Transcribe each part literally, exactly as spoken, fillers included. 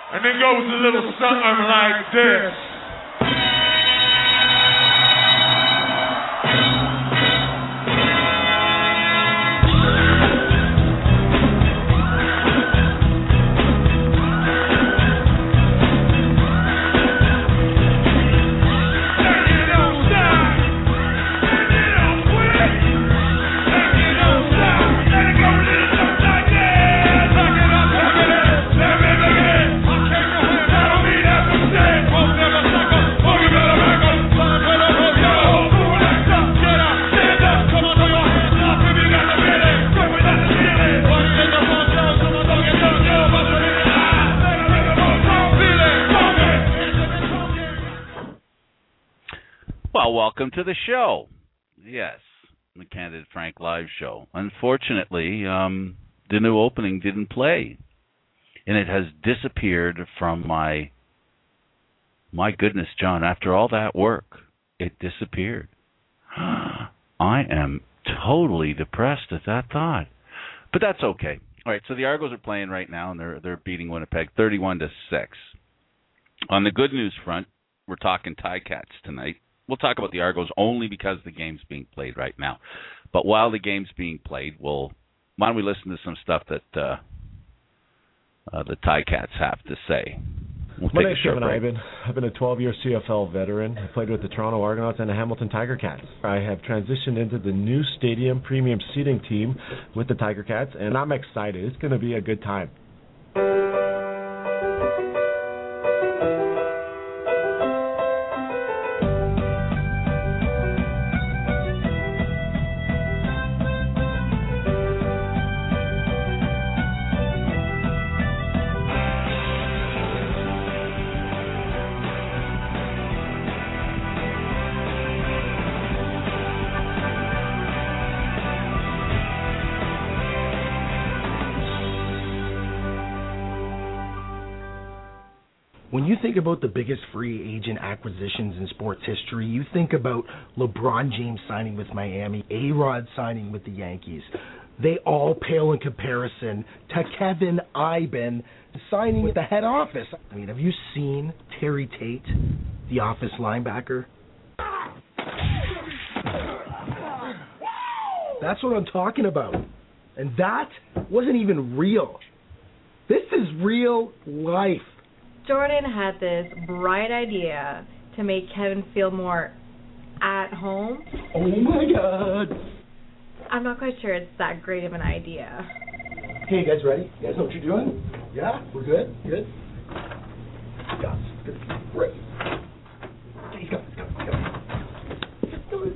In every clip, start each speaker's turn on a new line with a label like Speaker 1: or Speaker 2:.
Speaker 1: And it goes a little something like this.
Speaker 2: Well, welcome to the show. Yes, the Candid Frank live show. Unfortunately, um, the new opening didn't play, and it has disappeared from my. My goodness, John! After all that work, it disappeared. I am totally depressed at that thought, but that's okay. All right, so the Argos are playing right now, and they're they're beating Winnipeg thirty-one to six. On the good news front, we're talking Ticats tonight. We'll talk about the Argos only because the game's being played right now. But while the game's being played, we'll why don't we listen to some stuff that uh, uh, the Ticats have to say. We'll
Speaker 3: My name's Kevin Iben. I've been a twelve-year C F L veteran. I played with the Toronto Argonauts and the Hamilton Tiger Cats. I have transitioned into the new stadium premium seating team with the Tiger Cats, and I'm excited. It's going to be a good time.
Speaker 4: When you think about the biggest free agent acquisitions in sports history, you think about LeBron James signing with Miami, A-Rod signing with the Yankees. They all pale in comparison to Kevin Iben signing with the head office. I mean, have you seen Terry Tate, the office linebacker? That's what I'm talking about. And that wasn't even real. This is real life.
Speaker 5: Jordan had this bright idea to make Kevin feel more at home.
Speaker 4: Oh my God.
Speaker 5: I'm not quite sure it's that great of an idea.
Speaker 4: Hey, you guys ready? You guys know what you're doing? Yeah? We're good? Good? Got it. Good. Great. Okay, he's got it. He's got it. He's got it. Let's do it.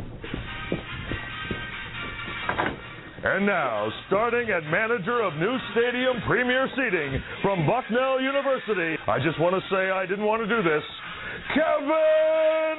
Speaker 1: And now, starting at manager of new stadium premier seating from Bucknell University, I just want to say I didn't want to do this, Kevin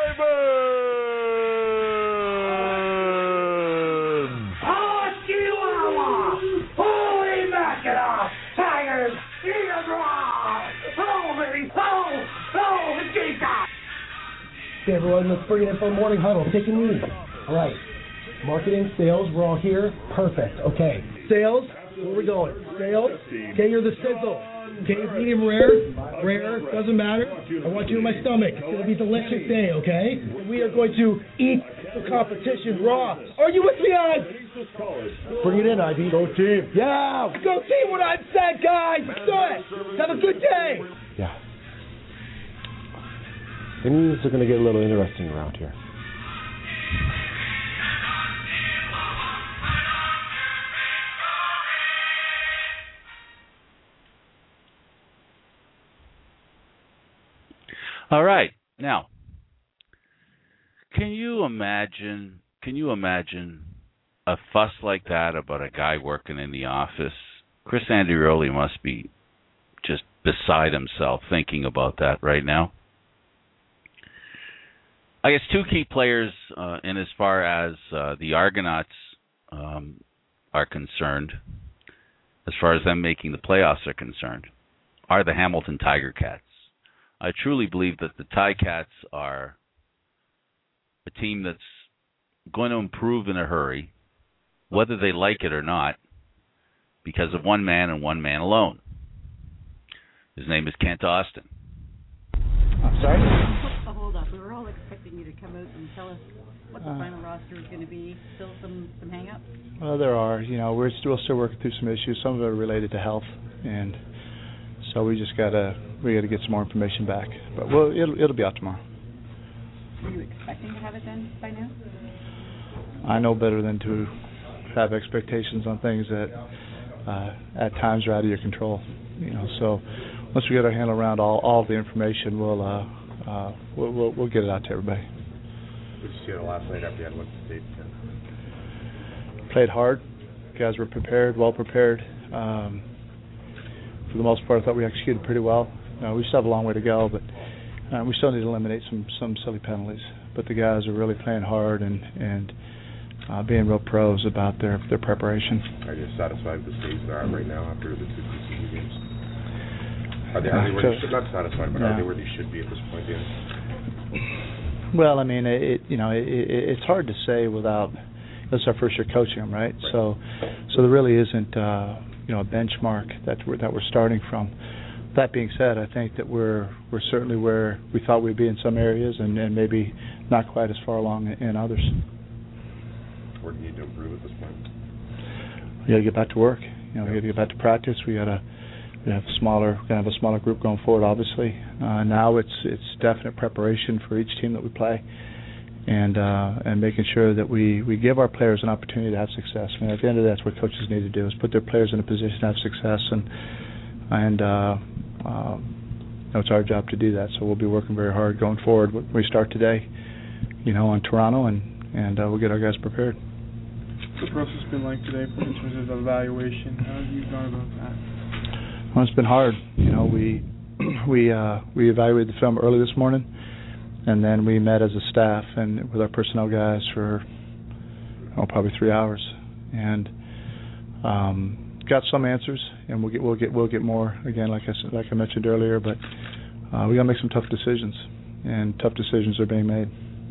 Speaker 1: Iben!
Speaker 6: Oh, Chihuahua! Holy Mackinac! Tigers! Eagles roar! Oh, baby! Oh! Oh, the G-Cop!
Speaker 4: Okay, everyone, let's bring it in for a morning huddle. Take a knee. All right. Marketing, sales, we're all here. Perfect. Okay. Sales, where we going? Sales. Okay, you're the sizzle. Okay, medium rare, rare, doesn't matter. I want you in my stomach. It's going to be a delicious day, okay? We are going to eat the competition raw. Are you with me on? Bring it in, Ivy. Go team. Yeah. Go team what I've said, guys. Let's do it. Have a good day.
Speaker 3: Yeah. Things are going to get a little interesting around here.
Speaker 2: All right. Now, can you imagine can you imagine a fuss like that about a guy working in the office? Chris Andrioli must be just beside himself thinking about that right now. I guess two key players uh, in as far as uh, the Argonauts um, are concerned, as far as them making the playoffs are concerned, are the Hamilton Tiger Cats. I truly believe that the Ticats are a team that's going to improve in a hurry, whether they like it or not, because of one man and one man alone. His name is Kent Austin.
Speaker 7: I'm sorry?
Speaker 8: Oh, hold up. We were all expecting you to come out and tell us what the uh, final roster is going to be. Still some, some hang-ups?
Speaker 7: Well, there are. You know, we're still still working through some issues. Some of it are related to health, and so we just gotta we gotta get some more information back. But well, it'll it'll be out tomorrow.
Speaker 8: Were you expecting to have it done by now?
Speaker 7: I know better than to have expectations on things that uh, at times are out of your control. You know, so once we get our handle around all all the information, we'll uh, uh, we'll, we'll we'll get it out to everybody.
Speaker 3: What did you see the last night after you had went to state?
Speaker 7: Played hard. Guys were prepared, well prepared. Um, for the most part, I thought we executed pretty well. Uh, we still have a long way to go, but uh, we still need to eliminate some some silly penalties. But the guys are really playing hard and and uh, being real pros about their their preparation.
Speaker 3: Are you satisfied with the stage they're at right now after the two preseason games? Are they, are they where they should, not satisfied, but no. Are they where they should be at this point? Yeah.
Speaker 7: Well, I mean, it you know it, it, it's hard to say without. This is our first year coaching them, right? right. So, so there really isn't uh, you know a benchmark that we're, that we're starting from. That being said, I think that we're we're certainly where we thought we'd be in some areas, and, and maybe not quite as far along in, in others.
Speaker 3: Where do you need to improve at this point?
Speaker 7: We got to get back to work. You know, we got to get back to practice. We got to we have a smaller, gonna have a smaller group going forward. Obviously, uh, now it's it's definite preparation for each team that we play. And uh, and making sure that we, we give our players an opportunity to have success. I mean, at the end of that, that's what coaches need to do: is put their players in a position to have success, and and uh, um, you know, it's our job to do that. So we'll be working very hard going forward. We start today, you know, on Toronto, and and uh, we'll get our guys prepared.
Speaker 9: What's the process been like today in terms of evaluation? How have you gone about that?
Speaker 7: Well, it's been hard. You know, we we uh, we evaluated the film early this morning. And then we met as a staff and with our personnel guys for oh, probably three hours, and um, got some answers. And we'll get we'll get we'll get more again, like I like I mentioned earlier. But uh, we got to make some tough decisions, and tough decisions are being made.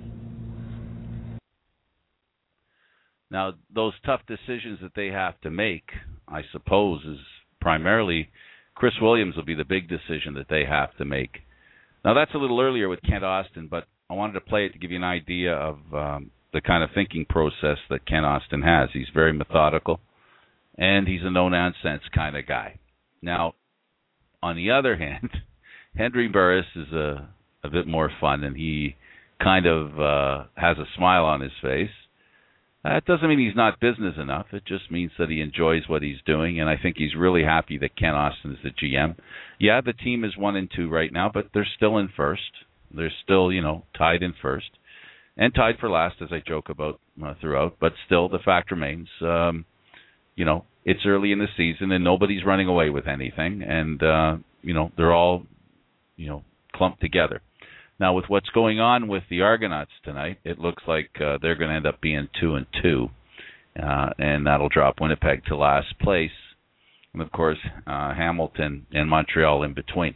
Speaker 2: Now, those tough decisions that they have to make, I suppose, is primarily Chris Williams will be the big decision that they have to make. Now, that's a little earlier with Kent Austin, but I wanted to play it to give you an idea of um, the kind of thinking process that Kent Austin has. He's very methodical, and he's a no-nonsense kind of guy. Now, on the other hand, Henry Burris is a, a bit more fun, and he kind of uh, has a smile on his face. That doesn't mean he's not business enough. It just means that he enjoys what he's doing, and I think he's really happy that Kent Austin is the G M. Yeah, the team is one and two right now, but they're still in first. They're still, you know, tied in first, and tied for last, as I joke about uh, throughout. But still, the fact remains, um, you know, it's early in the season, and nobody's running away with anything, and uh, you know, they're all, you know, clumped together. Now, with what's going on with the Argonauts tonight, it looks like uh, they're going to end up being two and two, uh, and that'll drop Winnipeg to last place, and of course uh, Hamilton and Montreal in between.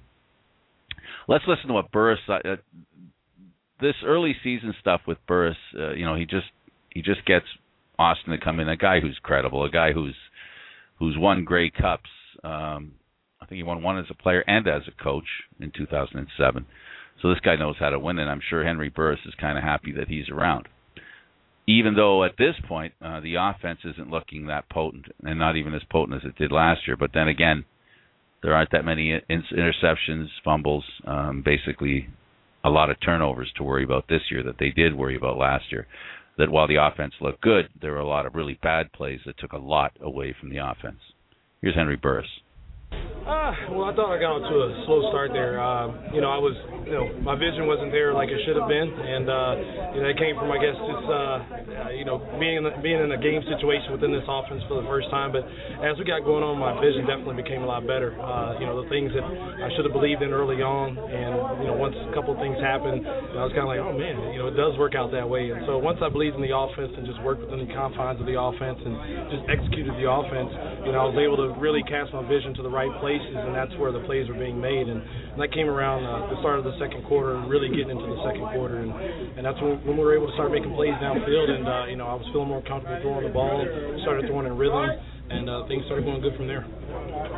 Speaker 2: Let's listen to what Burris. Uh, this early season stuff with Burris, uh, you know, he just he just gets Austin to come in, a guy who's credible, a guy who's who's won Grey Cups. Um, I think he won one as a player and as a coach in two thousand seven. So this guy knows how to win, and I'm sure Henry Burris is kind of happy that he's around. Even though at this point, uh, the offense isn't looking that potent, and not even as potent as it did last year. But then again, there aren't that many in- interceptions, fumbles, um, basically a lot of turnovers to worry about this year that they did worry about last year. That while the offense looked good, there were a lot of really bad plays that took a lot away from the offense. Here's Henry Burris.
Speaker 10: Uh, well, I thought I got off to a slow start there. Uh, you know, I was, you know, my vision wasn't there like it should have been, and uh, you know, it came from, I guess, just uh, uh, you know, being in the, being in a game situation within this offense for the first time. But as we got going on, my vision definitely became a lot better. Uh, you know, the things that I should have believed in early on, and you know, once a couple of things happened, I was kind of like, oh man, you know, it does work out that way. And so once I believed in the offense and just worked within the confines of the offense and just executed the offense, you know, I was able to really cast my vision to the right places, and that's where the plays were being made. And, and that came around uh, the start of the second quarter, really getting into the second quarter, and, and that's when, when we were able to start making plays downfield. And uh, you know, I was feeling more comfortable throwing the ball, started throwing in rhythm, and uh, things started going good from there.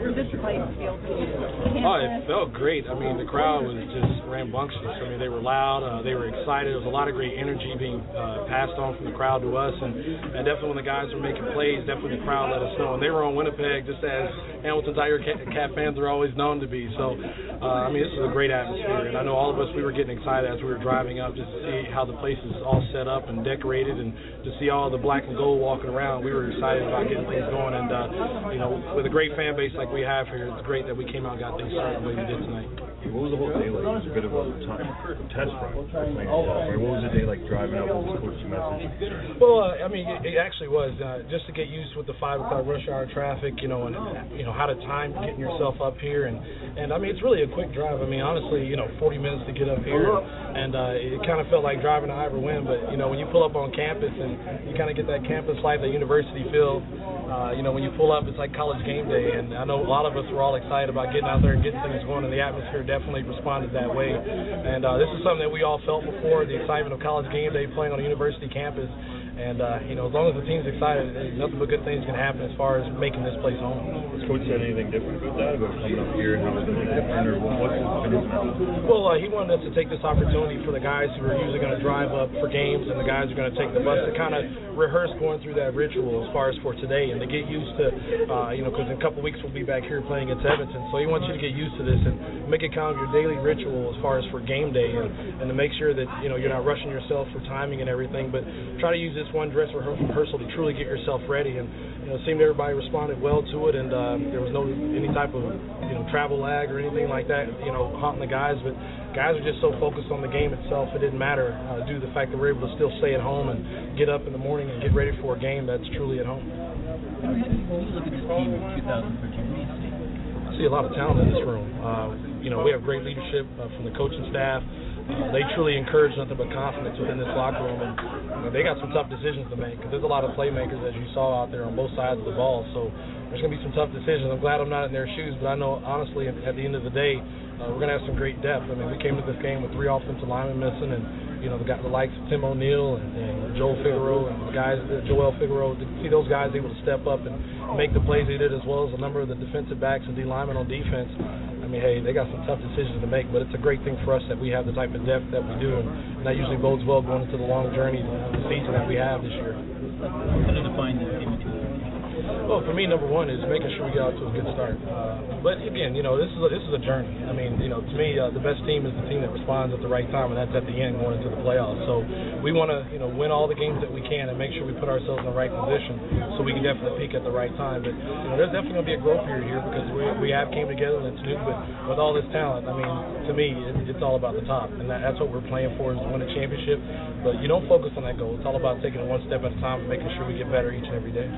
Speaker 8: did the place feel to you?
Speaker 10: Oh, it felt great. I mean, the crowd was just rambunctious. I mean, they were loud. Uh, they were excited. There was a lot of great energy being uh, passed on from the crowd to us. And, and definitely when the guys were making plays, definitely the crowd let us know. And they were on Winnipeg just as Hamilton Tiger Cat fans are always known to be. So, uh, I mean, this is a great atmosphere. And I know all of us, we were getting excited as we were driving up just to see how the place is all set up and decorated and to see all the black and gold walking around. We were excited about getting things going. And, uh, you know, with a great fan base like we have here, it's great that we came out and got things started the way we did tonight.
Speaker 1: What was the whole day like? It was a bit of a time, test run. What was the day like driving up with this coach's message?
Speaker 10: Well, uh, I mean, it, it actually was uh, just to get used with the five o'clock rush hour traffic, you know, and you know how to time getting yourself up here, and and I mean it's really a quick drive. I mean, honestly, you know, forty minutes to get up here, and uh, it kind of felt like driving to Ivor Wynn. But you know, when you pull up on campus and you kind of get that campus life, that university feel. Uh, you know, when you pull up, it's like college game day, and I know a lot of us were all excited about getting out there and getting things going, and the atmosphere definitely responded that way. And uh, this is something that we all felt before, the excitement of college game day playing on a university campus. And, uh, you know, as long as the team's excited, nothing but good things can happen as far as making this place home.
Speaker 1: Has Coach said anything different about that, about coming up here and how it's going to be different, or what's his opinion?
Speaker 10: Well, uh, he wanted us to take this opportunity for the guys who are usually going to drive up for games and the guys who are going to take the bus to kind of rehearse going through that ritual as far as for today and to get used to, uh, you know, because in a couple weeks we'll be back here playing against Edmonton. So he wants you to get used to this and make it kind of your daily ritual as far as for game day and, and to make sure that, you know, you're not rushing yourself for timing and everything, but try to use this one dress rehearsal to truly get yourself ready. And, you know, it seemed everybody responded well to it, and uh, there was no any type of, you know, travel lag or anything like that, you know, haunting the guys, but guys are just so focused on the game itself, it didn't matter uh, due to the fact that we're able to still stay at home and get up in the morning and get ready for a game that's truly at home.
Speaker 11: When you look at this team in two thousand thirteen, what do you see?
Speaker 10: I see a lot of talent in this room. Uh, you know, we have great leadership uh, from the coaching staff. Uh, they truly encourage nothing but confidence within this locker room, and you know, they got some tough decisions to make because there's a lot of playmakers, as you saw out there on both sides of the ball. So there's going to be some tough decisions. I'm glad I'm not in their shoes, but I know honestly at, at the end of the day, uh, we're going to have some great depth. I mean, we came to this game with three offensive linemen missing, and you know, we got the likes of Tim O'Neill and, and Joel Figueroa and the guys, uh, Joel Figueroa. To see those guys able to step up and make the plays they did, as well as a number of the defensive backs and D linemen on defense. I mean, hey, they got some tough decisions to make, but it's a great thing for us that we have the type of depth that we do, and that usually bodes well going into the long journey, the season that we have this year.
Speaker 11: How do you define this team in two thousand thirteen?
Speaker 10: Well, for me, number one is making sure we get out to a good start. Uh, but again, you know, this is a, this is a journey. I mean, you know, to me, uh, the best team is the team that responds at the right time, and that's at the end going into the playoffs. So we want to, you know, win all the games that we can and make sure we put ourselves in the right position so we can definitely peak at the right time. But you know, there's definitely going to be a growth period here because we we have came together and it's new. But with all this talent, I mean, to me, it, it's all about the top, and that, that's what we're playing for is to win a championship. But you don't focus on that goal. It's all about taking it one step at a time and making sure we get better each and every day.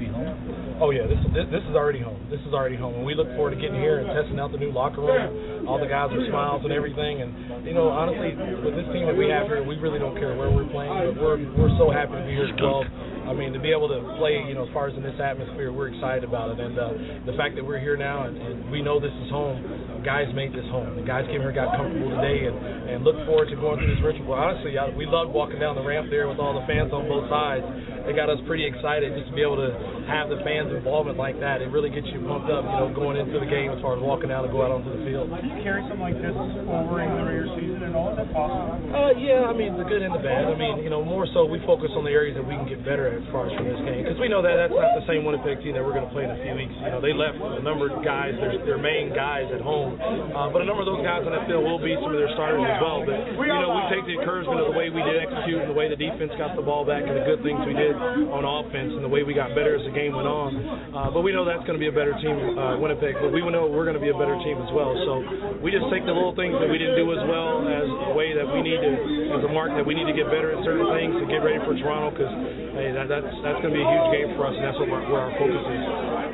Speaker 10: Oh yeah, this is this, this is already home. This is already home, and we look forward to getting here and testing out the new locker room. All the guys are smiles and everything, and you know, honestly, with this team that we have here, we really don't care where we're playing, but we're we're so happy to be here as well. I mean, to be able to play, you know, as far as in this atmosphere, we're excited about it, and uh, the fact that we're here now and, and we know this is home. Guys made this home. The guys came here, got comfortable today, and, and look forward to going through this ritual. Honestly, I, we loved walking down the ramp there with all the fans on both sides. It got us pretty excited just to be able to have the fans' involvement like that. It really gets you pumped up, you know, going into the game as far as walking out and go out onto the field.
Speaker 9: Can you carry something like this over in the regular season and all? Is that possible?
Speaker 10: Uh, yeah, I mean, the good and the bad. I mean, you know, more so we focus on the areas that we can get better at as far as from this game. Because we know that that's not the same Winnipeg team that we're going to play in a few weeks. You know, they left a number of guys, their, their main guys at home. Uh, but a number of those guys on that field will be some of their starters as well. But, you know, we take the encouragement of the way we did execute and the way the defense got the ball back and the good things we did on offense and the way we got better as the game went on. Uh, but we know that's going to be a better team, uh, Winnipeg. But we know we're going to be a better team as well. So we just take the little things that we didn't do as well as a way that we need to, as a mark that we need to get better at certain things to get ready for Toronto because, hey, that, that's, that's going to be a huge game for us, and that's what we're, where our focus is.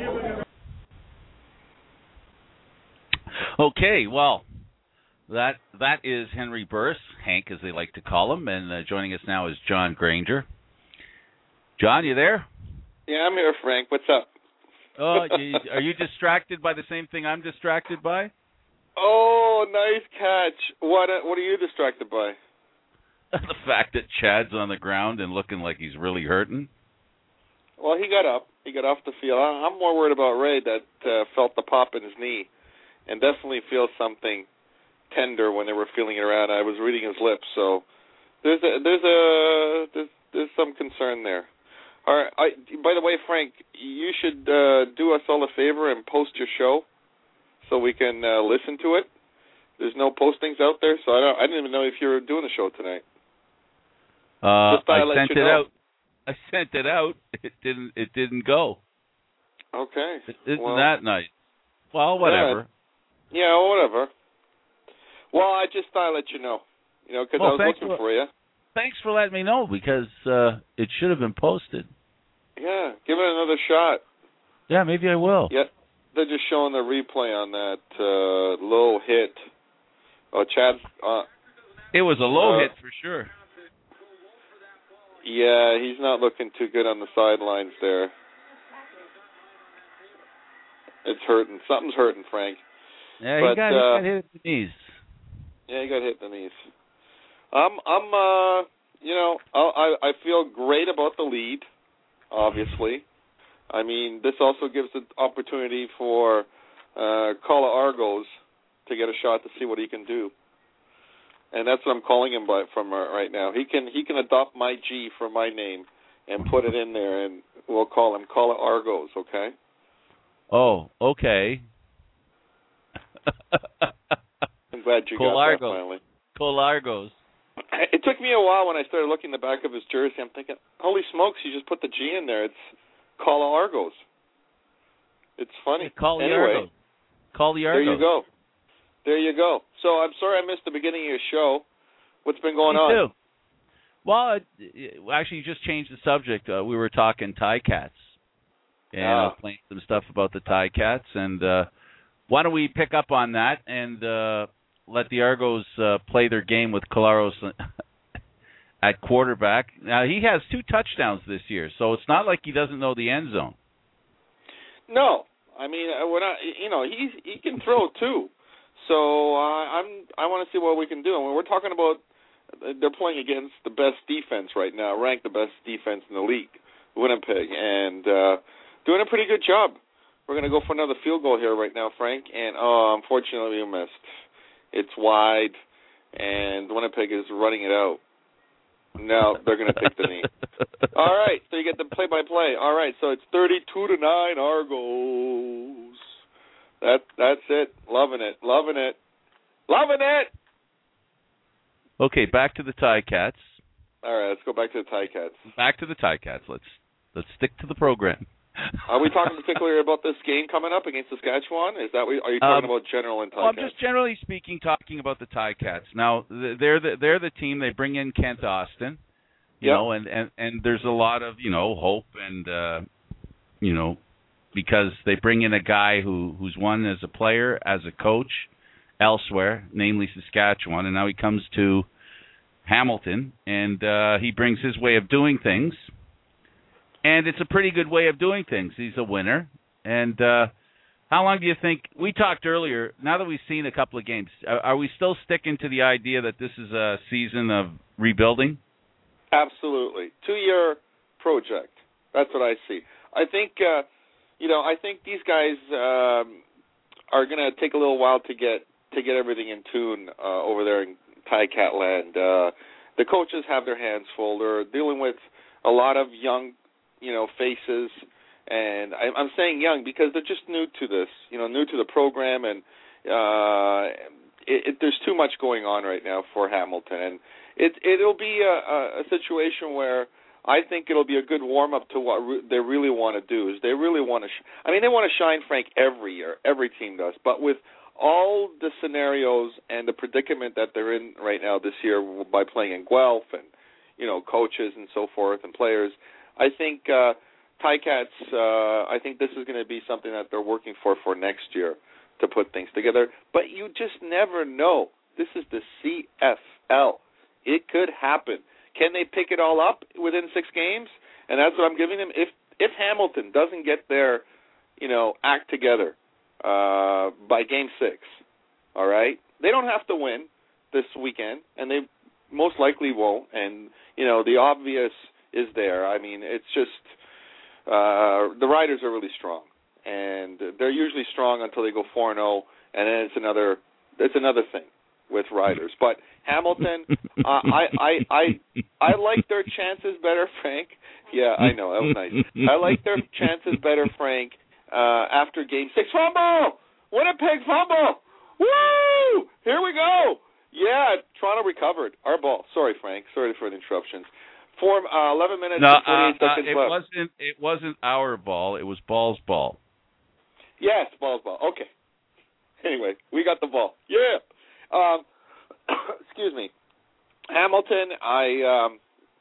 Speaker 2: Okay, well, that that is Henry Burris, Hank as they like to call him, and uh, joining us now is John Granger. John, you there?
Speaker 12: Yeah, I'm here, Frank. What's up?
Speaker 2: Oh, you, are you distracted by the same thing I'm distracted by?
Speaker 12: Oh, nice catch. What uh, what are you distracted by?
Speaker 2: The fact that Chad's on the ground and looking like he's really hurting.
Speaker 12: Well, he got up. He got off the field. I'm more worried about Ray that uh, felt the pop in his knee and definitely feels something tender when they were feeling it around. I was reading his lips, so there's a, there's a there's, there's some concern there. All right. I, by the way, Frank, you should uh, do us all a favor and post your show so we can uh, listen to it. There's no postings out there, so I don't. I didn't even know if you were doing a show tonight.
Speaker 2: Uh,
Speaker 12: Just I
Speaker 2: let sent
Speaker 12: you
Speaker 2: it
Speaker 12: know.
Speaker 2: out. I sent it out. It didn't. It didn't go.
Speaker 12: Okay.
Speaker 2: Isn't
Speaker 12: well,
Speaker 2: that nice? Well, whatever.
Speaker 12: Yeah, yeah, whatever. Well, I just thought I'd let you know. You know, because
Speaker 2: well,
Speaker 12: I was looking
Speaker 2: for,
Speaker 12: for you.
Speaker 2: Thanks for letting me know because uh, it should have been posted.
Speaker 12: Yeah, give it another shot.
Speaker 2: Yeah, maybe I will.
Speaker 12: Yeah, they're just showing the replay on that uh, low hit. Oh, Chad. Uh,
Speaker 2: it was a low
Speaker 12: uh,
Speaker 2: hit for sure.
Speaker 12: Yeah, he's not looking too good on the sidelines there. It's hurting. Something's hurting, Frank.
Speaker 2: Yeah,
Speaker 12: but,
Speaker 2: he got,
Speaker 12: uh,
Speaker 2: he got hit at the knees.
Speaker 12: Yeah, he got hit in the knees. I'm, I'm, uh, you know, I, I feel great about the lead. Obviously, I mean, this also gives an opportunity for uh, Kala Argos to get a shot to see what he can do. And that's what I'm calling him by, from uh, right now. He can he can adopt my G for my name and put it in there, and we'll call him Kala Argos, okay?
Speaker 2: Oh, okay.
Speaker 12: I'm glad you
Speaker 2: Colargos.
Speaker 12: got that finally.
Speaker 2: Colargos.
Speaker 12: It took me a while when I started looking at the back of his jersey. I'm thinking, holy smokes, you just put the G in there. It's Kala Argos. It's funny.
Speaker 2: Call
Speaker 12: anyway,
Speaker 2: Argos. Call the Argos.
Speaker 12: There you go. There you go. So I'm sorry I missed the beginning of your show. What's been going
Speaker 2: Me
Speaker 12: on?
Speaker 2: Too. Well, it, it, actually, you just changed the subject. Uh, we were talking Ticats. And
Speaker 12: ah.
Speaker 2: I was playing some stuff about the Ticats. And uh, why don't we pick up on that and uh, let the Argos uh, play their game with Collaros at quarterback. Now, he has two touchdowns this year, so it's not like he doesn't know the end zone.
Speaker 12: No. I mean, we're not, you know, he's, he can throw, too. So uh, I'm I want to see what we can do. And when we're talking about they're playing against the best defense right now, ranked the best defense in the league, Winnipeg, and uh, doing a pretty good job. We're going to go for another field goal here right now, Frank, and oh, unfortunately we missed. It's wide, and Winnipeg is running it out. Now they're going to take the knee. All right, so you get the play-by-play. All right, so it's thirty-two to nine Argos. That that's it. Loving it. Loving it. Loving it.
Speaker 2: Okay, back to the Ticats.
Speaker 12: All right, let's go back to the Ticats.
Speaker 2: Back to the Ticats. Let's let's stick to the program.
Speaker 12: Are we talking particularly about this game coming up against Saskatchewan? Is that what, are you talking um, about general in Ticats?
Speaker 2: Well, I'm just generally speaking talking about the Ticats. Now they're the they're the team. They bring in Kent Austin, you
Speaker 12: yep.
Speaker 2: know, and, and and there's a lot of you know hope and uh, you know. because they bring in a guy who, who's won as a player, as a coach elsewhere, namely Saskatchewan, and now he comes to Hamilton, and uh, he brings his way of doing things, and it's a pretty good way of doing things. He's a winner, and uh, how long do you think, we talked earlier, now that we've seen a couple of games, are, are we still sticking to the idea that this is a season of rebuilding?
Speaker 12: Absolutely. Two-year project. That's what I see. I think... Uh, You know, I think these guys um, are going to take a little while to get to get everything in tune uh, over there in Ticat land. Uh, the coaches have their hands full. They're dealing with a lot of young, you know, faces, and I, I'm saying young because they're just new to this, you know, new to the program, and uh, it, it, there's too much going on right now for Hamilton, and it, it'll be a, a situation where I think it'll be a good warm-up to what re- they really want to do. Is they really want to sh- – I mean, they want to shine, Frank, every year. Every team does. But with all the scenarios and the predicament that they're in right now this year by playing in Guelph and, you know, coaches and so forth and players, I think uh, Ticats, uh, I think this is going to be something that they're working for for next year to put things together. But you just never know. This is the C F L. It could happen. Can they pick it all up within six games? And that's what I'm giving them. If if Hamilton doesn't get their, you know, act together uh, by game six, all right, they don't have to win this weekend, and they most likely won't. And, you know, the obvious is there. I mean, it's just uh, the Riders are really strong, and they're usually strong until they go four and zero, and then it's another it's another thing with Riders. But Hamilton, uh, I I I I like their chances better, Frank. Yeah, I know that was nice. I like their chances better, Frank. Uh, after Game Six, fumble, Winnipeg fumble. Woo! Here we go. Yeah, Toronto recovered. Our ball. Sorry, Frank. Sorry for the interruptions. Four, uh, eleven minutes
Speaker 2: no,
Speaker 12: and forty-eight
Speaker 2: uh,
Speaker 12: seconds
Speaker 2: uh, it
Speaker 12: left.
Speaker 2: wasn't. It wasn't our ball. It was Ball's ball.
Speaker 12: Yes, Ball's ball. Okay. Anyway, we got the ball. Yeah. Um, excuse me, Hamilton. I um,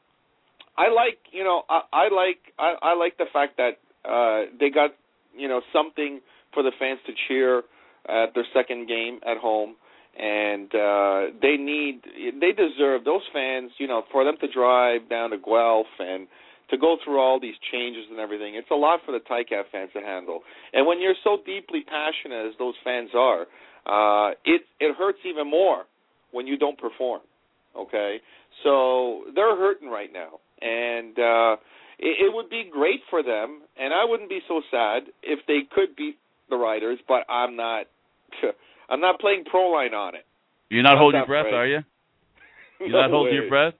Speaker 12: I like you know I, I like I, I like the fact that uh, they got you know something for the fans to cheer at their second game at home. And uh, they need, they deserve, those fans, you know, for them to drive down to Guelph and to go through all these changes and everything. It's a lot for the Ticat fans to handle. And when you're so deeply passionate as those fans are, uh, it it hurts even more when you don't perform. Okay, so they're hurting right now, and uh, it, it would be great for them. And I wouldn't be so sad if they could beat the Riders, but I'm not. I'm not playing pro line on it.
Speaker 2: You're not
Speaker 12: I'm
Speaker 2: holding
Speaker 12: not
Speaker 2: your breath,
Speaker 12: afraid.
Speaker 2: are you? You're
Speaker 12: No
Speaker 2: not holding
Speaker 12: way.
Speaker 2: your breath?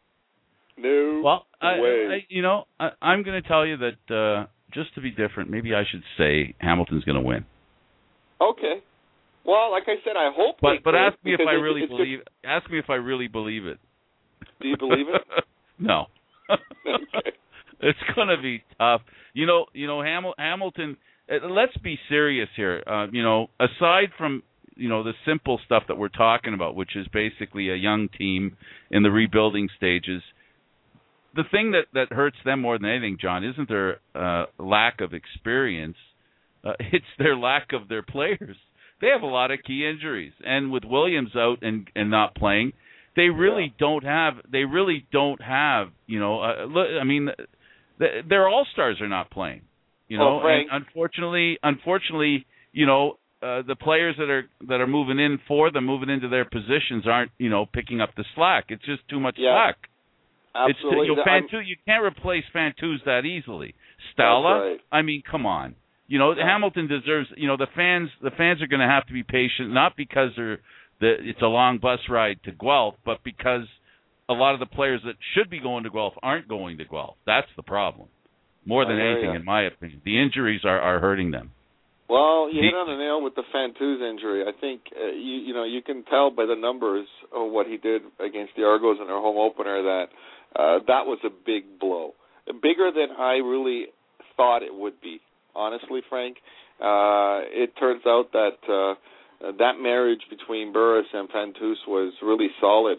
Speaker 12: No
Speaker 2: Well, I,
Speaker 12: way.
Speaker 2: I, you know, I, I'm going to tell you that uh, just to be different, maybe I should say Hamilton's going to win.
Speaker 12: Okay. Well, like I said, I hope.
Speaker 2: But
Speaker 12: they
Speaker 2: but
Speaker 12: could,
Speaker 2: ask me if
Speaker 12: because
Speaker 2: I
Speaker 12: it's-
Speaker 2: really
Speaker 12: it's
Speaker 2: believe. Ask me if I really believe it.
Speaker 12: Do you believe it?
Speaker 2: No.
Speaker 12: Okay.
Speaker 2: It's going to be tough. You know, you know, Hamil- Hamilton. Uh, let's be serious here. Uh, you know, aside from you know the simple stuff that we're talking about, which is basically a young team in the rebuilding stages, the thing that that hurts them more than anything, John, isn't their uh, lack of experience. Uh, it's their lack of their players. They have a lot of key injuries, and with Williams out and and not playing, they really yeah. don't have. They really don't have. You know, uh, look, I mean, the, their all stars are not playing. You know,
Speaker 12: oh,
Speaker 2: and unfortunately, unfortunately, you know, uh, the players that are that are moving in for them, moving into their positions, aren't you know picking up the slack. It's just too much
Speaker 12: yeah.
Speaker 2: slack.
Speaker 12: Absolutely.
Speaker 2: It's, you know, Fantu, you can't replace Fantus that easily. Stella,
Speaker 12: right.
Speaker 2: I mean, come on. You know,
Speaker 12: yeah.
Speaker 2: Hamilton deserves. You know, the fans. The fans are going to have to be patient, not because they're the, it's a long bus ride to Guelph, but because a lot of the players that should be going to Guelph aren't going to Guelph. That's the problem. More than anything,
Speaker 12: you.
Speaker 2: in my opinion, the injuries are, are hurting them.
Speaker 12: Well, you
Speaker 2: the,
Speaker 12: hit on the nail with the Fantus injury. I think uh, you you know you can tell by the numbers of what he did against the Argos in their home opener that uh, that was a big blow, bigger than I really thought it would be. Honestly, Frank, uh, it turns out that uh, that marriage between Burris and Fantus was really solid.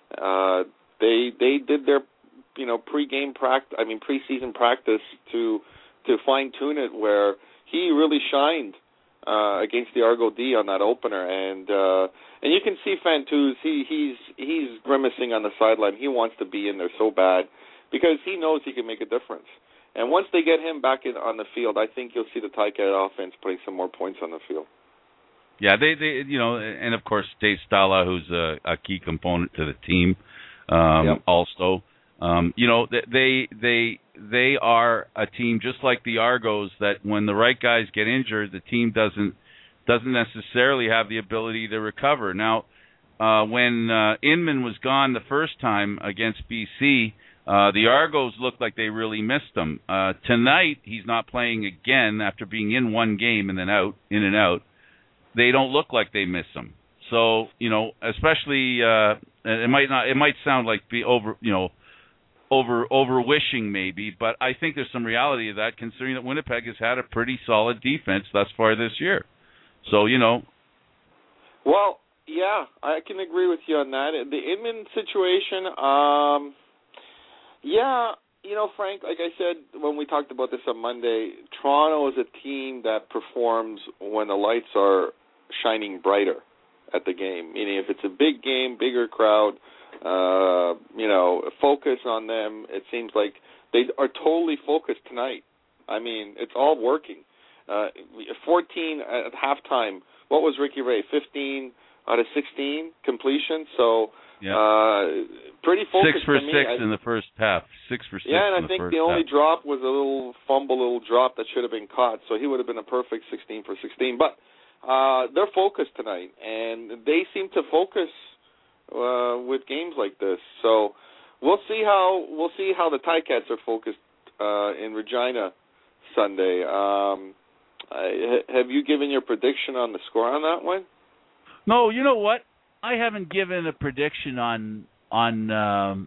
Speaker 12: Uh, they they did their you know pre-game practice, I mean preseason practice to to fine tune it where he really shined uh, against the Argo D on that opener, and uh, and you can see Fantus. He he's he's grimacing on the sideline. He wants to be in there so bad because he knows he can make a difference. And once they get him back in on the field, I think you'll see the Ticat offense putting some more points on the field.
Speaker 2: Yeah, they, they you know, and of course Dave Stala, who's a, a key component to the team, um,
Speaker 12: yep.
Speaker 2: also. Um, you know, they they they are a team just like the Argos that when the right guys get injured, the team doesn't doesn't necessarily have the ability to recover. Now, uh, when uh, Inman was gone the first time against B C, uh, the Argos looked like they really missed him. Uh, tonight, he's not playing again after being in one game and then out, in and out. They don't look like they miss him. So, you know, especially uh, it might not it might sound like be over, you know. Over over wishing maybe, but I think there's some reality to that considering that Winnipeg has had a pretty solid defense thus far this year. So, you know.
Speaker 12: Well, yeah, I can agree with you on that. The Inman situation, um, yeah, you know, Frank, like I said when we talked about this on Monday, Toronto is a team that performs when the lights are shining brighter at the game, meaning if it's a big game, bigger crowd, Uh, you know, focus on them. It seems like they are totally focused tonight. I mean, it's all working. Uh, fourteen at halftime. What was Ricky Ray? fifteen, out of sixteen completion. So
Speaker 2: yeah.
Speaker 12: uh, pretty focused.
Speaker 2: Six for
Speaker 12: to me.
Speaker 2: six
Speaker 12: I,
Speaker 2: in the first half. Six for six.
Speaker 12: Yeah, and
Speaker 2: in
Speaker 12: I think
Speaker 2: the,
Speaker 12: the only
Speaker 2: half.
Speaker 12: drop was a little fumble, little drop that should have been caught. So he would have been a perfect sixteen for sixteen. But uh, they're focused tonight, and they seem to focus uh, with games like this. So we'll see how we'll see how the Ticats are focused uh, in Regina Sunday. Um, I, have you given your prediction on the score on that one?
Speaker 2: No, you know what? I haven't given a prediction on on um,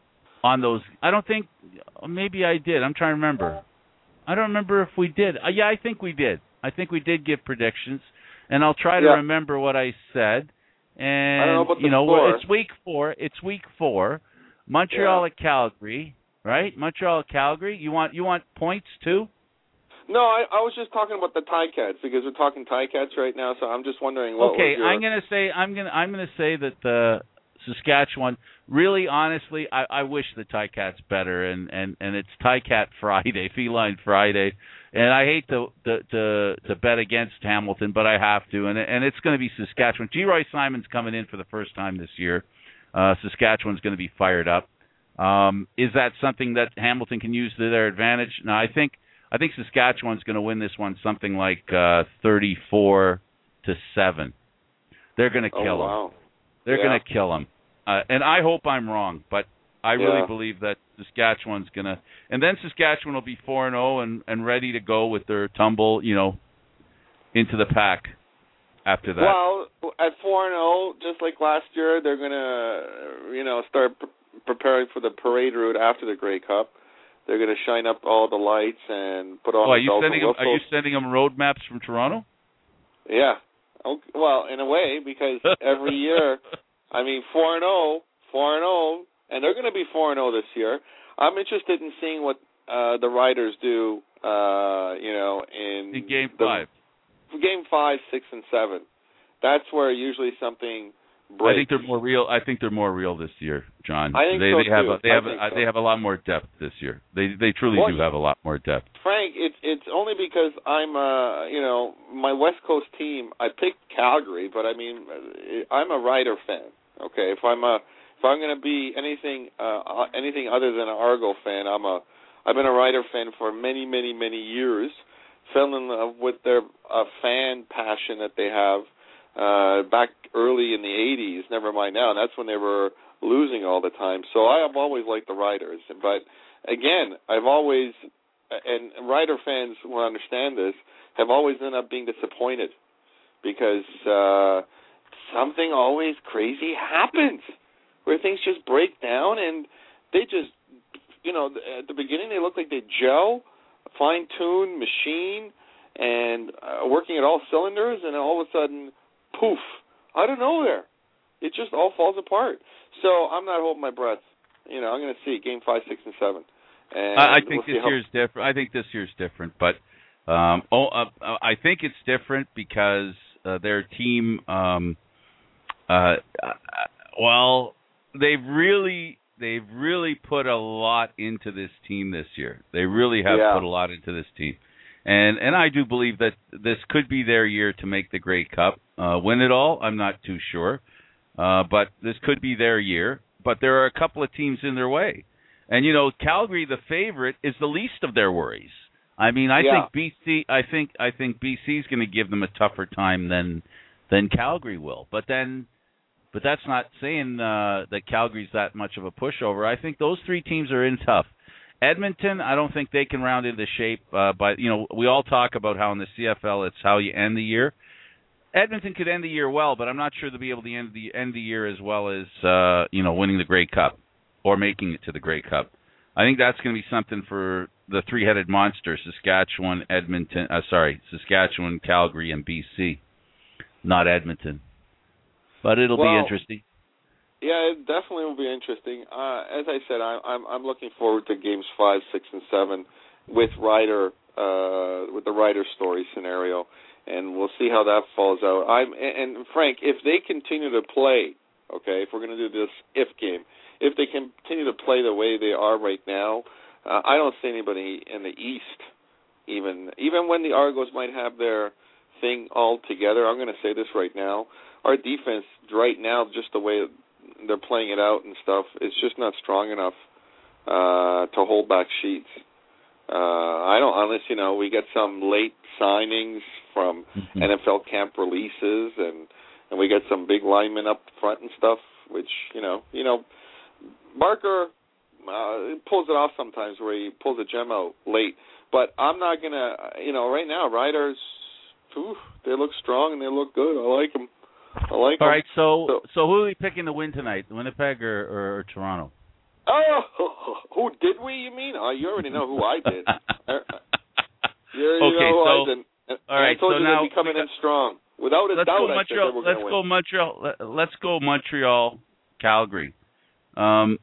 Speaker 2: on those. I don't think. Maybe I did. I'm trying to remember. I don't remember if we did. Uh, yeah, I think we did. I think we did give predictions, and I'll try to
Speaker 12: yeah.
Speaker 2: remember what I said. And
Speaker 12: I don't know about the
Speaker 2: you know,
Speaker 12: score.
Speaker 2: it's week four. It's week four. Montreal
Speaker 12: yeah.
Speaker 2: at Calgary, right? Montreal at Calgary. You want you want points too?
Speaker 12: No, I, I was just talking about the Ticats because we're talking Ticats right now. So I'm just wondering what
Speaker 2: okay,
Speaker 12: was your...
Speaker 2: I'm gonna say I'm gonna I'm gonna say that the Saskatchewan. Really, honestly, I, I wish the Ticats better, and, and, and it's Ticat Friday, Feline Friday, and I hate to to to, to bet against Hamilton, but I have to, and and it's going to be Saskatchewan. G. Roy Simon's coming in for the first time this year. Uh, Saskatchewan's going to be fired up. Um, is that something that Hamilton can use to their advantage? No, I think. I think Saskatchewan's going to win this one something like uh, thirty-four to seven. They're going to kill
Speaker 12: oh, wow.
Speaker 2: them. They're
Speaker 12: yeah.
Speaker 2: going to kill them. Uh, and I hope I'm wrong, but I really
Speaker 12: yeah.
Speaker 2: believe that Saskatchewan's going to – and then Saskatchewan will be four and oh and and ready to go with their tumble, you know, into the pack after that.
Speaker 12: Well, at four and oh, just like last year, they're going to, you know, start pre- preparing for the parade route after the Grey Cup. They're going to shine up all the lights and put on
Speaker 2: oh,
Speaker 12: the
Speaker 2: are you
Speaker 12: bells
Speaker 2: sending
Speaker 12: and
Speaker 2: them? Are you sending them road maps from Toronto?
Speaker 12: Yeah. Okay. Well, in a way, because every year, I mean, four and oh, four and oh, and they're going to be four and oh this year. I'm interested in seeing what uh, the Riders do. Uh, you know, in,
Speaker 2: in game
Speaker 12: the,
Speaker 2: five,
Speaker 12: game five, six, and seven. That's where usually something. Breaks.
Speaker 2: I think they're more real. I think they're more real this year, John.
Speaker 12: I think
Speaker 2: they,
Speaker 12: so
Speaker 2: they have
Speaker 12: too.
Speaker 2: a, they have
Speaker 12: I think
Speaker 2: a,
Speaker 12: so.
Speaker 2: they have a lot more depth this year. They they truly
Speaker 12: well,
Speaker 2: do have a lot more depth.
Speaker 12: Frank, it's it's only because I'm uh you know my West Coast team. I picked Calgary, but I mean I'm a Rider fan. Okay, if I'm a if I'm going to be anything uh anything other than an Argo fan, I'm a I've been a Rider fan for many many many years. Fell in love with their uh, fan passion that they have. Uh, back early in the eighties, never mind now, and that's when they were losing all the time. So I have always liked the Riders. But, again, I've always, and Rider fans will understand this, have always ended up being disappointed because uh, something always crazy happens where things just break down and they just, you know, at the beginning they look like they gel, fine-tuned machine, and uh, working at all cylinders, and then all of a sudden, poof, out of nowhere. It just all falls apart. So I'm not holding my breath. You know, I'm going to see game five, six, and seven. And
Speaker 2: I, I think
Speaker 12: we'll
Speaker 2: this
Speaker 12: how...
Speaker 2: year's different. I think this year's different, but um, oh, uh, I think it's different because uh, their team. Um, uh, well, they've really they've really put a lot into this team this year. They really have
Speaker 12: yeah.
Speaker 2: put a lot into this team. And and I do believe that this could be their year to make the Grey Cup. Uh, win it all, I'm not too sure. Uh, but this could be their year. But there are a couple of teams in their way. And, you know, Calgary, the favorite, is the least of their worries. I mean, I
Speaker 12: yeah.
Speaker 2: think B C I think I think B C is going to give them a tougher time than than Calgary will. But then but that's not saying uh, that Calgary's that much of a pushover. I think those three teams are in tough. Edmonton, I don't think they can round into shape. Uh, but, you know, we all talk about how in the C F L it's how you end the year. Edmonton could end the year well, but I'm not sure they'll be able to end the end the year as well as, uh, you know, winning the Grey Cup or making it to the Grey Cup. I think that's going to be something for the three-headed monster, Saskatchewan, Edmonton, uh, sorry, Saskatchewan, Calgary, and B C, not Edmonton. But it'll
Speaker 12: well,
Speaker 2: be interesting.
Speaker 12: Yeah, it definitely will be interesting. Uh, as I said, I, I'm I'm looking forward to games five, six, and seven with Ryder, uh, with the Ryder story scenario, and we'll see how that falls out. I'm and, and Frank, if they continue to play, okay, if we're going to do this if game, if they continue to play the way they are right now, uh, I don't see anybody in the East, even even when the Argos might have their thing all together. I'm going to say this right now. our defense right now, just the way they're playing it out and stuff, it's just not strong enough uh, to hold back Sheets. Uh, I don't, unless, you know, we get some late signings from mm-hmm. N F L camp releases and, and we get some big linemen up front and stuff, which, you know, you know, Barker uh, pulls it off sometimes where he pulls a gem out late. But I'm not going to, you know, right now, Riders, ooh, they look strong and they look good. I like them. I like
Speaker 2: All
Speaker 12: them.
Speaker 2: right, so, so so who are we picking to win tonight, Winnipeg or, or, or Toronto?
Speaker 12: Oh, who did we, you mean? Oh, you already know who I did. you already
Speaker 2: okay,
Speaker 12: know who
Speaker 2: so,
Speaker 12: I did. And,
Speaker 2: all right,
Speaker 12: and I told
Speaker 2: so
Speaker 12: you
Speaker 2: now
Speaker 12: they'd be coming
Speaker 2: got,
Speaker 12: in strong. Without a
Speaker 2: let's
Speaker 12: doubt,
Speaker 2: go
Speaker 12: I
Speaker 2: Montreal,
Speaker 12: said they were
Speaker 2: let's
Speaker 12: going to
Speaker 2: go
Speaker 12: win.
Speaker 2: Montreal. Let's go Montreal, Calgary. Um,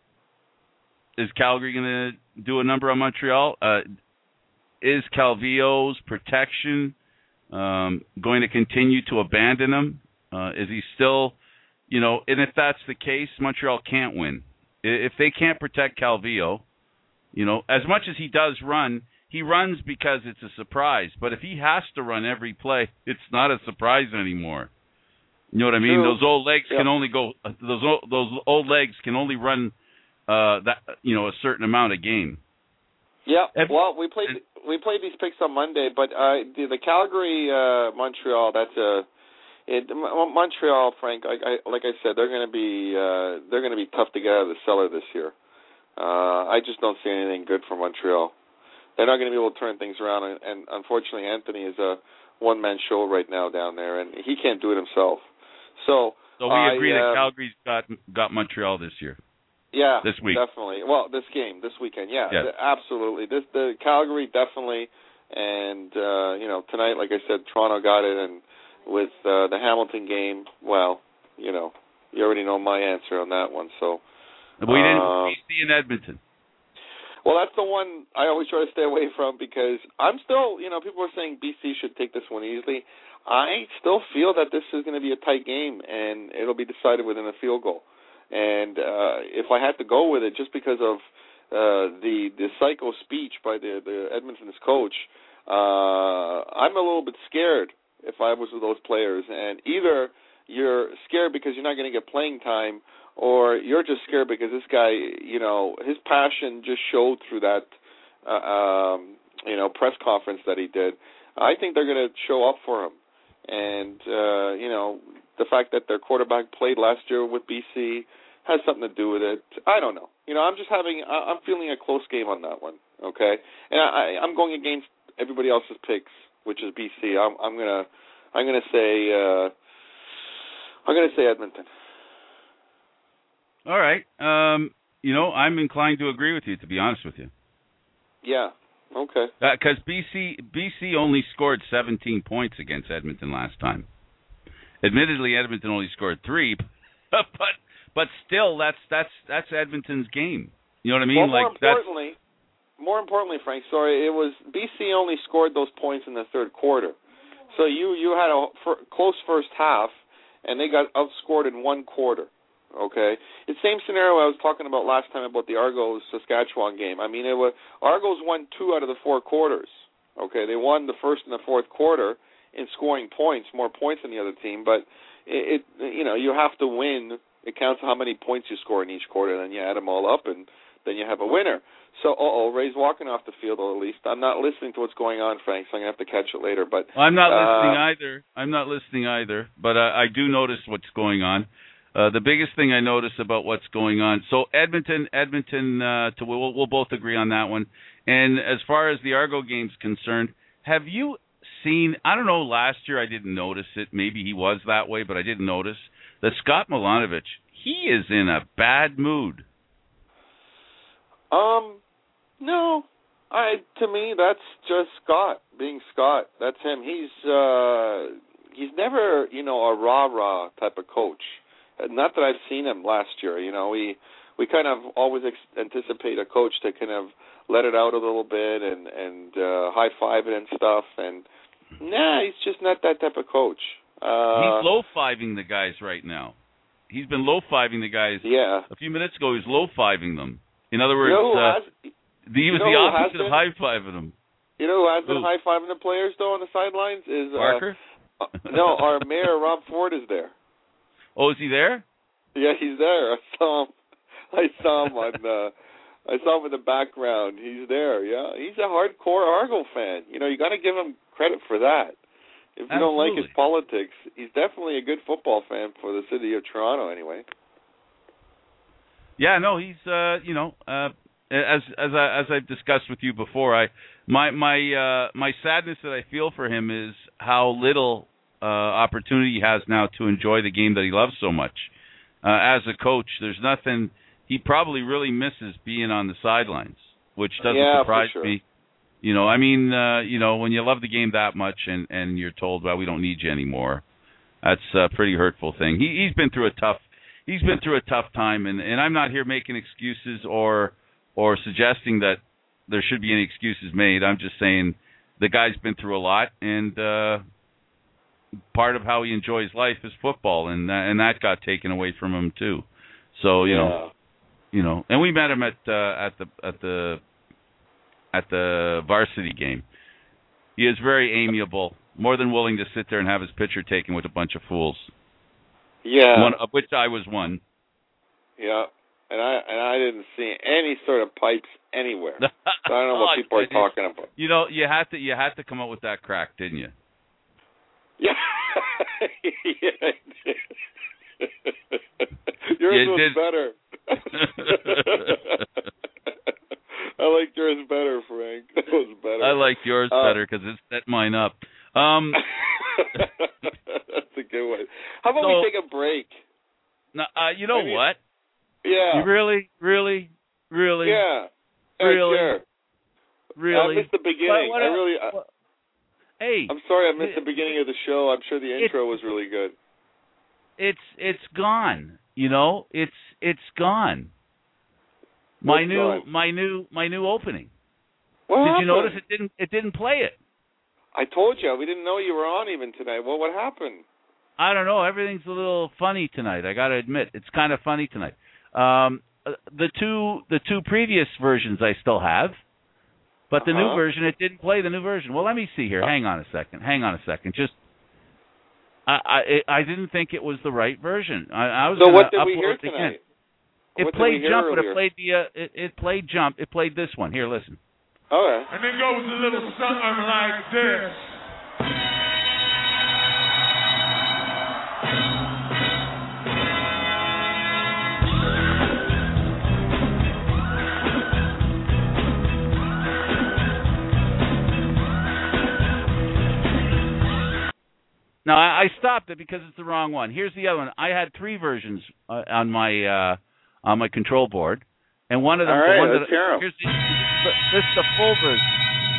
Speaker 2: is Calgary going to do a number on Montreal? Uh, is Calvillo's protection um, going to continue to abandon him? Uh, is he still, you know, and if that's the case, Montreal can't win. If they can't protect Calvillo, you know, as much as he does run, he runs because it's a surprise. But if he has to run every play, it's not a surprise anymore. You know what I mean?
Speaker 12: True.
Speaker 2: Those old legs
Speaker 12: yep.
Speaker 2: can only go. Those old, those old legs can only run uh, that you know a certain amount a game.
Speaker 12: Yeah.
Speaker 2: If,
Speaker 12: well, we played we played these picks on Monday, but uh, the, the Calgary uh, Montreal. That's a it, Montreal, Frank. I, I, like I said, they're going to be uh, they're going to be tough to get out of the cellar this year. Uh, I just don't see anything good for Montreal. They're not going to be able to turn things around, and, and unfortunately, Anthony is a one-man show right now down there, and he can't do it himself. So,
Speaker 2: so we
Speaker 12: I,
Speaker 2: agree that
Speaker 12: uh,
Speaker 2: Calgary's got got Montreal this year.
Speaker 12: Yeah,
Speaker 2: this week
Speaker 12: definitely. Well, this game, this weekend, yeah,
Speaker 2: yes.
Speaker 12: th- absolutely. This the Calgary definitely, and uh, you know tonight, like I said, Toronto got it, and with uh, the Hamilton game, well, you know, you already know my answer on that one. So
Speaker 2: we didn't
Speaker 12: uh,
Speaker 2: B C in Edmonton.
Speaker 12: Well, that's the one I always try to stay away from because I'm still, you know, people are saying B C should take this one easily. I still feel that this is going to be a tight game, and it'll be decided within a field goal. And uh, if I had to go with it, just because of uh, the the psycho speech by the, the Edmonton's coach, uh, I'm a little bit scared if I was with those players. And either you're scared because you're not going to get playing time, or you're just scared because this guy, you know, his passion just showed through that, uh, um, you know, press conference that he did. I think they're going to show up for him. And, uh, you know, the fact that their quarterback played last year with B C has something to do with it. I don't know. You know, I'm just having, I'm feeling a close game on that one, okay? And I, I'm going against everybody else's picks, which is B C. I'm, I'm going to, I'm going to say, uh, I'm going to say Edmonton.
Speaker 2: All right. Um, you know, I'm inclined to agree with you, to be honest with you.
Speaker 12: Yeah. Okay.
Speaker 2: Because uh, B C B C only scored seventeen points against Edmonton last time. Admittedly, Edmonton only scored three, but but still, that's that's that's Edmonton's game. You know what I mean?
Speaker 12: Well, more
Speaker 2: like
Speaker 12: importantly, that's... more importantly, Frank. Sorry, it was B C only scored those points in the third quarter. So you you had a f- close first half, and they got outscored in one quarter. Okay, it's the same scenario I was talking about last time about the Argos Saskatchewan game. I mean, it was Argos won two out of the four quarters. Okay, they won the first and the fourth quarter in scoring points, more points than the other team. But it, it you know, you have to win. It counts how many points you score in each quarter, then you add them all up, and then you have a winner. So, uh-oh, Ray's walking off the field, or at least I'm not listening to what's going on, Frank. So I'm gonna have to catch it later. But
Speaker 2: I'm not
Speaker 12: uh,
Speaker 2: listening either. I'm not listening either. But uh, I do notice what's going on. Uh, the biggest thing I notice about what's going on, so Edmonton, Edmonton, uh, to, we'll, we'll both agree on that one. And as far as the Argo game's concerned, have you seen, I don't know, last year I didn't notice it. Maybe he was that way, but I didn't notice that Scott Milanovic, he is in a bad mood.
Speaker 12: Um, no. I to me, that's just Scott being Scott. That's him. He's uh, he's never, you know, a rah-rah type of coach. Not that I've seen him last year. You know, we we kind of always ex- anticipate a coach to kind of let it out a little bit and and uh, high five it and stuff. And nah, he's just not that type of coach. Uh,
Speaker 2: he's low fiving the guys right now. He's been low fiving the guys.
Speaker 12: Yeah.
Speaker 2: A few minutes ago, he was low fiving them. In other words,
Speaker 12: you know who
Speaker 2: uh,
Speaker 12: has,
Speaker 2: he was
Speaker 12: you know
Speaker 2: the opposite
Speaker 12: been,
Speaker 2: of high fiving them.
Speaker 12: You know who has
Speaker 2: Who?
Speaker 12: been high fiving the players though on the sidelines is uh,
Speaker 2: Barker.
Speaker 12: Uh, no, our mayor Rob Ford is there.
Speaker 2: Oh, is he there?
Speaker 12: Yeah, he's there. I saw him. I saw him on. Uh, I saw him in the background. He's there. Yeah, he's a hardcore Argo fan. You know, you got to give him credit for that. If you
Speaker 2: Absolutely.
Speaker 12: don't like his politics, he's definitely a good football fan for the city of Toronto, anyway.
Speaker 2: Yeah, no, he's uh, you know, uh, as as I as I've discussed with you before, I my my uh, my sadness that I feel for him is how little uh, opportunity he has now to enjoy the game that he loves so much. Uh, as a coach, there's nothing. He probably really misses being on the sidelines, which doesn't
Speaker 12: yeah,
Speaker 2: surprise
Speaker 12: for sure.
Speaker 2: me. You know, I mean, uh, you know, when you love the game that much and, and you're told, well, we don't need you anymore, that's a pretty hurtful thing. He, he's been through a tough, he's been through a tough time, and, and I'm not here making excuses or or suggesting that there should be any excuses made. I'm just saying the guy's been through a lot, and uh, part of how he enjoys life is football, and and that got taken away from him too. So you
Speaker 12: yeah.
Speaker 2: know, you know, and we met him at uh, at the at the at the varsity game. He is very amiable, more than willing to sit there and have his picture taken with a bunch of fools.
Speaker 12: Yeah,
Speaker 2: one of which I was one.
Speaker 12: Yeah, and I and I didn't see any sort of pipes anywhere. So I don't know what
Speaker 2: Oh,
Speaker 12: people are
Speaker 2: it is-
Speaker 12: talking about.
Speaker 2: You know, you had to you had to come up with that crack, didn't you?
Speaker 12: Yeah, yeah, I did. Yours
Speaker 2: You
Speaker 12: was
Speaker 2: did.
Speaker 12: better. I like yours better, Frank. That was better.
Speaker 2: I like yours
Speaker 12: Uh,
Speaker 2: better because it set mine up. Um,
Speaker 12: That's a good one. How about
Speaker 2: So-
Speaker 12: we take a break?
Speaker 2: now, uh, you know
Speaker 12: I mean-
Speaker 2: what?
Speaker 12: Yeah.
Speaker 2: You really, really, really,
Speaker 12: Yeah. Yeah,
Speaker 2: really,
Speaker 12: sure.
Speaker 2: really.
Speaker 12: I missed the beginning.
Speaker 2: What- what
Speaker 12: I
Speaker 2: a-
Speaker 12: really. I,
Speaker 2: Hey,
Speaker 12: I'm sorry, I missed the beginning of the show. I'm sure the
Speaker 2: It-
Speaker 12: intro was really good.
Speaker 2: it's it's gone. You know, it's it's gone. My
Speaker 12: What's
Speaker 2: new
Speaker 12: gone?
Speaker 2: my new my new opening.
Speaker 12: What
Speaker 2: Did
Speaker 12: happened?
Speaker 2: you notice it didn't it didn't play it?
Speaker 12: I told you we didn't know you were on even tonight. Well, what happened?
Speaker 2: I don't know. Everything's a little funny tonight. I got to admit, it's kind of funny tonight. Um, uh, the two the two previous versions I still have, but the new
Speaker 12: Uh-huh.
Speaker 2: version it didn't play the new version. Well, let me see here. Hang on a second. Hang on a second. Just I I, it, I didn't think it was the right version. I, I was
Speaker 12: So
Speaker 2: gonna
Speaker 12: what did we
Speaker 2: upload
Speaker 12: hear
Speaker 2: it again.
Speaker 12: tonight?
Speaker 2: It
Speaker 12: What did
Speaker 2: played
Speaker 12: we hear
Speaker 2: jump, but
Speaker 12: earlier?
Speaker 2: it played the uh, it, it played jump. It played this one. Here, listen.
Speaker 12: All right.
Speaker 6: And it goes a little something like this.
Speaker 2: Now I, I stopped it because it's the wrong one. Here's the other one. I had three versions uh, on my uh, on my control board, and one of them.
Speaker 12: All
Speaker 2: the
Speaker 12: right,
Speaker 2: one
Speaker 12: let's
Speaker 2: that,
Speaker 12: hear 'em.
Speaker 2: here's the, this, is the, this is the full version.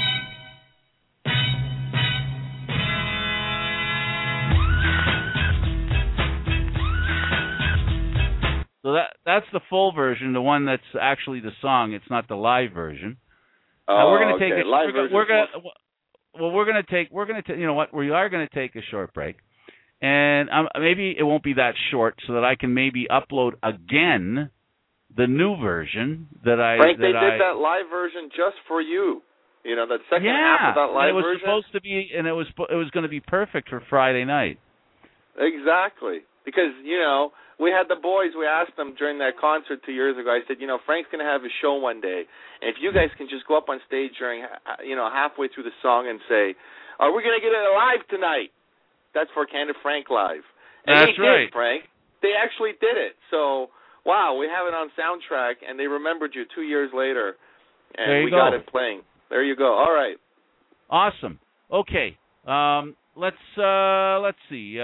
Speaker 2: So that that's the full version, the one that's actually the song. It's not the live version.
Speaker 12: Oh,
Speaker 2: Now, we're gonna
Speaker 12: okay.
Speaker 2: take a,
Speaker 12: Live
Speaker 2: we're, gonna-
Speaker 12: version's
Speaker 2: we're gonna
Speaker 12: more-
Speaker 2: well we're gonna take we're gonna ta- you know what we are gonna take a short break, and um, maybe it won't be that short, so that I can maybe upload again the new version that I
Speaker 12: Frank,
Speaker 2: that
Speaker 12: they
Speaker 2: I
Speaker 12: did that live version just for you. You know, that second
Speaker 2: yeah,
Speaker 12: half of that
Speaker 2: and
Speaker 12: live
Speaker 2: it was
Speaker 12: version.
Speaker 2: supposed to be, and it was it was going to be perfect for Friday night.
Speaker 12: Exactly. Because, you know, we had the boys, we asked them during that concert two years ago, I said, you know, Frank's going to have a show one day, and if you guys can just go up on stage during, you know, halfway through the song and say, are we going to get it live tonight? That's for Candid Frank Live. And
Speaker 2: That's
Speaker 12: they
Speaker 2: right.
Speaker 12: did, Frank. They actually did it. So, wow, we have it on soundtrack, and they remembered you two years later, and
Speaker 2: There you
Speaker 12: we
Speaker 2: go.
Speaker 12: got it playing. There you go. All right.
Speaker 2: Awesome. Okay. Um, let's uh, let's see. Uh,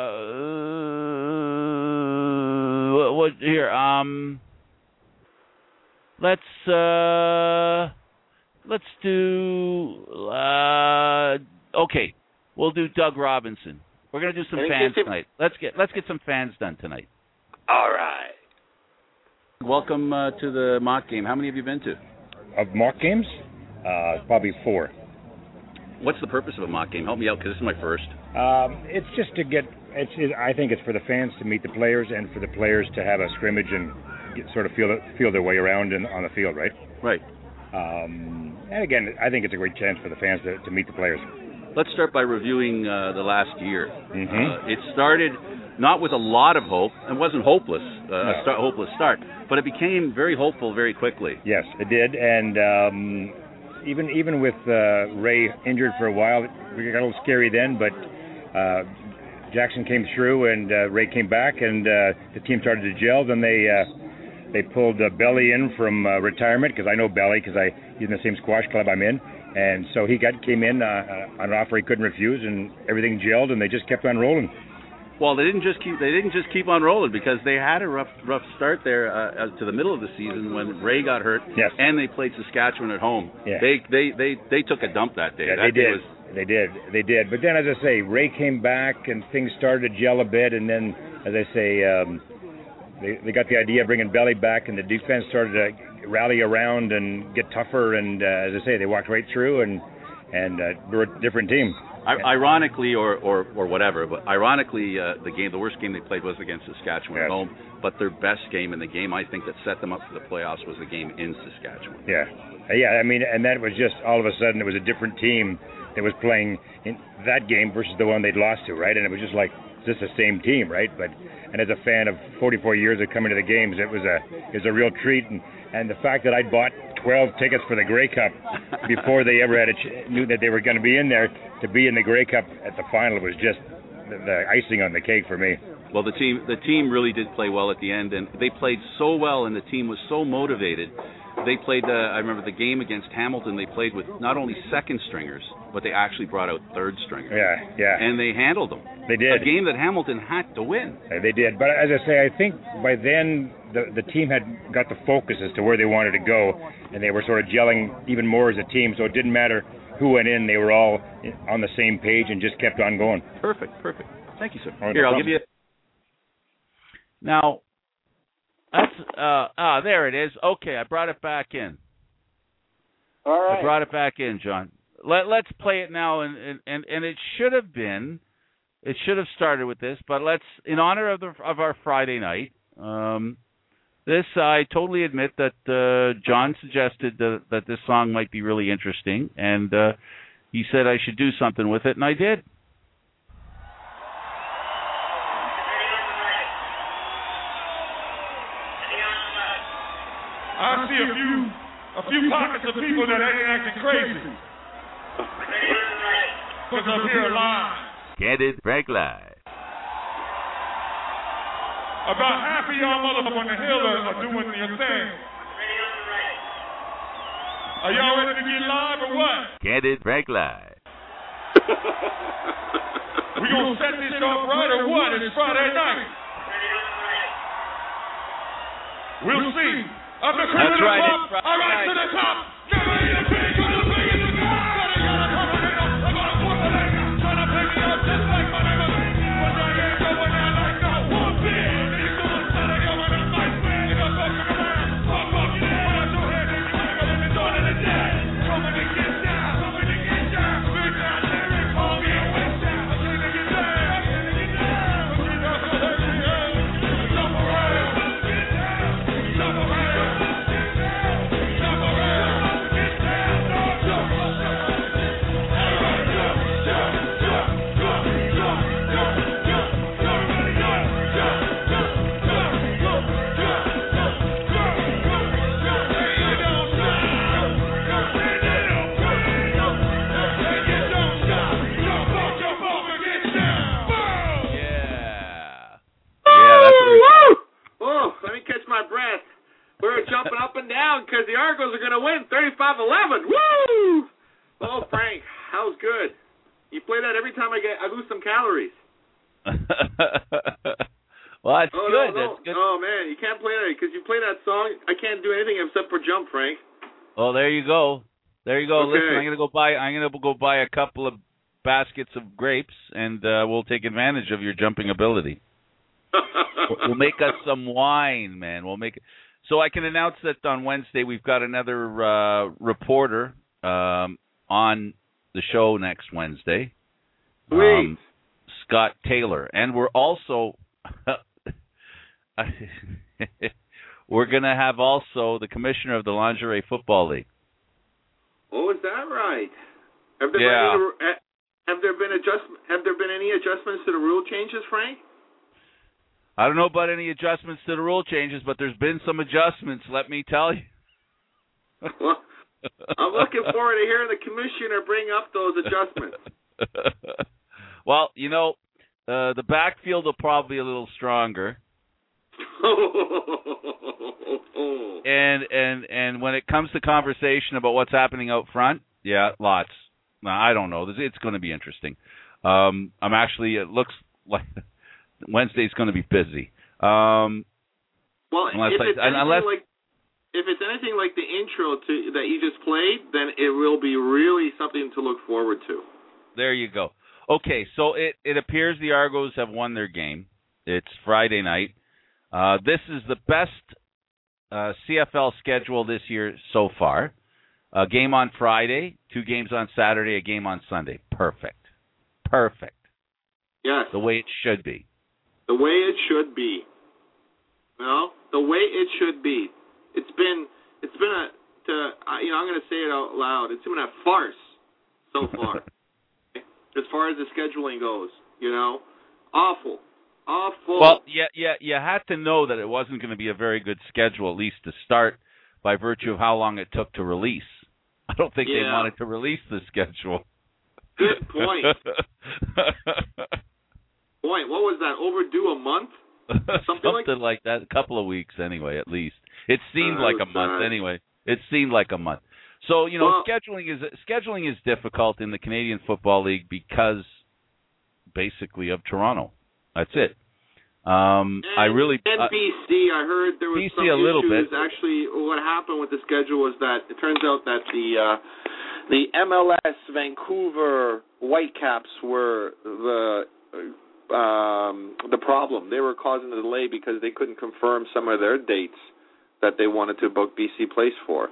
Speaker 2: uh, what here? Um, let's uh, let's do. Uh, okay, we'll do Doug Robinson. We're gonna do some
Speaker 12: And in
Speaker 2: fans
Speaker 12: case you-
Speaker 2: tonight. Let's get let's get some fans done tonight.
Speaker 12: All right.
Speaker 2: Welcome uh, to the mock game. How many have you been to?
Speaker 13: Of mock games? Uh, probably four.
Speaker 2: What's the purpose of a mock game? Help me out, because this is my first.
Speaker 13: Um, it's just to get. It's. It, I think it's for the fans to meet the players, and for the players to have a scrimmage and get, sort of feel feel their way around in, on the field, right?
Speaker 2: Right.
Speaker 13: Um, and again, I think it's a great chance for the fans to, to meet the players.
Speaker 2: let's start by reviewing uh, the last year.
Speaker 13: Mm-hmm.
Speaker 2: Uh, it started not with a lot of hope. It wasn't hopeless, uh,
Speaker 13: no.
Speaker 2: a start, hopeless start, but it became very hopeful very quickly.
Speaker 13: Yes, it did, and um, even even with uh, Ray injured for a while, we got a little scary then, but uh, Jackson came through, and uh, Ray came back, and uh, the team started to gel. Then they uh, they pulled uh, Belly in from uh, retirement, because I know Belly, because I he's in the same squash club I'm in, and so he got came in uh, on an offer he couldn't refuse, and everything gelled, and they just kept on rolling.
Speaker 2: Well, they didn't just keep they didn't just keep on rolling, because they had a rough rough start there uh, to the middle of the season when Ray got hurt,
Speaker 13: yes.
Speaker 2: and they played Saskatchewan at home.
Speaker 13: Yeah.
Speaker 2: They they they they took a dump that day.
Speaker 13: Yeah,
Speaker 2: that
Speaker 13: they
Speaker 2: day
Speaker 13: did.
Speaker 2: Was,
Speaker 13: They did. They did. But then, as I say, Ray came back and things started to gel a bit. And then, as I say, um, they, they got the idea of bringing Belly back, and the defense started to rally around and get tougher. And uh, as I say, they walked right through, and and uh, we're a different team.
Speaker 2: I, ironically, or, or or whatever, but ironically, uh, the game, the worst game they played was against Saskatchewan
Speaker 13: yes.
Speaker 2: at home. But their best game in the game, I think, that set them up for the playoffs was the game in Saskatchewan.
Speaker 13: Yeah, uh, yeah. I mean, and that was just all of a sudden it was a different team that was playing in that game versus the one they'd lost to, right? And it was just like, it's just the same team, right? But and as a fan of forty-four years of coming to the games, it was a it was a real treat. And, and the fact that I'd bought twelve tickets for the Grey Cup before they ever had a ch- knew that they were going to be in there, to be in the Grey Cup at the final was just the, the icing on the cake for me.
Speaker 2: Well, the team the team really did play well at the end, and they played so well, and the team was so motivated. They played, uh, I remember the game against Hamilton, they played with not only second stringers, but they actually brought out third stringers.
Speaker 13: Yeah, yeah.
Speaker 2: And they handled them.
Speaker 13: They did.
Speaker 2: A game that Hamilton had to win.
Speaker 13: Yeah, they did. But as I say, I think by then the the team had got the focus as to where they wanted to go, and they were sort of gelling even more as a team, so it didn't matter who went in. They were all on the same page and just kept on going.
Speaker 2: Perfect, perfect. Thank you, sir.
Speaker 13: Right,
Speaker 2: Here,
Speaker 13: no
Speaker 2: I'll
Speaker 13: problem.
Speaker 2: give you... Now... That's uh ah there it is. Okay, I brought it back in.
Speaker 12: All right.
Speaker 2: I brought it back in, John. Let let's play it now, and and, and, and it should have been, it should have started with this, but let's, in honor of the of our Friday night. Um, this I totally admit that uh, John suggested that, that this song might be really interesting, and uh, he said I should do something with it, and I did.
Speaker 6: I see a few a few pockets of people that ain't acting crazy. Because I'm here live.
Speaker 2: Candid Frank Live.
Speaker 6: About half of y'all motherfuckers on the hill are, are doing your thing. Are y'all ready to get live or what?
Speaker 2: Candid Frank Live.
Speaker 6: We gonna set this off right or what? It's Friday night. We'll see. Up the
Speaker 2: That's right.
Speaker 6: Top. All right, to the top. Get ready to pay. Gonna pay it to God. Gonna come on in. I'm gonna put the leg up. Gonna pay me up just like my name is. When I ain't going out like that. One big. He's gonna set it up in a nice way. He's gonna fuck it around. Fuck, fuck, yeah. When I show head, he's gonna go in the door to the dead. Coming to get down. Coming to get down. Big down lyric. Call me a west down. I'm going to get down. I'm going to get down. I'm going to get down. Jump around. Jump around.
Speaker 12: We're jumping up and down because the Argos are going to win thirty-five eleven. Woo! Oh, Frank, that was good. You play that every time I get I lose some calories.
Speaker 2: Well, that's
Speaker 12: oh,
Speaker 2: good.
Speaker 12: No, no.
Speaker 2: That's good.
Speaker 12: Oh, man, you can't play that because you play that song. I can't do anything except for jump, Frank.
Speaker 2: Well, there you go. There you go.
Speaker 12: Okay.
Speaker 2: Listen, I'm gonna go buy. I'm gonna go buy a couple of baskets of grapes, and uh, we'll take advantage of your jumping ability. We'll make us some wine, man. We'll make it. So I can announce that on Wednesday we've got another uh, reporter um, on the show next Wednesday. Um, Scott Taylor, and we're also we're going to have also the commissioner of the Lingerie Football League.
Speaker 12: Oh, is that right? Have they
Speaker 2: yeah.
Speaker 12: ready to, Have there been adjust? Have there been any adjustments to the rule changes, Frank?
Speaker 2: I don't know about any adjustments to the rule changes, but there's been some adjustments, let me tell you.
Speaker 12: Well, I'm looking forward to hearing the commissioner bring up those adjustments.
Speaker 2: Well, you know, uh, the backfield will probably be a little stronger. and and and when it comes to conversation about what's happening out front, yeah, lots. I don't know. It's going to be interesting. Um, I'm actually. It looks like Wednesday's going to be busy. Um,
Speaker 12: well,
Speaker 2: unless
Speaker 12: if
Speaker 2: I,
Speaker 12: it's anything
Speaker 2: unless,
Speaker 12: like if it's anything like the intro to that you just played, then it will be really something to look forward to.
Speaker 2: There you go. Okay, so it it appears the Argos have won their game. It's Friday night. Uh, this is the best uh, C F L schedule this year so far. A game on Friday, two games on Saturday, a game on Sunday. Perfect. Perfect.
Speaker 12: Yes.
Speaker 2: The way it should be.
Speaker 12: The way it should be. No, the way it should be. It's been, it's been a, to, you know, I'm going to say it out loud. It's been a farce so far, as far as the scheduling goes. You know, awful, awful.
Speaker 2: Well, yeah, yeah, you had to know that it wasn't going to be a very good schedule, at least to start, by virtue of how long it took to release. I don't think
Speaker 12: yeah.
Speaker 2: they wanted to release the schedule.
Speaker 12: Good point. Point. What was that? Overdue a month? Something,
Speaker 2: Something like, like that. A couple of weeks, anyway, at least. It seemed
Speaker 12: uh,
Speaker 2: like a month,
Speaker 12: sad.
Speaker 2: anyway. It seemed like a month. So you know,
Speaker 12: well,
Speaker 2: scheduling is scheduling is difficult in the Canadian Football League because, basically, of Toronto. That's it. Um,
Speaker 12: and,
Speaker 2: I really
Speaker 12: and
Speaker 2: uh,
Speaker 12: B C. I heard there was
Speaker 2: B C
Speaker 12: some
Speaker 2: a little
Speaker 12: issues.
Speaker 2: bit.
Speaker 12: Actually, what happened with the schedule was that it turns out that the uh, the M L S Vancouver Whitecaps were the um, the problem. They were causing the delay because they couldn't confirm some of their dates that they wanted to book B C Place for.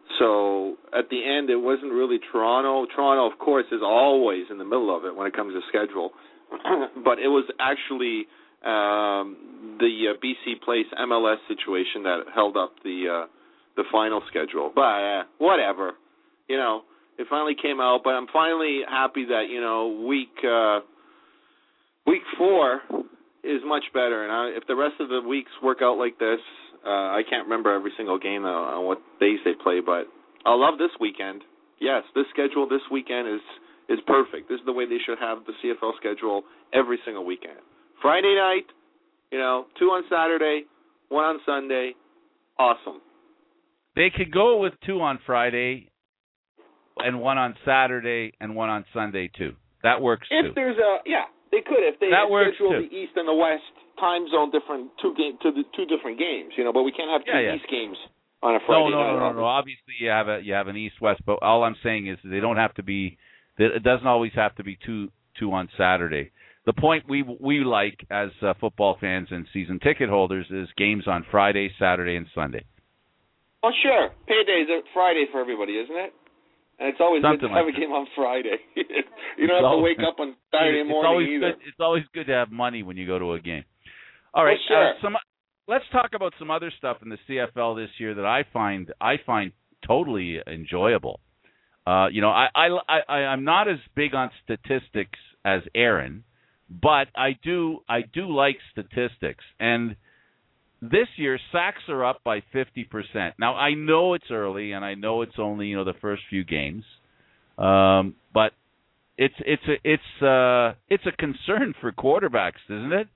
Speaker 12: So at the end, it wasn't really Toronto. Toronto, of course, is always in the middle of it when it comes to schedule, but it was actually um, the uh, B C Place M L S situation that held up the uh, the final schedule. But uh, whatever, you know, it finally came out. But I'm finally happy that you know week uh, week four is much better, and I, if the rest of the weeks work out like this, uh, I can't remember every single game uh, on what days they play, but I love this weekend. Yes, this schedule this weekend is is perfect. This is the way they should have the C F L schedule every single weekend. Friday night, you know, two on Saturday, one on Sunday. Awesome.
Speaker 2: They could go with two on Friday and one on Saturday and one on Sunday too. That works
Speaker 12: if
Speaker 2: too.
Speaker 12: If there's a yeah, they could if they
Speaker 2: that works
Speaker 12: schedule
Speaker 2: too.
Speaker 12: the East and the West time zone different two game to the two different games, you know, but we can't have two
Speaker 2: yeah, yeah.
Speaker 12: East games on a Friday
Speaker 2: no, no,
Speaker 12: night.
Speaker 2: No, no, no, no. Obviously, you have a you have an East-West, but all I'm saying is they don't have to be. It doesn't always have to be two two on Saturday. The point we we like as uh, football fans and season ticket holders is games on Friday, Saturday, and Sunday.
Speaker 12: Well, sure. Payday's a Friday for everybody, isn't it? And it's always
Speaker 2: Something
Speaker 12: good to
Speaker 2: like
Speaker 12: have a
Speaker 2: that.
Speaker 12: game on Friday. you don't
Speaker 2: It's
Speaker 12: have
Speaker 2: always,
Speaker 12: to wake up on Saturday
Speaker 2: it's
Speaker 12: morning
Speaker 2: always
Speaker 12: either.
Speaker 2: Good, it's always good to have money when you go to a game. All right,
Speaker 12: well, sure.
Speaker 2: uh, some let's talk about some other stuff in the C F L this year that I find I find totally enjoyable. Uh, you know, I, I, I, I'm not as big on statistics as Aaron, but I do I do like statistics. And this year, sacks are up by fifty percent. Now, I know it's early, and I know it's only you know the first few games, um, but it's it's a it's uh it's a concern for quarterbacks, isn't it?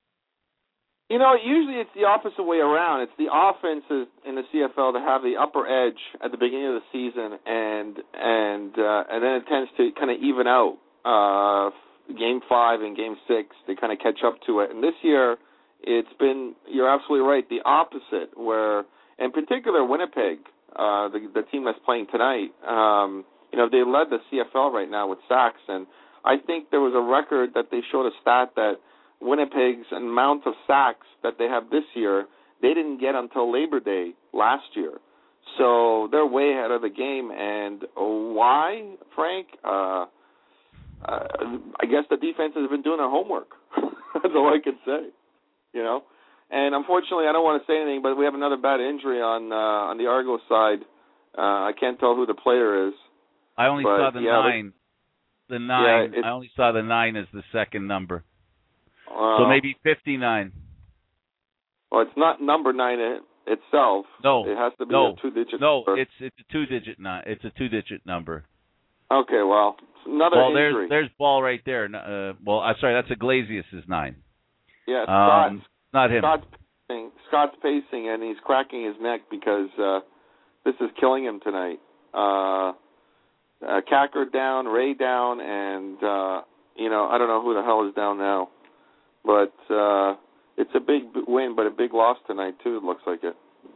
Speaker 12: You know, usually it's the opposite way around. It's the offenses in the C F L that have the upper edge at the beginning of the season, and and uh, and then it tends to kind of even out. Uh, game five and game six, they kind of catch up to it. And this year, it's been, you're absolutely right, the opposite, where, in particular, Winnipeg, uh, the, the team that's playing tonight, um, you know, they led the C F L right now with sacks. And I think there was a record that they showed a stat that Winnipeg's amount of sacks that they have this year, they didn't get until Labor Day last year. So they're way ahead of the game. And why, Frank? Uh, uh, I guess the defense has been doing their homework. That's all I can say, you know. And unfortunately, I don't want to say anything, but we have another bad injury on uh, on the Argos side. Uh, I can't tell who the player is.
Speaker 2: I only
Speaker 12: but,
Speaker 2: saw the
Speaker 12: yeah,
Speaker 2: nine. the nine.
Speaker 12: Yeah, it,
Speaker 2: I only saw the nine as the second number.
Speaker 12: Uh,
Speaker 2: so maybe fifty-nine.
Speaker 12: Well, it's not number nine itself.
Speaker 2: No.
Speaker 12: It has to be
Speaker 2: no,
Speaker 12: a two-digit
Speaker 2: no,
Speaker 12: number.
Speaker 2: No, it's it's a two-digit nine. It's a two-digit number.
Speaker 12: Okay, well, another
Speaker 2: well,
Speaker 12: injury.
Speaker 2: there's there's ball right there. Uh, well, I'm sorry, that's Iglesias' nine.
Speaker 12: Yeah, Scott.
Speaker 2: Um, not him.
Speaker 12: Scott's pacing, Scott's pacing, and he's cracking his neck because uh, this is killing him tonight. Uh, uh, Kacker down, Ray down, and uh, you know I don't know who the hell is down now, but uh, it's a big win, but a big loss tonight too. It looks like it.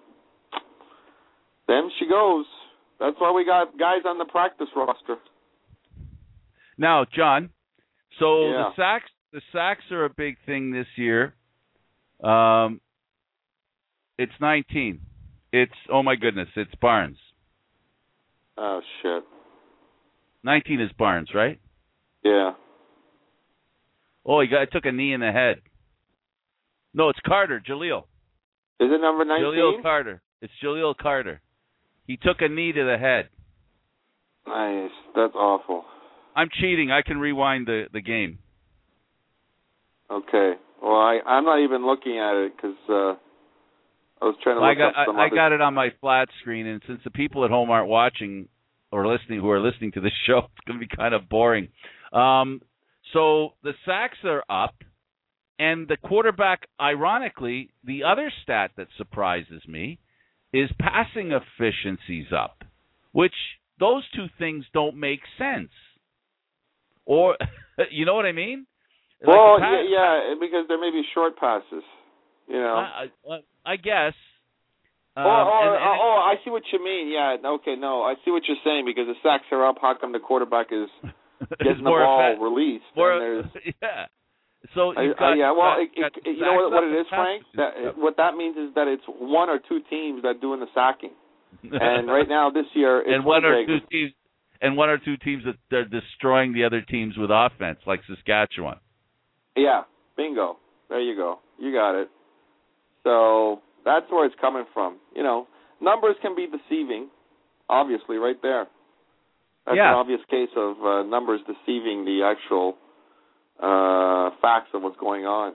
Speaker 12: Then she goes. That's why we got guys on the practice roster.
Speaker 2: Now, John, so
Speaker 12: yeah.
Speaker 2: the sacks the sacks are a big thing this year. Um, it's nineteen. It's oh my goodness, it's Barnes.
Speaker 12: Oh shit.
Speaker 2: nineteen is Barnes, right?
Speaker 12: Yeah.
Speaker 2: Oh, he got took a knee in the head. No, it's Carter, Jaleel.
Speaker 12: Is it number nineteen?
Speaker 2: Jaleel Carter. It's Jaleel Carter. He took a knee to the head.
Speaker 12: Nice. That's awful.
Speaker 2: I'm cheating. I can rewind the, the game.
Speaker 12: Okay. Well, I, I'm not even looking at it because uh, I was trying to
Speaker 2: well,
Speaker 12: look
Speaker 2: I got,
Speaker 12: up some
Speaker 2: I,
Speaker 12: other...
Speaker 2: I got it on my flat screen, and since the people at home aren't watching or listening who are listening to this show, it's going to be kind of boring. Um, so the sacks are up, and the quarterback, ironically, the other stat that surprises me is passing efficiency's up, which those two things don't make sense. Or, you know what I mean? Like
Speaker 12: well,
Speaker 2: pass,
Speaker 12: yeah, yeah, because there may be short passes, you know.
Speaker 2: I, I, I guess. Um,
Speaker 12: oh, oh,
Speaker 2: and, and
Speaker 12: oh, I see what you mean. Yeah, okay, no, I see what you're saying because the sacks are up. How come the quarterback is getting the ball
Speaker 2: effect,
Speaker 12: released?
Speaker 2: More, yeah. So you've
Speaker 12: I,
Speaker 2: got,
Speaker 12: uh, yeah, well,
Speaker 2: got,
Speaker 12: it,
Speaker 2: got
Speaker 12: it, you know what, what it is, Frank? That,
Speaker 2: yep.
Speaker 12: What that means is that it's one or two teams that are doing the sacking, and right now this year it's
Speaker 2: and one or
Speaker 12: Winnipeg.
Speaker 2: two teams, and one or two teams that they're destroying the other teams with offense, like Saskatchewan.
Speaker 12: Yeah, bingo. There you go. You got it. So that's where it's coming from. You know, numbers can be deceiving, obviously, right there. That's
Speaker 2: yeah.
Speaker 12: an obvious case of uh, numbers deceiving the actual uh, facts of what's going on.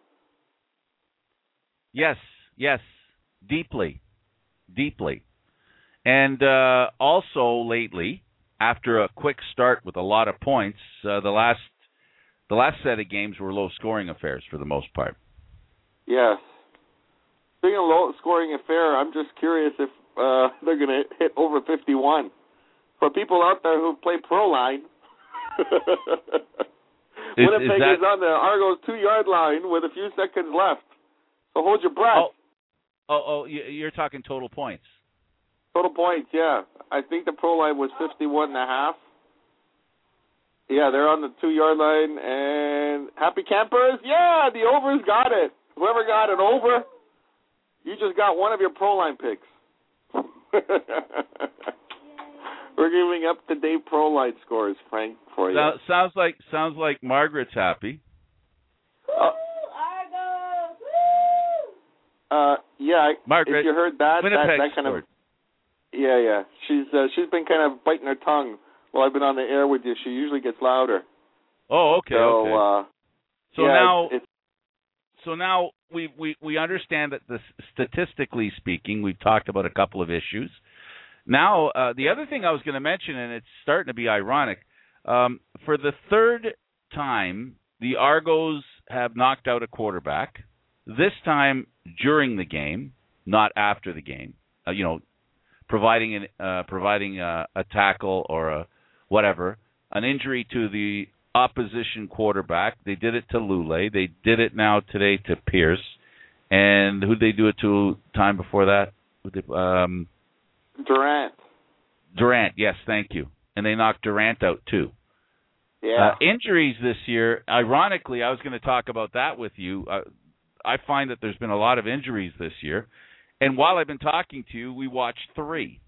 Speaker 2: Yes, yes, deeply, deeply. And uh, also lately, after a quick start with a lot of points, uh, the last the last set of games were low-scoring affairs for the most part.
Speaker 12: Yes. Speaking of low-scoring affair, I'm just curious if uh, they're going to hit over fifty-one. For people out there who play pro line,
Speaker 2: is,
Speaker 12: Winnipeg
Speaker 2: is, that,
Speaker 12: is on the Argos two-yard line with a few seconds left. So hold your breath.
Speaker 2: Oh, oh, oh you're talking total points.
Speaker 12: Total points, yeah. I think the pro line was fifty-one and a half. Yeah, they're on the two-yard line. And happy campers, yeah, the overs got it. Whoever got an over, you just got one of your pro line picks. We're giving up to date pro line scores, Frank, for you.
Speaker 2: Now, sounds like sounds like Margaret's happy.
Speaker 12: Uh, uh, yeah,
Speaker 2: Margaret,
Speaker 12: if you heard that, that,
Speaker 2: Winnipeg
Speaker 12: that kind
Speaker 2: scored.
Speaker 12: of. Yeah, yeah. She's uh, she's been kind of biting her tongue while I've been on the air with you. She usually gets louder.
Speaker 2: Oh, okay,
Speaker 12: so,
Speaker 2: okay.
Speaker 12: Uh,
Speaker 2: so
Speaker 12: yeah,
Speaker 2: now,
Speaker 12: it's,
Speaker 2: so now we, we we understand that the statistically speaking, we've talked about a couple of issues. Now, uh, the other thing I was going to mention, and it's starting to be ironic, um, for the third time, the Argos have knocked out a quarterback. This time during the game, not after the game. Uh, you know, providing an uh, providing a, a tackle or a whatever, an injury to the opposition quarterback. They did it to Lule. They did it now today to Pierce. And who'd they do it to time before that? Um,
Speaker 12: Durant.
Speaker 2: Durant, yes, thank you. And they knocked Durant out too.
Speaker 12: Yeah.
Speaker 2: Uh, injuries this year, ironically, I was going to talk about that with you. Uh, I find that there's been a lot of injuries this year. And while I've been talking to you, we watched three.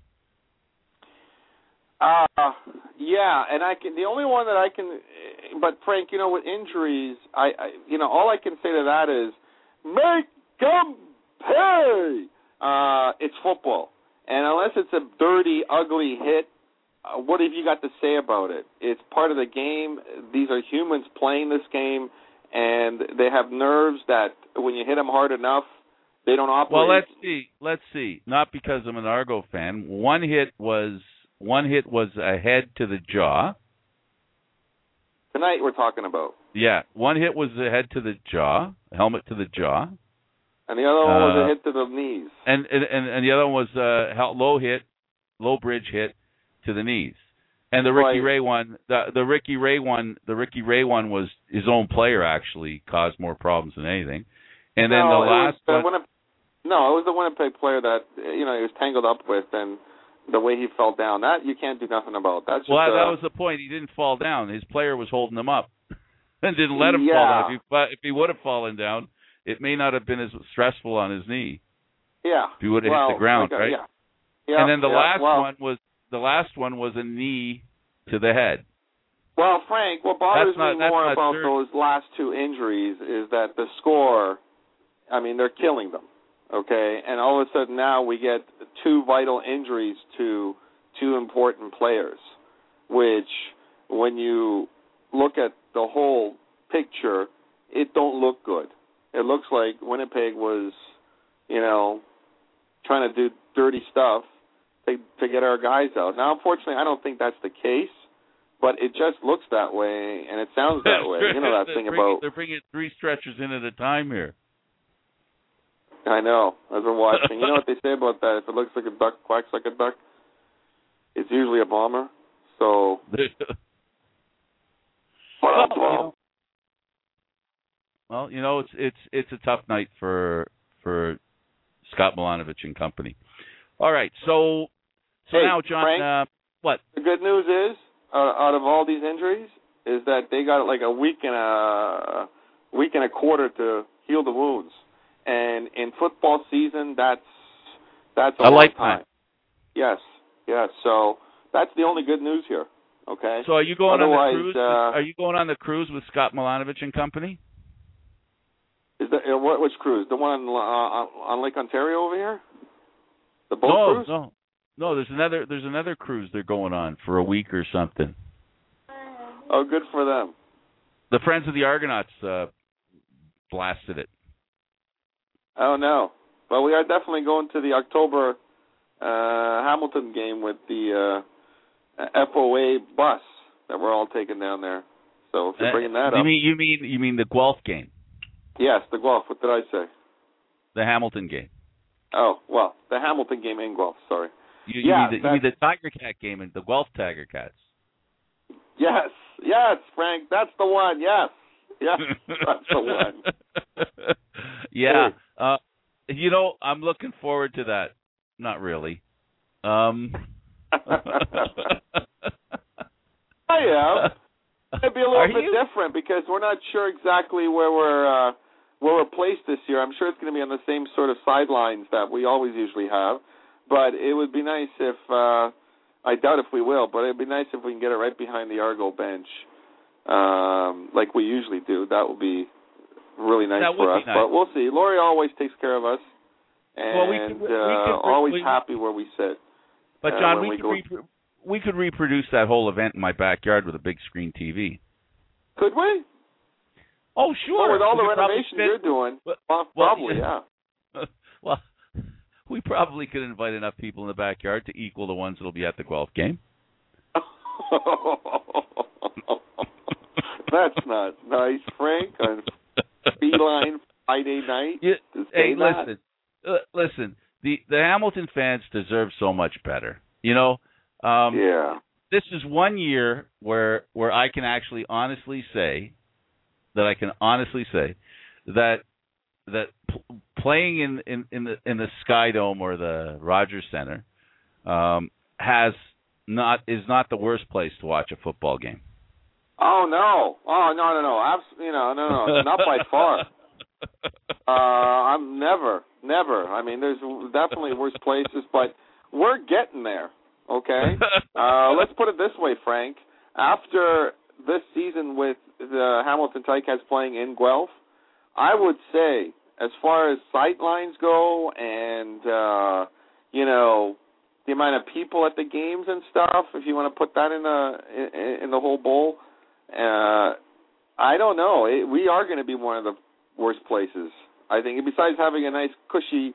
Speaker 12: Uh, yeah, and I can. The only one that I can, but Frank, you know, with injuries, I, I you know, all I can say to that is, make them pay. Uh, it's football, and unless it's a dirty, ugly hit, what have you got to say about it? It's part of the game. These are humans playing this game, and they have nerves that when you hit them hard enough, they don't operate.
Speaker 2: Well, let's see. Let's see. Not because I'm an Argo fan. One hit was one hit was a head to the jaw.
Speaker 12: Tonight we're talking about.
Speaker 2: Yeah, one hit was a head to the jaw, helmet to the jaw.
Speaker 12: And the other one was
Speaker 2: uh,
Speaker 12: a hit to the knees.
Speaker 2: And and and the other one was a low hit, low bridge hit to the knees. And the Ricky
Speaker 12: Right.
Speaker 2: Ray one, the the Ricky Ray one, the Ricky Ray one was his own player actually caused more problems than anything. And then
Speaker 12: no,
Speaker 2: the last
Speaker 12: it was the
Speaker 2: one,
Speaker 12: Winnipeg, no, it was the Winnipeg player that you know he was tangled up with, and the way he fell down. That you can't do nothing about. That's just,
Speaker 2: well,
Speaker 12: uh,
Speaker 2: that was the point. He didn't fall down. His player was holding him up and didn't let him
Speaker 12: yeah.
Speaker 2: fall down. If he, but if he would have fallen down, it may not have been as stressful on his knee.
Speaker 12: Yeah.
Speaker 2: If he would have
Speaker 12: well,
Speaker 2: hit the ground,
Speaker 12: like,
Speaker 2: right?
Speaker 12: Yeah. yeah.
Speaker 2: And then the
Speaker 12: yeah,
Speaker 2: last
Speaker 12: well,
Speaker 2: one was the last one was a knee to the head.
Speaker 12: Well, Frank, what bothers
Speaker 2: That's not-
Speaker 12: me
Speaker 2: that's
Speaker 12: more
Speaker 2: not
Speaker 12: about
Speaker 2: true.
Speaker 12: those last two injuries is that the score, I mean, they're killing them, okay? And all of a sudden now we get two vital injuries to two important players, which when you look at the whole picture, it don't look good. It looks like Winnipeg was, you know, trying to do dirty stuff to, to get our guys out. Now, unfortunately, I don't think that's the case. But it just looks that way, and it sounds that way. You know that
Speaker 2: they're
Speaker 12: thing
Speaker 2: bringing,
Speaker 12: about...
Speaker 2: They're bringing three stretchers in at a time here.
Speaker 12: I know, as we're watching. You know what they say about that? If it looks like a duck, quacks like a duck, it's usually a bomber. So...
Speaker 2: well, you know, well, you know, it's it's it's a tough night for for Scott Milanovich and company. All right, so so
Speaker 12: hey,
Speaker 2: now, John,
Speaker 12: Frank,
Speaker 2: uh, what?
Speaker 12: The good news is, uh, out of all these injuries, is that they got like a week and a week and a quarter to heal the wounds. And in football season, that's that's a,
Speaker 2: a
Speaker 12: long
Speaker 2: lifetime.
Speaker 12: time. Yes, yes. So that's the only good news here. Okay.
Speaker 2: So are you going
Speaker 12: Otherwise,
Speaker 2: on the cruise?
Speaker 12: Uh,
Speaker 2: are you going on the cruise with Scott Milanovich and company?
Speaker 12: Is that uh, what? Which cruise? The one on, uh, on Lake Ontario over here? The boat
Speaker 2: no,
Speaker 12: cruise?
Speaker 2: no, no. There's another. There's another cruise they're going on for a week or something.
Speaker 12: Oh, good for them.
Speaker 2: The Friends of the Argonauts uh, blasted it.
Speaker 12: Oh no. Well, we are definitely going to the October uh, Hamilton game with the uh, F O A bus that we're all taking down there. So if you're bringing that
Speaker 2: uh, you
Speaker 12: up,
Speaker 2: mean you mean you mean the Guelph game?
Speaker 12: Yes, the Guelph. What did I say?
Speaker 2: The Hamilton game.
Speaker 12: Oh well, the Hamilton game in Guelph. Sorry.
Speaker 2: You, you,
Speaker 12: yeah,
Speaker 2: mean, the, you mean the Tiger Cat game and the Guelph Tiger Cats?
Speaker 12: Yes, yes, Frank, that's the one. Yes, yes, that's the one.
Speaker 2: Yeah, uh, you know, I'm looking forward to that. Not really. Um.
Speaker 12: I am. It'd be a little
Speaker 2: Are
Speaker 12: bit
Speaker 2: you?
Speaker 12: different because we're not sure exactly where we're uh, where we're placed this year. I'm sure it's going to be on the same sort of sidelines that we always usually have. But it would be nice if uh, I doubt if we will, but it'd be nice if we can get it right behind the Argo bench, um, like we usually do. That would be really nice
Speaker 2: That
Speaker 12: for
Speaker 2: would
Speaker 12: us.
Speaker 2: be nice.
Speaker 12: But we'll see. Lori always takes care of us, and
Speaker 2: Well, we could- we
Speaker 12: uh,
Speaker 2: could-
Speaker 12: always
Speaker 2: we-
Speaker 12: happy where we sit.
Speaker 2: But
Speaker 12: uh,
Speaker 2: John,
Speaker 12: when
Speaker 2: we,
Speaker 12: we
Speaker 2: could
Speaker 12: go-
Speaker 2: repro- we could reproduce that whole event in my backyard with a big screen T V.
Speaker 12: Could we?
Speaker 2: Oh, sure.
Speaker 12: Well, with all
Speaker 2: We
Speaker 12: the
Speaker 2: could probably
Speaker 12: renovations
Speaker 2: fit-
Speaker 12: you're doing,
Speaker 2: Well,
Speaker 12: well,
Speaker 2: well,
Speaker 12: probably, yeah.
Speaker 2: Well, we probably could invite enough people in the backyard to equal the ones that'll be at the Guelph game.
Speaker 12: That's not nice, Frank. On Beeline Friday night.
Speaker 2: Yeah,
Speaker 12: to say
Speaker 2: hey,
Speaker 12: that.
Speaker 2: listen, uh, listen. The the Hamilton fans deserve so much better. You know. Um,
Speaker 12: yeah.
Speaker 2: This is one year where where I can actually honestly say that I can honestly say that that p- playing in, in, in the in the Sky Dome or the Rogers Center um, has not is not the worst place to watch a football game.
Speaker 12: Oh no! Oh no no no! Abs- you know no no not by far. Uh, I'm never never. I mean, there's definitely worse places, but we're getting there. Okay. Uh, let's put it this way, Frank. After this season with the Hamilton Ticats playing in Guelph, I would say, as far as sight lines go and, uh, you know, the amount of people at the games and stuff, if you want to put that in the in, in the whole bowl, uh, I don't know. It, we are going to be one of the worst places, I think. Besides having a nice, cushy,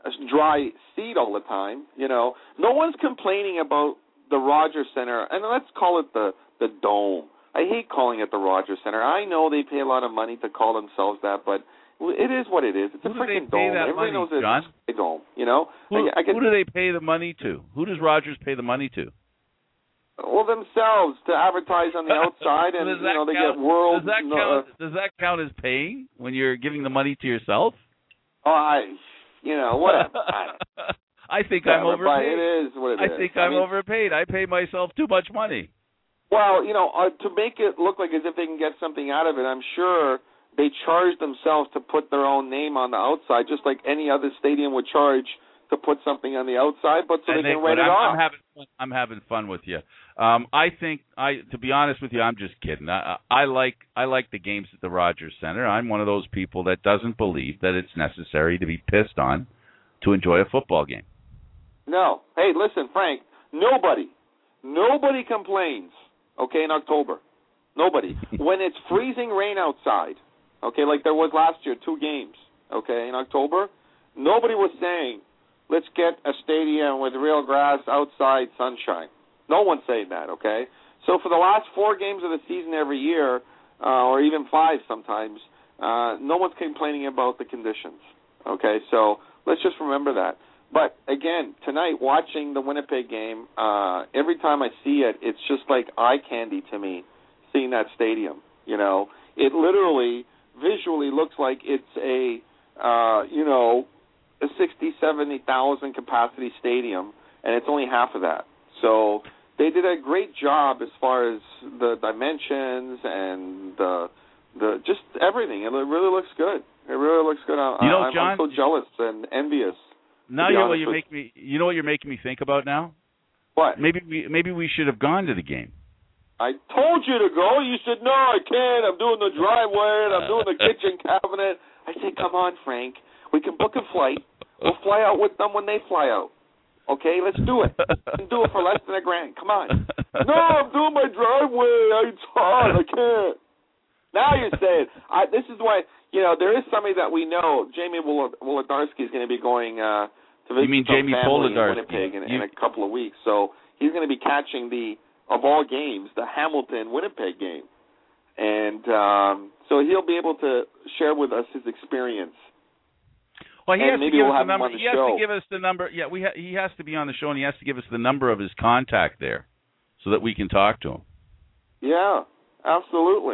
Speaker 12: dry seat all the time, you know, no one's complaining about the Rogers Center, and let's call it the the Dome. I hate calling it the Rogers Center. I know they pay a lot of money to call themselves that, but it is what it is. It's
Speaker 2: who
Speaker 12: a
Speaker 2: do
Speaker 12: freaking
Speaker 2: they pay
Speaker 12: dome.
Speaker 2: that
Speaker 12: Everybody
Speaker 2: money,
Speaker 12: knows it's
Speaker 2: John?
Speaker 12: a dome. You know,
Speaker 2: Who,
Speaker 12: I, I get,
Speaker 2: who do they pay the money to? Who does Rogers pay the money to?
Speaker 12: Well, themselves to advertise on the outside, and
Speaker 2: Does
Speaker 12: you know
Speaker 2: that
Speaker 12: they
Speaker 2: count-
Speaker 12: get world.
Speaker 2: Does that
Speaker 12: no,
Speaker 2: count?
Speaker 12: uh,
Speaker 2: Does that count as paying when you're giving the money to yourself?
Speaker 12: oh, I, you know, whatever. I,
Speaker 2: I think
Speaker 12: whatever,
Speaker 2: I'm overpaid.
Speaker 12: But it is what it
Speaker 2: I
Speaker 12: is.
Speaker 2: think
Speaker 12: I
Speaker 2: I'm
Speaker 12: mean,
Speaker 2: overpaid. I pay myself too much money.
Speaker 12: Well, you know, uh, to make it look like as if they can get something out of it, I'm sure they charge themselves to put their own name on the outside, just like any other stadium would charge to put something on the outside, but so
Speaker 2: And
Speaker 12: they can
Speaker 2: they-
Speaker 12: write
Speaker 2: but
Speaker 12: it
Speaker 2: I'm,
Speaker 12: off.
Speaker 2: I'm having fun. I'm having fun with you. Um, I think I, to be honest with you, I'm just kidding. I, I like I like the games at the Rogers Center. I'm one of those people that doesn't believe that it's necessary to be pissed on to enjoy a football game.
Speaker 12: No. Hey, listen, Frank, nobody, nobody complains, okay, in October. Nobody. When it's freezing rain outside, okay, like there was last year, two games, okay, in October, nobody was saying, let's get a stadium with real grass, outside, sunshine. No one's saying that, okay? So for the last four games of the season every year, uh, or even five sometimes, uh, no one's complaining about the conditions, okay? So let's just remember that. But, again, tonight, watching the Winnipeg game, uh, every time I see it, it's just like eye candy to me, seeing that stadium, you know. It literally, visually looks like it's a, uh, you know, a sixty, seventy thousand capacity stadium, and it's only half of that. So they did a great job as far as the dimensions and the, the just everything. It really looks good. It really looks good. I,
Speaker 2: You know,
Speaker 12: I'm,
Speaker 2: John,
Speaker 12: I'm so jealous and envious.
Speaker 2: Now
Speaker 12: to be
Speaker 2: you know what
Speaker 12: honest
Speaker 2: you
Speaker 12: with
Speaker 2: make me. You know what you're making me think about now.
Speaker 12: What?
Speaker 2: Maybe we maybe we should have gone to the game.
Speaker 12: I told you to go. You said, no, I can't. I'm doing the driveway and I'm doing the kitchen cabinet. I said, come on, Frank. We can book a flight. We'll fly out with them when they fly out. Okay, let's do it. We can do it for less than a grand. Come on. No, I'm doing my driveway. It's hard. I can't. Now you're saying. I, this is why, you know, there is somebody that we know. Jamie Wolodarski is going to be going uh, to visit
Speaker 2: You mean
Speaker 12: some
Speaker 2: Jamie
Speaker 12: family in
Speaker 2: Wolodarski?
Speaker 12: Winnipeg in,
Speaker 2: You-
Speaker 12: in a couple of weeks. So he's going to be catching the, of all games, the Hamilton-Winnipeg game. And um, so he'll be able to share with us his experience.
Speaker 2: Well, he
Speaker 12: And
Speaker 2: has to
Speaker 12: maybe
Speaker 2: give
Speaker 12: we'll
Speaker 2: us
Speaker 12: have
Speaker 2: the
Speaker 12: him
Speaker 2: number.
Speaker 12: on the
Speaker 2: He has
Speaker 12: show.
Speaker 2: to give us the number. Yeah, we ha- he has to be on the show, and he has to give us the number of his contact there, so that we can talk to him.
Speaker 12: Yeah, absolutely.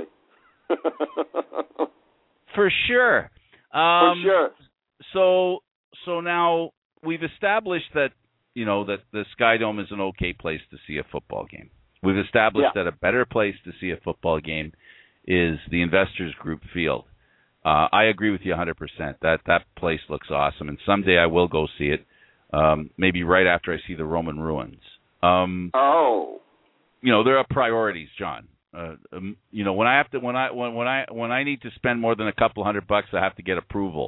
Speaker 2: For sure. Um,
Speaker 12: For sure.
Speaker 2: So so now we've established that you know that the Sky Dome is an okay place to see a football game. We've established
Speaker 12: Yeah.
Speaker 2: that a better place to see a football game is the Investors Group Field. Uh, I agree with you one hundred percent. That that place looks awesome, and someday I will go see it. Um, maybe right after I see the Roman ruins. Um,
Speaker 12: oh.
Speaker 2: You know, there are priorities, John. Uh, um, you know, when I have to, when I when when I when I need to spend more than a couple hundred bucks, I have to get approval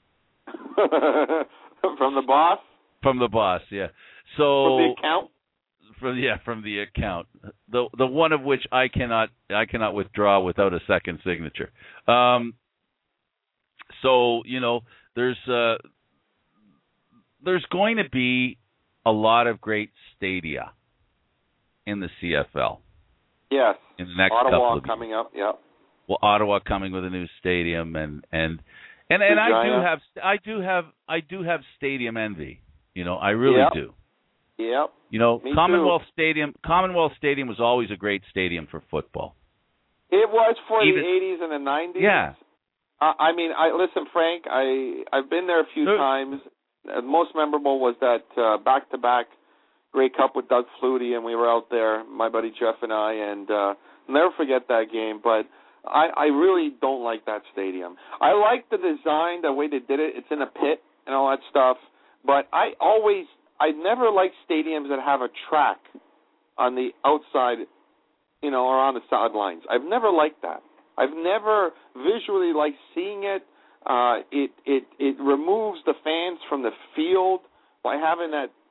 Speaker 12: From the boss?
Speaker 2: from the boss. Yeah. So
Speaker 12: From the account?
Speaker 2: From yeah, from the account. The the one of which I cannot I cannot withdraw without a second signature. Um. So you know, there's uh, there's going to be a lot of great stadia in the C F L.
Speaker 12: Yes.
Speaker 2: In the next couple
Speaker 12: Ottawa
Speaker 2: of years.
Speaker 12: coming up, yep.
Speaker 2: Well, Ottawa coming with a new stadium, and and and, and I do
Speaker 12: Regina.
Speaker 2: have I do have I do have stadium envy. You know, I really
Speaker 12: Yep.
Speaker 2: do.
Speaker 12: Yep.
Speaker 2: You know,
Speaker 12: Me
Speaker 2: Commonwealth Stadium Commonwealth Stadium was always a great stadium for football.
Speaker 12: It was for
Speaker 2: Even-
Speaker 12: the eighties and the nineties.
Speaker 2: Yeah.
Speaker 12: Uh, I mean, I listen, Frank. I I've been there a few
Speaker 2: There-
Speaker 12: times. Uh, most memorable was that uh, back-to-back Grey Cup with Doug Flutie, and we were out there, my buddy Jeff and I, and uh, I'll never forget that game. But I, I really don't like that stadium. I like the design, the way they did it. It's in a pit and all that stuff. But I always, I never like stadiums that have a track on the outside, you know, or on the sidelines. I've never liked that. I've never visually liked seeing it. Uh, it it it removes the fans from the field by having that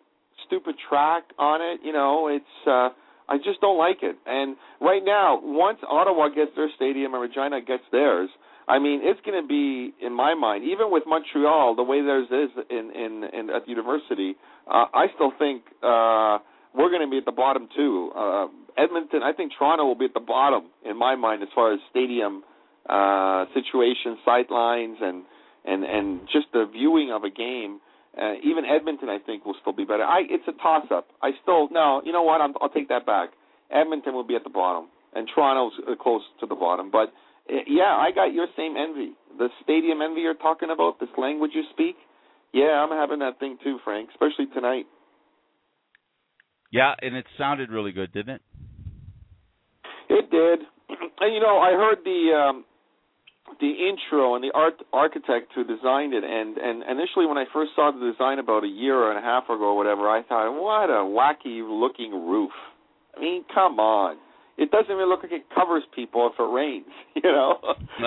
Speaker 12: stupid track on it. You know, it's uh, I just don't like it. And right now, once Ottawa gets their stadium and Regina gets theirs, I mean, it's going to be, in my mind, even with Montreal, the way theirs is in, in, in at the university, uh, I still think uh, we're going to be at the bottom, too. Uh, Edmonton, I think Toronto will be at the bottom, in my mind, as far as stadium uh, situation, sightlines, and, and, and just the viewing of a game. Uh, even Edmonton, I think, will still be better. I, it's a toss-up. I still, no, you know what, I'm, I'll take that back. Edmonton will be at the bottom, and Toronto's close to the bottom, but yeah, I got your same envy. The stadium envy you're talking about, this language you speak, yeah, I'm having that thing too, Frank, especially tonight.
Speaker 2: Yeah, and it sounded really good, didn't it?
Speaker 12: It did. And, you know, I heard the um, the intro and the art architect who designed it, and, and initially when I first saw the design about a year and a half ago or whatever, I thought, what a wacky-looking roof. I mean, come on. It doesn't even look like it covers people if it rains, you know.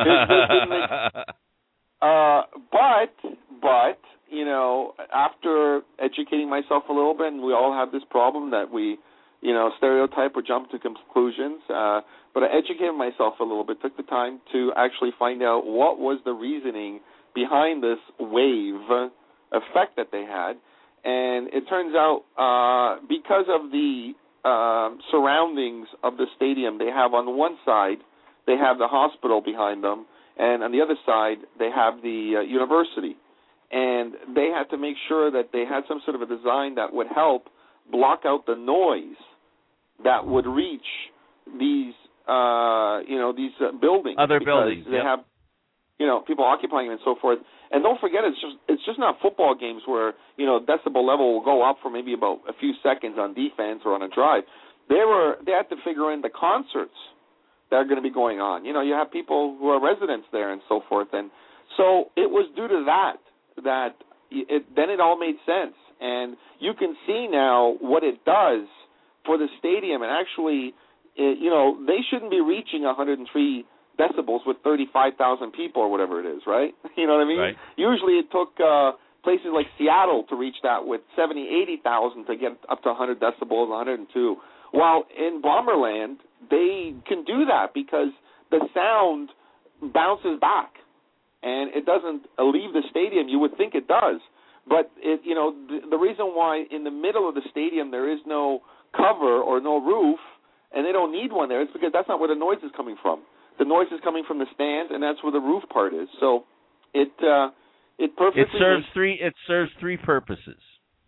Speaker 12: uh, but, but, you know, after educating myself a little bit, and we all have this problem that we, you know, stereotype or jump to conclusions, uh, but I educated myself a little bit, took the time to actually find out what was the reasoning behind this wave effect that they had. And it turns out uh, because of the Uh, surroundings of the stadium, they have on one side, they have the hospital behind them, and on the other side, they have the uh, university. And they had to make sure that they had some sort of a design that would help block out the noise that would reach these, uh, you know, these uh, buildings.
Speaker 2: Other
Speaker 12: because
Speaker 2: buildings,
Speaker 12: they
Speaker 2: yep.
Speaker 12: have, you know, people occupying them and so forth. And don't forget, it's just it's just not football games where, you know, decibel level will go up for maybe about a few seconds on defense or on a drive. They were they had to figure in the concerts that are going to be going on. You know, you have people who are residents there and so forth. And so it was due to that that it, then it all made sense. And you can see now what it does for the stadium. And actually, it, you know, they shouldn't be reaching one hundred three decibels with thirty-five thousand people or whatever it is, right? You know what I mean?
Speaker 2: Right.
Speaker 12: Usually it took uh, places like Seattle to reach that with seventy, eighty thousand to get up to one hundred decibels, one hundred two. While in Bomberland, they can do that because the sound bounces back and it doesn't leave the stadium. You would think it does. But, it, you know, the, the reason why in the middle of the stadium there is no cover or no roof, and they don't need one there, is because that's not where the noise is coming from. The noise is coming from the stands, and that's where the roof part is. So it uh, it perfectly
Speaker 2: it serves
Speaker 12: makes,
Speaker 2: three it serves three purposes.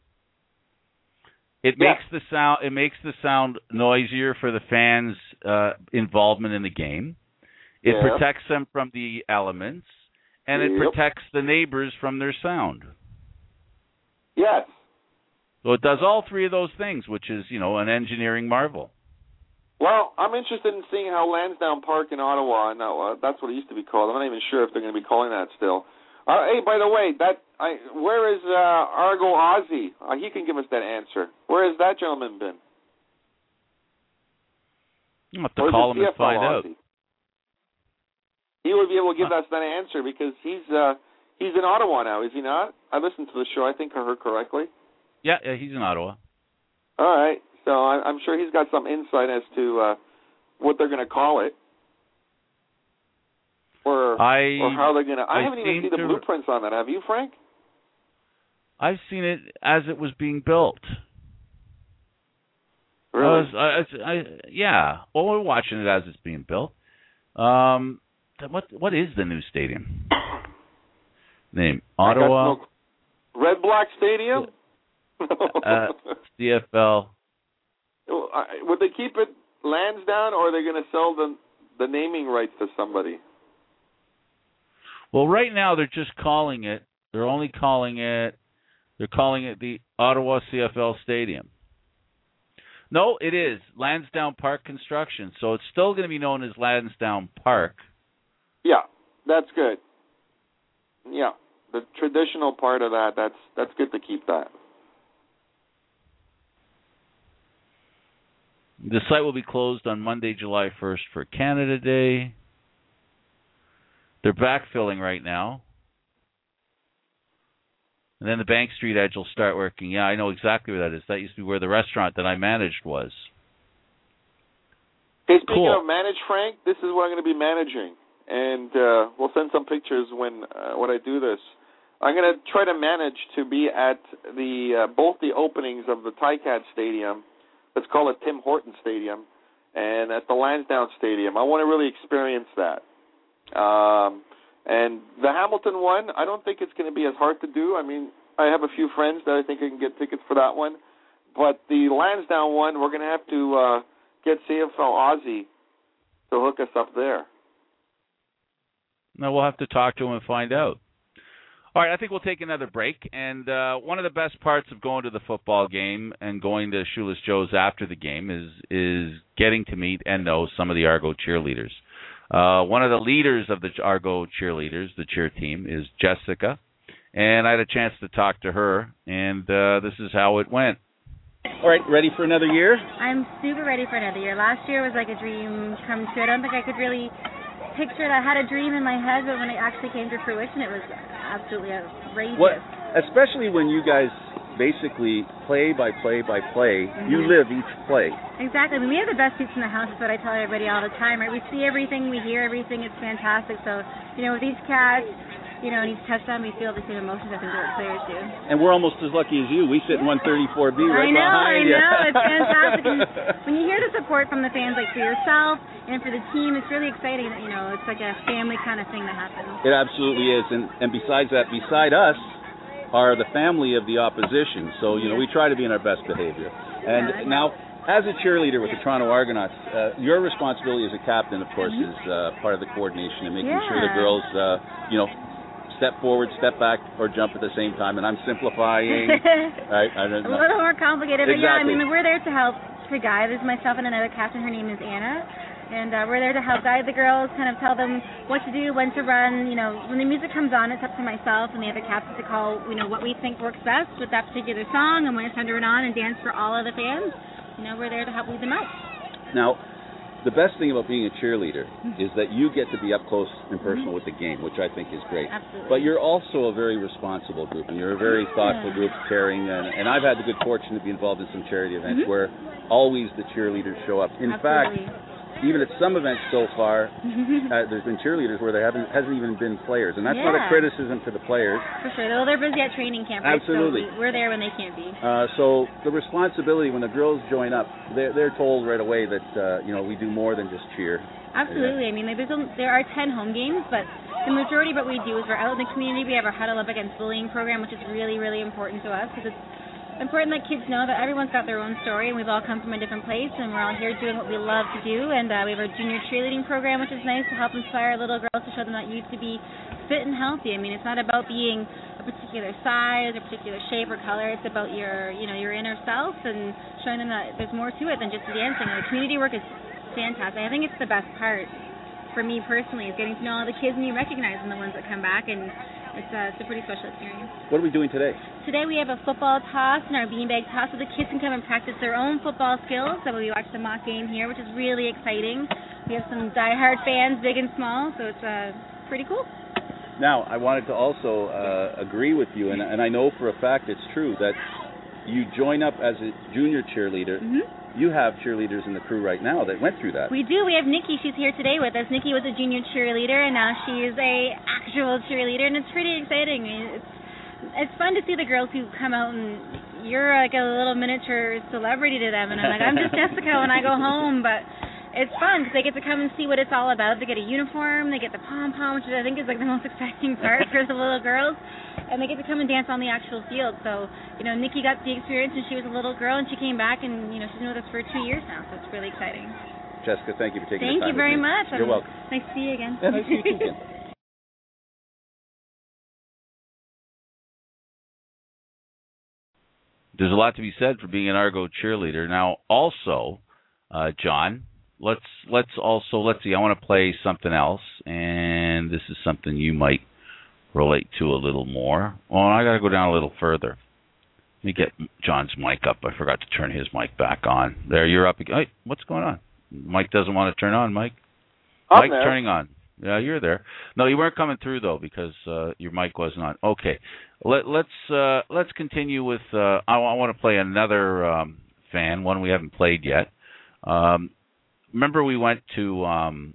Speaker 2: It
Speaker 12: yeah.
Speaker 2: makes the sound it makes the sound noisier for the fans' uh, involvement in the game. It
Speaker 12: yeah.
Speaker 2: protects them from the elements, and it
Speaker 12: yep.
Speaker 2: protects the neighbors from their sound.
Speaker 12: Yes.
Speaker 2: So it does all three of those things, which is, you know, an engineering marvel.
Speaker 12: Well, I'm interested in seeing how Lansdowne Park in Ottawa, no, uh, that's what it used to be called. I'm not even sure if they're going to be calling that still. Uh, hey, by the way, that I, where is uh, Argo Ozzy? Uh, he can give us that answer. Where has that gentleman been?
Speaker 2: You have to call him and find out.
Speaker 12: He would be able to give us that answer because he's uh, he's in Ottawa now, is he not? I listened to the show. I think I heard correctly.
Speaker 2: Yeah, yeah, he's in Ottawa.
Speaker 12: All right. So I, I'm sure he's got some insight as to uh, what they're going to call it, or
Speaker 2: I,
Speaker 12: or how they're going to. I haven't even seen the
Speaker 2: to,
Speaker 12: blueprints on that. Have you, Frank?
Speaker 2: I've seen it as it was being built.
Speaker 12: Really?
Speaker 2: I was, I, I, yeah. Well, we're watching it as it's being built. Um, what what is the new stadium? Name Ottawa.
Speaker 12: No, Red Black Stadium.
Speaker 2: uh, C F L.
Speaker 12: Would they keep it Lansdowne, or are they going to sell the the naming rights to somebody?
Speaker 2: Well, right now they're just calling it. They're only calling it. They're calling it the Ottawa C F L Stadium. No, it is Lansdowne Park Construction, so it's still going to be known as Lansdowne Park.
Speaker 12: Yeah, that's good. Yeah, the traditional part of that. That's that's good to keep that.
Speaker 2: The site will be closed on Monday, July first for Canada Day. They're backfilling right now. And then the Bank Street edge will start working. Yeah, I know exactly where that is. That used to be where the restaurant that I managed was.
Speaker 12: Hey, speaking
Speaker 2: Cool.
Speaker 12: of manage, Frank, this is what I'm going to be managing, and uh, we'll send some pictures when uh, when I do this. I'm going to try to manage to be at the uh, both the openings of the Ticats Stadium. Let's call it Tim Hortons Stadium, and at the Lansdowne Stadium. I want to really experience that. Um, and the Hamilton one, I don't think it's going to be as hard to do. I mean, I have a few friends that I think I can get tickets for that one. But the Lansdowne one, we're going to have to uh, get C F L Aussie to hook us up there.
Speaker 2: No, we'll have to talk to him and find out. All right, I think we'll take another break. And uh, one of the best parts of going to the football game and going to Shoeless Joe's after the game is is getting to meet and know some of the Argo cheerleaders. Uh, one of the leaders of the Argo cheerleaders, the cheer team, is Jessica. And I had a chance to talk to her, and uh, this is how it went.
Speaker 14: All right, ready for another year?
Speaker 15: I'm super ready for another year. Last year was like a dream come true. I don't think I could really picture it. I had a dream in my head, but when it actually came to fruition, it was absolutely outrageous.
Speaker 14: What, especially when you guys basically play by play by play, mm-hmm. you live each play.
Speaker 15: Exactly. I mean, we have the best seats in the house. That's what I tell everybody all the time. Right? We see everything, we hear everything. It's fantastic. So, you know, with each catch, you know, and each touchdown, we feel the same emotions I think that players do.
Speaker 14: And we're almost as lucky as you. We sit in one thirty-four B right
Speaker 15: I know,
Speaker 14: behind
Speaker 15: I
Speaker 14: you.
Speaker 15: know. It's fantastic. And when you hear the support from the fans, like for yourself and for the team, it's really exciting. You know, it's like a family kind of thing that happens.
Speaker 14: It absolutely is. And, and besides that, beside us are the family of the opposition. So, you know, we try to be in our best behavior. And
Speaker 15: yeah,
Speaker 14: now, as a cheerleader with the Toronto Argonauts, uh, your responsibility as a captain, of course,
Speaker 15: mm-hmm.
Speaker 14: is uh, part of the coordination and making
Speaker 15: yeah.
Speaker 14: sure the girls, uh, you know, step forward, step back, or jump at the same time. And I'm simplifying. I, I don't
Speaker 15: a
Speaker 14: know.
Speaker 15: little more complicated.
Speaker 14: Exactly.
Speaker 15: But yeah, I mean, we're there to help to guide. There's myself and another captain. Her name is Anna. And uh, we're there to help guide the girls, kind of tell them what to do, when to run. You know, when the music comes on, it's up to myself and the other captains to call, you know, what we think works best with that particular song and when it's time to run on and dance for all of the fans. You know, we're there to help lead them out.
Speaker 14: Now, the best thing about being a cheerleader is that you get to be up close and personal with the game, which I think is great.
Speaker 15: Absolutely.
Speaker 14: But you're also a very responsible group, and you're a very thoughtful group, caring. And, and I've had the good fortune to be involved in some charity events
Speaker 15: mm-hmm.
Speaker 14: where always the cheerleaders show up. In
Speaker 15: Absolutely.
Speaker 14: fact, even at some events so far, uh, there's been cheerleaders where there haven't hasn't even been players, and that's
Speaker 15: yeah.
Speaker 14: not a criticism to the players.
Speaker 15: For sure. Well, they're busy at training camp, right?
Speaker 14: Absolutely.
Speaker 15: So we, we're there when they can't be.
Speaker 14: Uh, so the responsibility when the girls join up, they're, they're told right away that uh, you know we do more than just cheer.
Speaker 15: Absolutely.
Speaker 14: Yeah.
Speaker 15: I mean, there's a, there are ten home games, but the majority of what we do is we're out in the community. We have our Huddle Up Against Bullying program, which is really, really important to us because it's important that kids know that everyone's got their own story and we've all come from a different place and we're all here doing what we love to do. And uh, we have our junior cheerleading program, which is nice to help inspire little girls to show them that you to be fit and healthy. I mean, it's not about being a particular size or particular shape or color. It's about your, you know, your inner self and showing them that there's more to it than just the dancing. And the community work is fantastic. I think it's the best part for me personally is getting to know all the kids and you recognizing the ones that come back, and it's, uh, it's a pretty special experience.
Speaker 14: What are we doing today?
Speaker 15: Today we have a football toss and our beanbag toss, so the kids can come and practice their own football skills. So we watch the mock game here, which is really exciting. We have some diehard fans, big and small, so it's uh, pretty cool.
Speaker 14: Now, I wanted to also uh, agree with you, and, and I know for a fact it's true, that you join up as a junior cheerleader.
Speaker 15: Mm-hmm.
Speaker 14: You have cheerleaders in the crew right now that went through that.
Speaker 15: We do. We have Nikki. She's here today with us. Nikki was a junior cheerleader, and now she is a actual cheerleader, and it's pretty exciting. It's it's fun to see the girls who come out, and you're like a little miniature celebrity to them, and I'm like, I'm just Jessica when I go home, but it's fun because they get to come and see what it's all about. They get a uniform, they get the pom-pom, which I think is like the most exciting part for the little girls. And they get to come and dance on the actual field. So, you know, Nikki got the experience when she was a little girl, and she came back, and, you know, she's been with us for two years now, so it's really exciting.
Speaker 14: Jessica, thank you for taking
Speaker 15: thank
Speaker 14: the time
Speaker 15: you very
Speaker 14: with me.
Speaker 15: much.
Speaker 14: You're
Speaker 15: I'm,
Speaker 14: welcome.
Speaker 15: Nice to see you again.
Speaker 14: Yeah, nice to meet you again.
Speaker 2: There's a lot to be said for being an Argo cheerleader. Now, also, uh, John, let's let's also let's see. I want to play something else, and this is something you might relate to a little more. Well, I got to go down a little further. Let me get John's mic up. I forgot to turn his mic back on. There, you're up again. Hey, what's going on? Mike doesn't want to turn on, Mike.
Speaker 12: I'm
Speaker 2: Mike's
Speaker 12: there.
Speaker 2: turning on. Yeah, you're there. No, you weren't coming through, though, because uh, your mic wasn't on. Okay. Let, let's uh, let's continue with. Uh, I, I want to play another um, fan, one we haven't played yet. Um, remember, we went to um,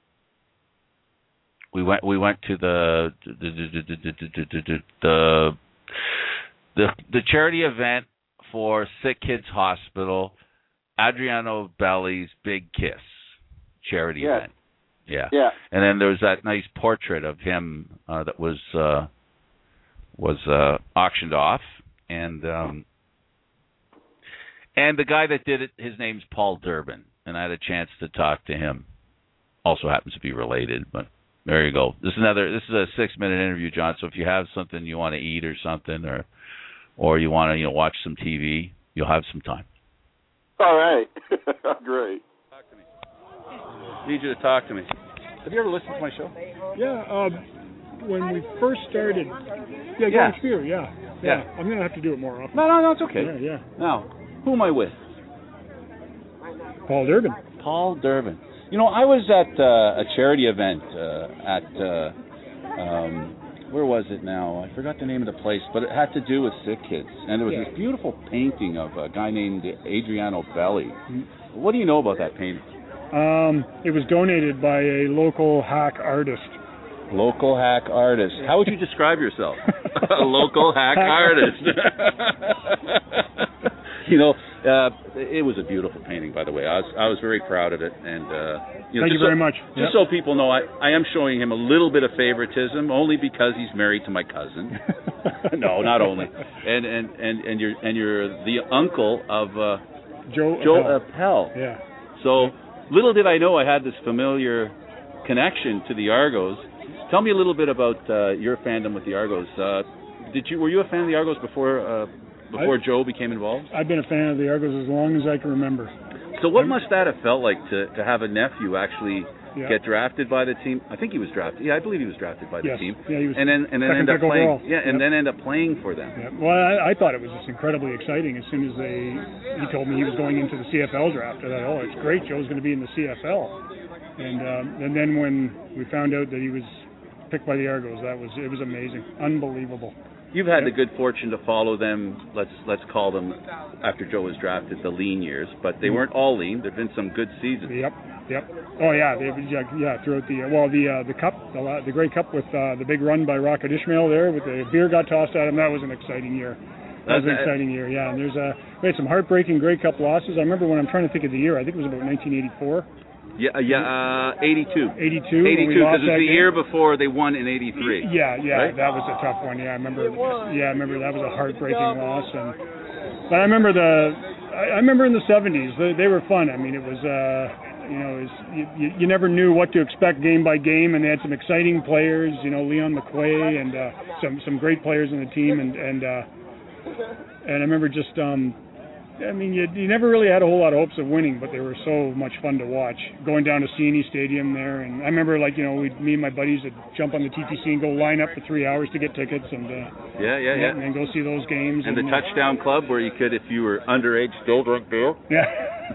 Speaker 2: we went we went to the the the the, the, the charity event for Sick Kids Hospital. Adriano Belli's Big Kiss charity
Speaker 12: Yeah.
Speaker 2: event. Yeah.
Speaker 12: Yeah.
Speaker 2: And then there was that nice portrait of him uh, that was. Uh, was uh, auctioned off, and um, and the guy that did it, his name's Paul Durbin, and I had a chance to talk to him. Also happens to be related, but there you go. This is another. This is a six-minute interview, John. So if you have something you want to eat or something, or or you want to you know watch some T V, you'll have some time.
Speaker 12: All right. Great.
Speaker 14: I need you to talk to me. Have you ever listened to my show?
Speaker 16: Yeah. Um, when we first started, yeah,
Speaker 14: Yeah.
Speaker 16: Gordon Spear, yeah,
Speaker 14: Yeah.
Speaker 16: I'm going to have to do it more often.
Speaker 14: No, no, no, it's okay.
Speaker 16: Yeah, yeah.
Speaker 14: Now, who am I with?
Speaker 16: Paul Durbin.
Speaker 14: Paul Durbin. You know, I was at uh, a charity event uh, at, uh, um, where was it now? I forgot the name of the place, but it had to do with sick kids. And there was
Speaker 16: Yeah.
Speaker 14: this beautiful painting of a guy named Adriano Belli. What do you know about that painting?
Speaker 16: Um, it was donated by a local hack artist.
Speaker 14: Local hack artist. How would you describe yourself? A local hack artist. You know, uh, it was a beautiful painting, by the way. I was I was very proud of it, and uh, you know,
Speaker 16: Thank you
Speaker 14: just
Speaker 16: very
Speaker 14: so,
Speaker 16: much.
Speaker 14: Just
Speaker 16: Yep.
Speaker 14: so people know, I, I am showing him a little bit of favoritism, only because he's married to my cousin. No, not only, and and and and you're and you're the uncle of uh,
Speaker 16: Joe
Speaker 14: Joe
Speaker 16: Appel.
Speaker 14: Appel.
Speaker 16: Yeah.
Speaker 14: So little did I know I had this familiar connection to the Argos. Tell me a little bit about uh, your fandom with the Argos. Uh, did you were you a fan of the Argos before uh, before
Speaker 16: I-
Speaker 14: Joe became involved?
Speaker 16: I've been a fan of the Argos as long as I can remember.
Speaker 14: So what must that have felt like to to have a nephew actually
Speaker 16: Yeah.
Speaker 14: get drafted by the team? I think he was drafted. Yeah, I believe he was drafted by the
Speaker 16: Yes.
Speaker 14: team.
Speaker 16: Yeah, he was
Speaker 14: and then and then
Speaker 16: second
Speaker 14: end up
Speaker 16: pick
Speaker 14: playing.
Speaker 16: overall.
Speaker 14: Yeah, and
Speaker 16: Yep.
Speaker 14: then end up playing for them.
Speaker 16: Yeah. Well, I, I thought it was just incredibly exciting as soon as they he told me he was going into the C F L draft. I thought, oh, it's great, Joe's going to be in the C F L. And um, and then when we found out that he was picked by the Argos, that was it was amazing, unbelievable.
Speaker 14: You've had
Speaker 16: Yep.
Speaker 14: the good fortune to follow them. Let's let's call them after Joe was drafted the lean years, but they weren't all lean. There've been some good seasons.
Speaker 16: Yep, yep. Oh yeah, they, yeah, yeah. Throughout the uh, well, the uh, the cup, the, la- the Grey Cup with uh, the big run by Rocket Ishmael there, with the beer got tossed at him. That was an exciting year. That was an
Speaker 14: That's-
Speaker 16: exciting year. Yeah, and there's a we had some heartbreaking Grey Cup losses. I remember when I'm trying to think of the year. I think it was about nineteen eighty-four.
Speaker 14: Yeah, yeah, uh, eighty-two.
Speaker 16: eighty-two.
Speaker 14: eighty-two,
Speaker 16: when we
Speaker 14: because
Speaker 16: lost
Speaker 14: it was
Speaker 16: that
Speaker 14: the
Speaker 16: game.
Speaker 14: year before they won in eighty-three.
Speaker 16: Yeah, yeah,
Speaker 14: Right?
Speaker 16: that was a tough one. Yeah, I remember. Yeah, I remember that was a heartbreaking loss. And but I remember the, I, I remember in the seventies they, they were fun. I mean, it was, uh, you know, it was, you, you you never knew what to expect game by game, and they had some exciting players. You know, Leon McQuay and uh, some some great players in the team, and and uh, and I remember just. um I mean, you, you never really had a whole lot of hopes of winning, but they were so much fun to watch. Going down to C N E Stadium there, and I remember, like, you know, we'd, me and my buddies would jump on the T T C and go line up for three hours to get tickets, and uh,
Speaker 14: Yeah, yeah, yeah.
Speaker 16: and go see those games.
Speaker 14: And the
Speaker 16: uh,
Speaker 14: touchdown club where you could, if you were underage, still drink beer.
Speaker 16: Yeah.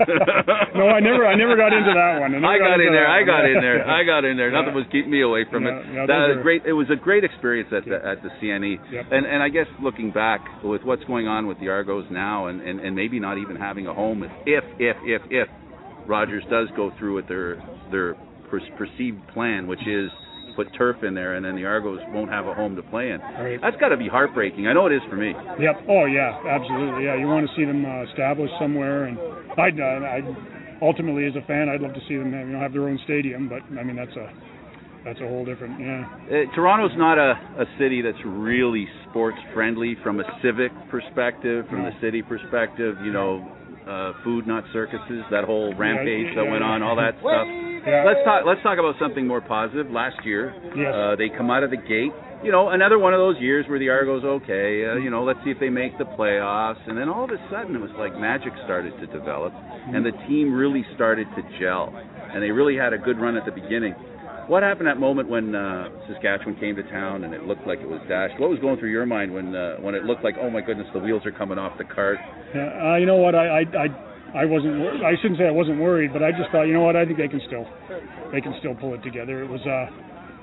Speaker 16: No, I never, I never got into that one. I, never
Speaker 14: I got
Speaker 16: into
Speaker 14: in there.
Speaker 16: that
Speaker 14: I
Speaker 16: one.
Speaker 14: got in there. I got in there.
Speaker 16: Yeah.
Speaker 14: Nothing was keeping me away from
Speaker 16: No,
Speaker 14: it.
Speaker 16: no,
Speaker 14: that
Speaker 16: those
Speaker 14: was
Speaker 16: are-
Speaker 14: great. It was a great experience at the at the C N E.
Speaker 16: Yep.
Speaker 14: And and I guess looking back with what's going on with the Argos now, and, and, and maybe not even having a home, if if if if Rogers does go through with their their per- perceived plan, which is put turf in there, and then the Argos won't have a home to play in.
Speaker 16: Right.
Speaker 14: That's got to be heartbreaking. I know it is for me.
Speaker 16: Yep. Oh yeah, absolutely. Yeah, you want to see them uh, established somewhere, and I'd, uh, I'd ultimately as a fan, I'd love to see them have, you know, have their own stadium. But I mean, that's a that's a whole different. Yeah.
Speaker 14: Uh, Toronto's not a, a city that's really sports friendly from a civic perspective, from the city perspective. You know, uh, food not circuses. That whole rampage that went on, all that stuff.
Speaker 16: Yeah.
Speaker 14: Let's talk. Let's talk about something more positive. Last year,
Speaker 16: Yes.
Speaker 14: uh, they come out of the gate. You know, another one of those years where the Argos, okay, uh, you know, let's see if they make the playoffs. And then all of a sudden, it was like magic started to develop, and the team really started to gel, and they really had a good run at the beginning. What happened at that moment when uh, Saskatchewan came to town and it looked like it was dashed? What was going through your mind when uh, when it looked like, oh my goodness, the wheels are coming off the cart?
Speaker 16: Yeah, uh, you know what? I, I, I, I wasn't. wor- I shouldn't say I wasn't worried, but I just thought, you know what? I think they can still, they can still pull it together. It was, uh,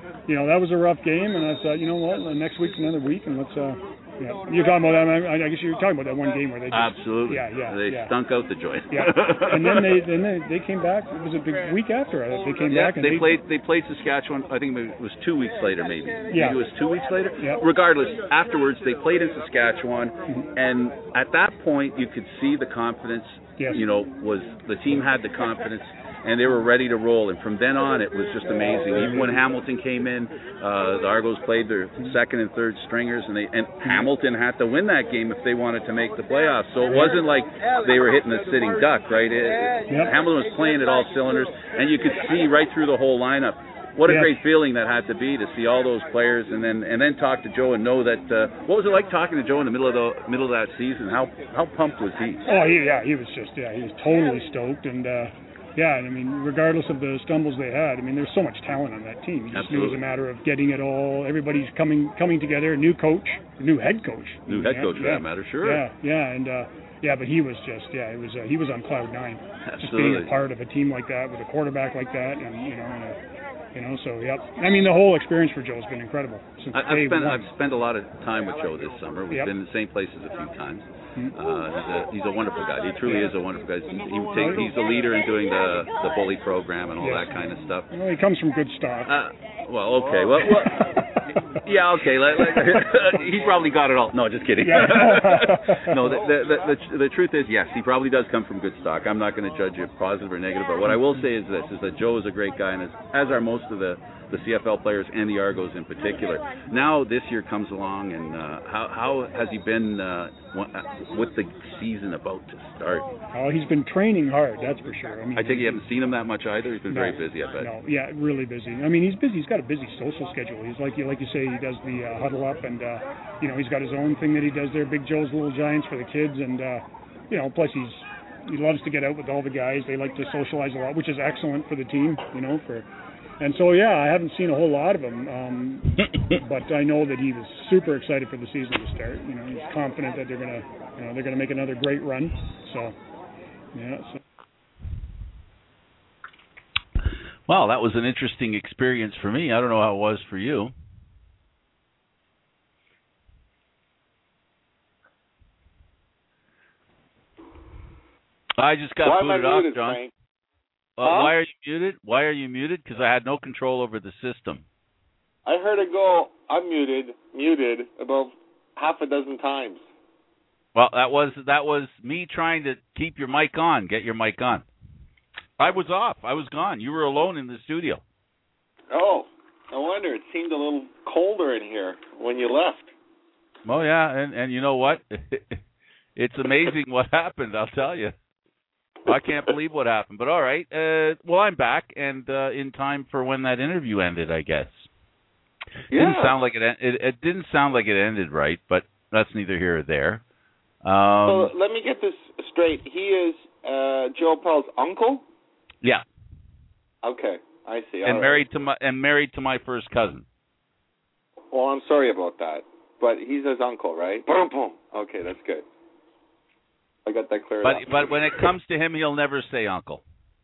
Speaker 16: you know, that was a rough game, and I thought, you know what, next week's another week, and let's, uh, yeah. You're talking about that, I, I guess you're talking about that one game where they just,
Speaker 14: Absolutely.
Speaker 16: Yeah, yeah,
Speaker 14: They
Speaker 16: yeah.
Speaker 14: stunk out the joint.
Speaker 16: Yeah, and then they then they, they came back, it was a big week after, they came
Speaker 14: yeah,
Speaker 16: back and
Speaker 14: they,
Speaker 16: they
Speaker 14: played they played Saskatchewan, I think it was two weeks later maybe.
Speaker 16: Yeah.
Speaker 14: Maybe it was two weeks later?
Speaker 16: Yeah.
Speaker 14: Regardless, afterwards they played in Saskatchewan,
Speaker 16: Mm-hmm.
Speaker 14: and at that point you could see the confidence,
Speaker 16: yes.
Speaker 14: you know, was the team had the confidence, and they were ready to roll. And from then on, it was just amazing. Even when Hamilton came in, uh, the Argos played their second and third stringers, and they and Hamilton had to win that game if they wanted to make the playoffs. So it wasn't like they were hitting a sitting duck, right? It,
Speaker 16: Yep.
Speaker 14: Hamilton was playing at all cylinders, and you could see right through the whole lineup. What a
Speaker 16: Yes.
Speaker 14: great feeling that had to be to see all those players, and then and then talk to Joe and know that. Uh, what was it like talking to Joe in the middle of the middle of that season? How how pumped was he?
Speaker 16: Oh, he, yeah, he was just, yeah, he was totally stoked, and uh, yeah, and I mean, regardless of the stumbles they had, I mean, there's so much talent on that team. You just knew it was a matter of getting it all. Everybody's coming coming together. A new coach, a new head coach,
Speaker 14: New head
Speaker 16: yeah,
Speaker 14: coach for
Speaker 16: yeah,
Speaker 14: that matter, sure.
Speaker 16: Yeah, yeah, and uh, yeah, but he was just, yeah, it was uh, he was on cloud nine. Just being
Speaker 14: Absolutely.
Speaker 16: a part of a team like that with a quarterback like that, and you know, and a, you know, so yep. I mean, the whole experience for Joe's been incredible since
Speaker 14: I,
Speaker 16: day
Speaker 14: I've spent
Speaker 16: one.
Speaker 14: I've spent a lot of time with Joe this summer. We've
Speaker 16: Yep.
Speaker 14: been in the same places a few times.
Speaker 16: Mhm.
Speaker 14: Uh, he's a he's a wonderful guy. He truly is a wonderful guy. He, he take, he's a leader in doing the the bully program and all
Speaker 16: Yes.
Speaker 14: that kind of stuff.
Speaker 16: Well, he comes from good stock.
Speaker 14: Uh, well, okay. Well, well yeah, okay. Let, let, he's probably got it all. No, just kidding.
Speaker 16: Yeah.
Speaker 14: no, the the, the the the truth is, yes, he probably does come from good stock. I'm not going to judge it positive or negative, but what I will say is this: is that Joe is a great guy, and as, as are most of the the C F L players and the Argos in particular. Now this year comes along, and uh, how how has he been uh, with the season about to start?
Speaker 16: Oh, he's been training hard, that's for sure. I mean,
Speaker 14: I think you haven't seen him that much either. He's been
Speaker 16: No,
Speaker 14: very busy, I bet.
Speaker 16: No, yeah, really busy. I mean, he's busy. He's got a busy social schedule. He's like you, like you say, he does the uh, huddle up, and uh, you know, he's got his own thing that he does there, Big Joe's Little Giants for the kids, and uh, you know, plus he's he loves to get out with all the guys. They like to socialize a lot, which is excellent for the team, you know, for. And so, yeah, I haven't seen a whole lot of him, um, but I know that he was super excited for the season to start. You know, he's confident that they're gonna, you know, they're gonna make another great run. So, yeah. So.
Speaker 2: Well, that was an interesting experience for me. I don't know how it was for you. I just got
Speaker 12: Why am I
Speaker 2: booted off,
Speaker 12: muted,
Speaker 2: John.
Speaker 12: Frank?
Speaker 2: Uh,
Speaker 12: Huh?
Speaker 2: Why are you muted? Why are you muted? Because I had no control over the system.
Speaker 12: I heard it go unmuted, muted about half a dozen times.
Speaker 2: Well, that was that was me trying to keep your mic on, get your mic on. I was off. I was gone. You were alone in the studio.
Speaker 12: Oh, no wonder. It seemed a little colder in here when you left.
Speaker 2: Oh yeah, and and you know what? It's amazing what happened. I'll tell you. I can't believe what happened. But all right. Uh, well, I'm back and uh, in time for when that interview ended, I guess.
Speaker 12: Yeah.
Speaker 2: Didn't sound like it, it. It didn't sound like it ended right, but that's neither here or there. Um,
Speaker 12: so let me get this straight. He is uh, Joe Paul's uncle?
Speaker 2: yeah,
Speaker 12: Okay, I see.
Speaker 2: and
Speaker 12: All
Speaker 2: married to my and married to my first cousin.
Speaker 12: right. Well, I'm sorry about that. But he's his uncle, right? Boom, boom. Okay, that's good. I got that cleared
Speaker 2: But
Speaker 12: up.
Speaker 2: but when it comes to him, he'll never say uncle.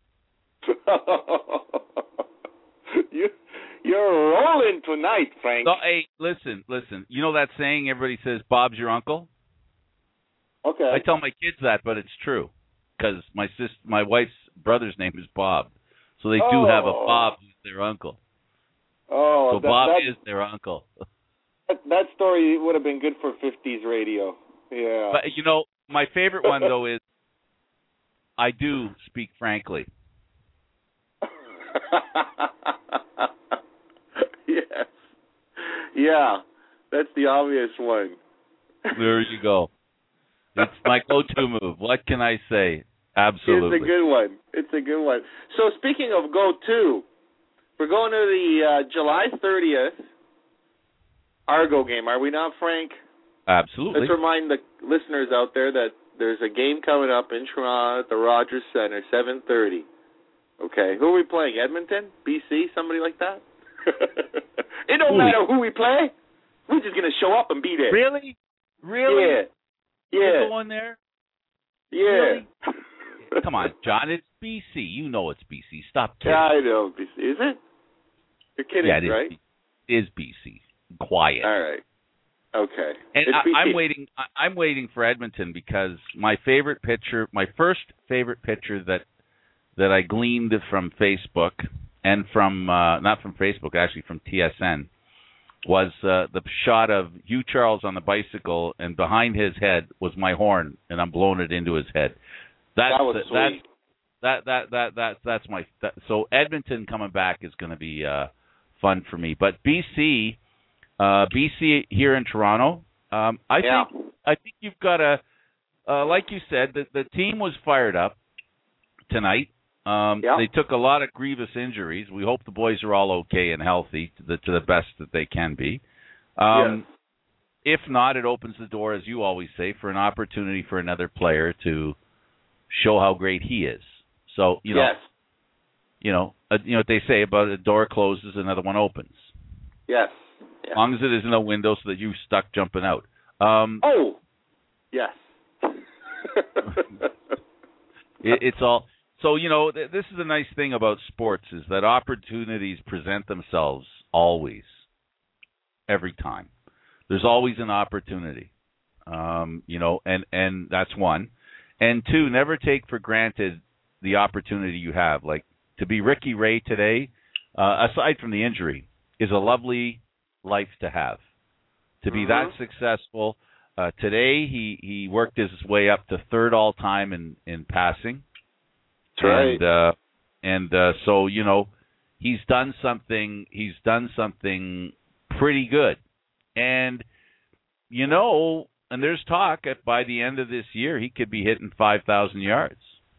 Speaker 12: you, you're rolling tonight, Frank.
Speaker 2: So hey, listen, listen. You know that saying everybody says, "Bob's your uncle."
Speaker 12: Okay.
Speaker 2: I tell my kids that, but it's true because my sis, my wife's brother's name is Bob, so they do have a
Speaker 12: Oh.
Speaker 2: Bob who's their uncle.
Speaker 12: Oh,
Speaker 2: So
Speaker 12: that,
Speaker 2: Bob
Speaker 12: that,
Speaker 2: is their uncle.
Speaker 12: that, that story would have been good for fifties radio. Yeah.
Speaker 2: But you know, my favorite one though is, I do speak frankly.
Speaker 12: Yes. Yeah, that's the obvious one.
Speaker 2: There you go. It's my go-to move. What can I say? Absolutely.
Speaker 12: It's a good one. It's a good one. So speaking of go-to, we're going to the uh, July thirtieth Argo game, are we not, Frank?
Speaker 2: Absolutely.
Speaker 12: Let's remind the listeners out there that there's a game coming up in Toronto at the Rogers Centre, seven thirty. Okay, who are we playing? Edmonton? B C? Somebody like that? It don't
Speaker 2: Ooh.
Speaker 12: matter who we play. We're just going to show up and be there.
Speaker 2: Really? Really?
Speaker 12: Yeah. Yeah.
Speaker 2: You're going there?
Speaker 12: Yeah.
Speaker 2: Really? Come on, John. It's B C. You know it's B C. Stop kidding.
Speaker 12: Yeah, I know. B C. Is it? You're kidding,
Speaker 2: Yeah, it is.
Speaker 12: right?
Speaker 2: is B C. Quiet.
Speaker 12: All right. Okay.
Speaker 2: And
Speaker 12: It's
Speaker 2: I,
Speaker 12: B C.
Speaker 2: I'm waiting. I, I'm waiting for Edmonton because my favorite pitcher, my first favorite pitcher that that I gleaned from Facebook and from uh, not from Facebook, actually from T S N, was uh, the shot of Hugh Charles on the bicycle, and behind his head was my horn, and I'm blowing it into his head. That's,
Speaker 12: That was
Speaker 2: that's,
Speaker 12: sweet.
Speaker 2: That that that that that's my that, so Edmonton coming back is going to be uh, fun for me. But B C, uh, B C here in Toronto, um, I
Speaker 12: Yeah.
Speaker 2: think I think you've got a uh, like you said, the the team was fired up tonight. Um,
Speaker 12: Yeah.
Speaker 2: They took a lot of grievous injuries. We hope the boys are all okay and healthy to the to the best that they can be. Um, If not, it opens the door, as you always say, for an opportunity for another player to show how great he is. So you know,
Speaker 12: Yes.
Speaker 2: you know, uh, you know what they say about a door closes, another one opens.
Speaker 12: Yes.
Speaker 2: As long as it isn't a window so that you're stuck jumping out. Um,
Speaker 12: Oh. Yes.
Speaker 2: it, it's all. So, you know, th- this is the nice thing about sports is that opportunities present themselves always, every time. There's always an opportunity, um, you know, and, and that's one. And two, never take for granted the opportunity you have. Like, to be Ricky Ray today, uh, aside from the injury, is a lovely life to have. To be that successful. Uh, today, he, he worked his way up to third all-time in, in passing.
Speaker 12: That's right.
Speaker 2: And uh, and uh, so you know, he's done something. He's done something pretty good, and you know, and there's talk that by the end of this year he could be hitting five thousand yards.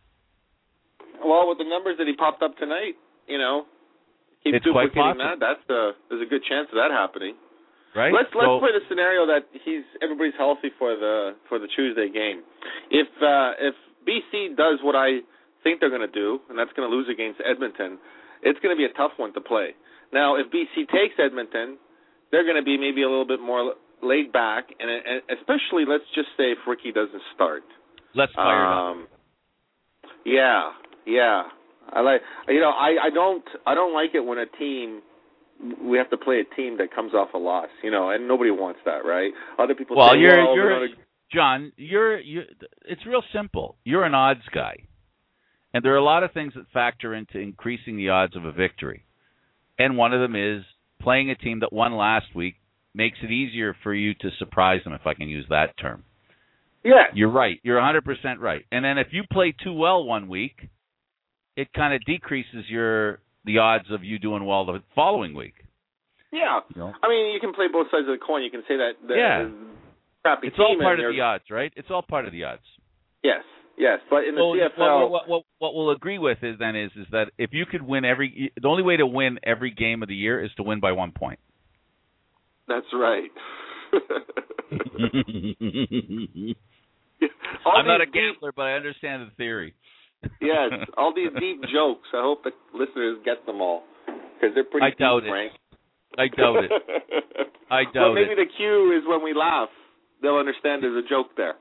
Speaker 12: Well, with the numbers that he popped up tonight, you know, keep
Speaker 2: It's quite
Speaker 12: duplicating
Speaker 2: possible.
Speaker 12: that. That's the there's a good chance of that happening.
Speaker 2: Right?
Speaker 12: Let's let's
Speaker 2: So-
Speaker 12: play the scenario that he's everybody's healthy for the for the Tuesday game. If uh, if B C does what I think they're going to do, and that's going to lose against Edmonton, it's going to be a tough one to play. Now, if B C takes Edmonton, they're going to be maybe a little bit more laid back, and, and especially let's just say if Ricky doesn't start.
Speaker 2: Let's fire it up.
Speaker 12: Um, yeah, yeah. I like you know I, I don't I don't like it when a team we have to play a team that comes off a loss, you know, and nobody wants that, right? Other people
Speaker 2: Well,
Speaker 12: say,
Speaker 2: you're
Speaker 12: well,
Speaker 2: you're
Speaker 12: we're gonna...
Speaker 2: John. You're you. It's real simple. You're an odds guy, and there are a lot of things that factor into increasing the odds of a victory. And one of them is playing a team that won last week makes it easier for you to surprise them, if I can use that term.
Speaker 12: Yeah.
Speaker 2: You're right. You're one hundred percent right. And then if you play too well one week, it kind of decreases your the odds of you doing well the following week.
Speaker 12: Yeah.
Speaker 2: You know?
Speaker 12: I mean, you can play both sides of the coin. You can say that the
Speaker 2: Yeah.
Speaker 12: crappy
Speaker 2: It's
Speaker 12: team
Speaker 2: all part
Speaker 12: and
Speaker 2: of the
Speaker 12: they're-
Speaker 2: odds, right? It's all part of the odds.
Speaker 12: Yes, yes. But in the
Speaker 2: So
Speaker 12: C F L...
Speaker 2: what, what, what, what we'll agree with is then is is that if you could win every, the only way to win every game of the year is to win by one point.
Speaker 12: That's right.
Speaker 2: I'm not a
Speaker 12: these deep-
Speaker 2: gambler, but I understand the theory.
Speaker 12: Yes, all these deep jokes. I hope the listeners get them all because they're pretty
Speaker 2: I doubt
Speaker 12: deep,
Speaker 2: it.
Speaker 12: Frank.
Speaker 2: I doubt it. I
Speaker 12: But
Speaker 2: doubt
Speaker 12: maybe
Speaker 2: it.
Speaker 12: the cue is when we laugh. They'll understand there's a joke there.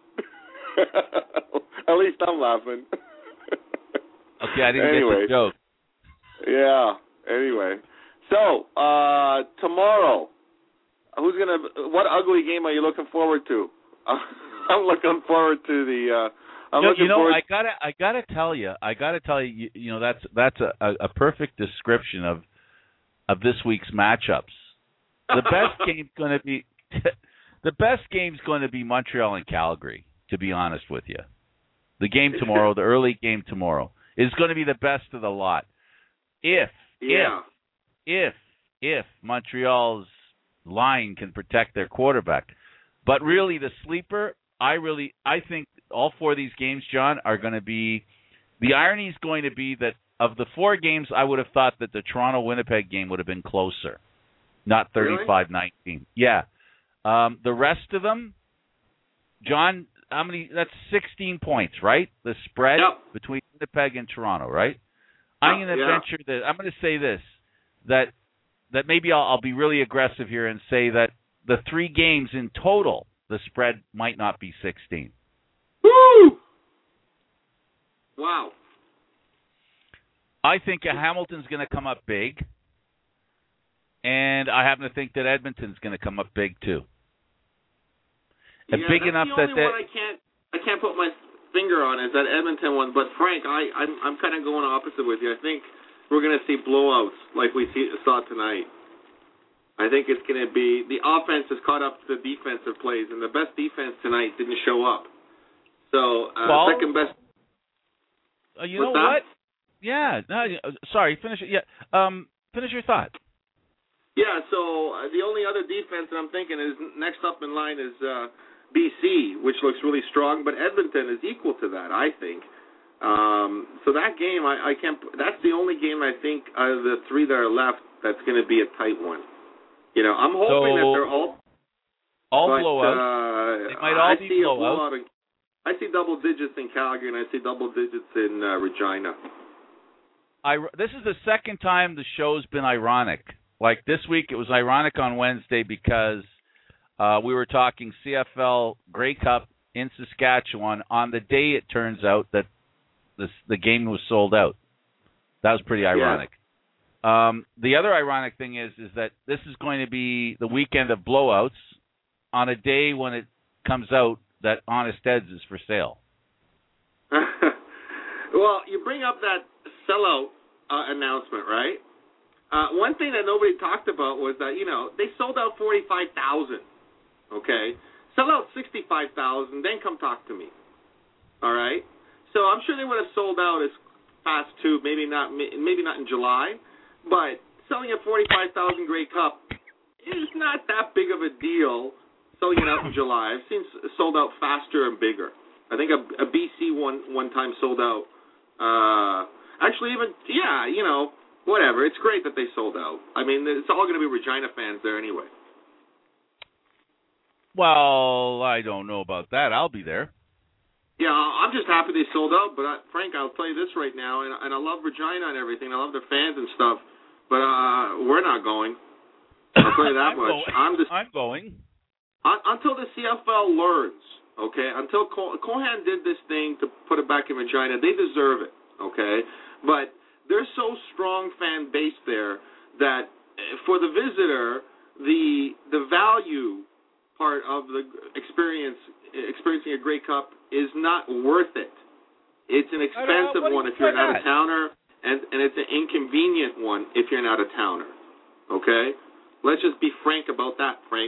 Speaker 12: At least I'm laughing.
Speaker 2: Okay, I didn't
Speaker 12: Anyway.
Speaker 2: get the joke.
Speaker 12: Yeah. Anyway, so uh, tomorrow, who's gonna? What ugly game are you looking forward to? I'm looking forward to the. Uh, I'm
Speaker 2: you know,
Speaker 12: looking
Speaker 2: you know
Speaker 12: forward.
Speaker 2: I gotta, I gotta tell you, I gotta tell you, you, you know, that's that's a, a, a perfect description of of this week's matchups. The best game's going to be, the best game's going to be Montreal and Calgary. To be honest with you, the game tomorrow, the early game tomorrow, is going to be the best of the lot. If,
Speaker 12: Yeah.
Speaker 2: if, if, if Montreal's line can protect their quarterback, but really the sleeper, I really, I think all four of these games, John, are going to be. The irony is going to be that of the four games, I would have thought that the Toronto-Winnipeg game would have been closer, not thirty-five nineteen. Yeah. Um, the rest of them, John, how many? That's sixteen points, right? The spread
Speaker 12: Yep.
Speaker 2: between Winnipeg and Toronto, right? I'm going to
Speaker 12: Yeah.
Speaker 2: venture that. I'm going to say this, that that maybe I'll, I'll be really aggressive here and say that the three games in total, the spread might not be sixteen.
Speaker 12: Woo! Wow.
Speaker 2: I think Hamilton's going to come up big, And I happen to think that Edmonton's going to come up big too. And
Speaker 12: yeah,
Speaker 2: big
Speaker 12: that's
Speaker 2: enough
Speaker 12: the
Speaker 2: that
Speaker 12: only
Speaker 2: they,
Speaker 12: one I can't I can't put my finger on is that Edmonton one. But Frank, I I'm, I'm kind of going opposite with you. I think we're going to see blowouts like we see, saw tonight. I think it's going to be the offense has caught up to the defensive plays, and the best defense tonight didn't show up. So uh,
Speaker 2: well,
Speaker 12: second best.
Speaker 2: Uh, you know
Speaker 12: that?
Speaker 2: what? Yeah. No, sorry. Finish it. Yeah. Um. Finish your thought.
Speaker 12: Yeah. So uh, the only other defense that I'm thinking is next up in line is uh, B C, which looks really strong, but Edmonton is equal to that, I think. Um, so that game, I, I can't. That's the only game I think out of the three that are left that's going to be a tight one. You know, I'm hoping
Speaker 2: so,
Speaker 12: that they're all
Speaker 2: all
Speaker 12: but,
Speaker 2: blowouts.
Speaker 12: Uh,
Speaker 2: they might all
Speaker 12: I
Speaker 2: be
Speaker 12: see
Speaker 2: blowouts.
Speaker 12: A blowout in, I see double digits in Calgary, and I see double digits in uh, Regina.
Speaker 2: I, this is the second time the show's been ironic. Like this week, it was ironic on Wednesday because uh, we were talking C F L Grey Cup in Saskatchewan on the day it turns out that this, the game was sold out. That was pretty ironic. Yeah. Um, the other ironic thing is is that this is going to be the weekend of blowouts on a day when it comes out that Honest Ed's is for sale.
Speaker 12: Well, you bring up that sellout uh, announcement, right? Uh, one thing that nobody talked about was that, you know, they sold out forty-five thousand, okay? Sell out sixty-five thousand, then come talk to me, all right? So I'm sure they would have sold out as fast, too, maybe not maybe not in July, but selling a forty-five thousand Grey Cup is not that big of a deal selling it out in July. I've seen sold out faster and bigger. I think a, a B C one, one time sold out. Uh, actually, even, yeah, you know, whatever. It's great that they sold out. I mean, it's all going to be Regina fans there anyway.
Speaker 2: Well, I don't know about that. I'll be there.
Speaker 12: Yeah, I'm just happy they sold out. But, I, Frank, I'll tell you this right now, and, and I love Regina and everything. I love their fans and stuff. But uh, we're not going. I'll tell you that
Speaker 2: I'm
Speaker 12: much.
Speaker 2: Going.
Speaker 12: I'm just
Speaker 2: I'm going.
Speaker 12: Un- until the C F L learns, okay? Until Col- Cohan did this thing to put it back in Regina, they deserve it, okay? But there's so strong fan base there that for the visitor, the the value part of the experience, experiencing a Grey Cup, is not worth it. It's an expensive one if you're an out-of-towner, and, and it's an inconvenient one if you're an out-of-towner, okay? Let's just be frank about that, Frank.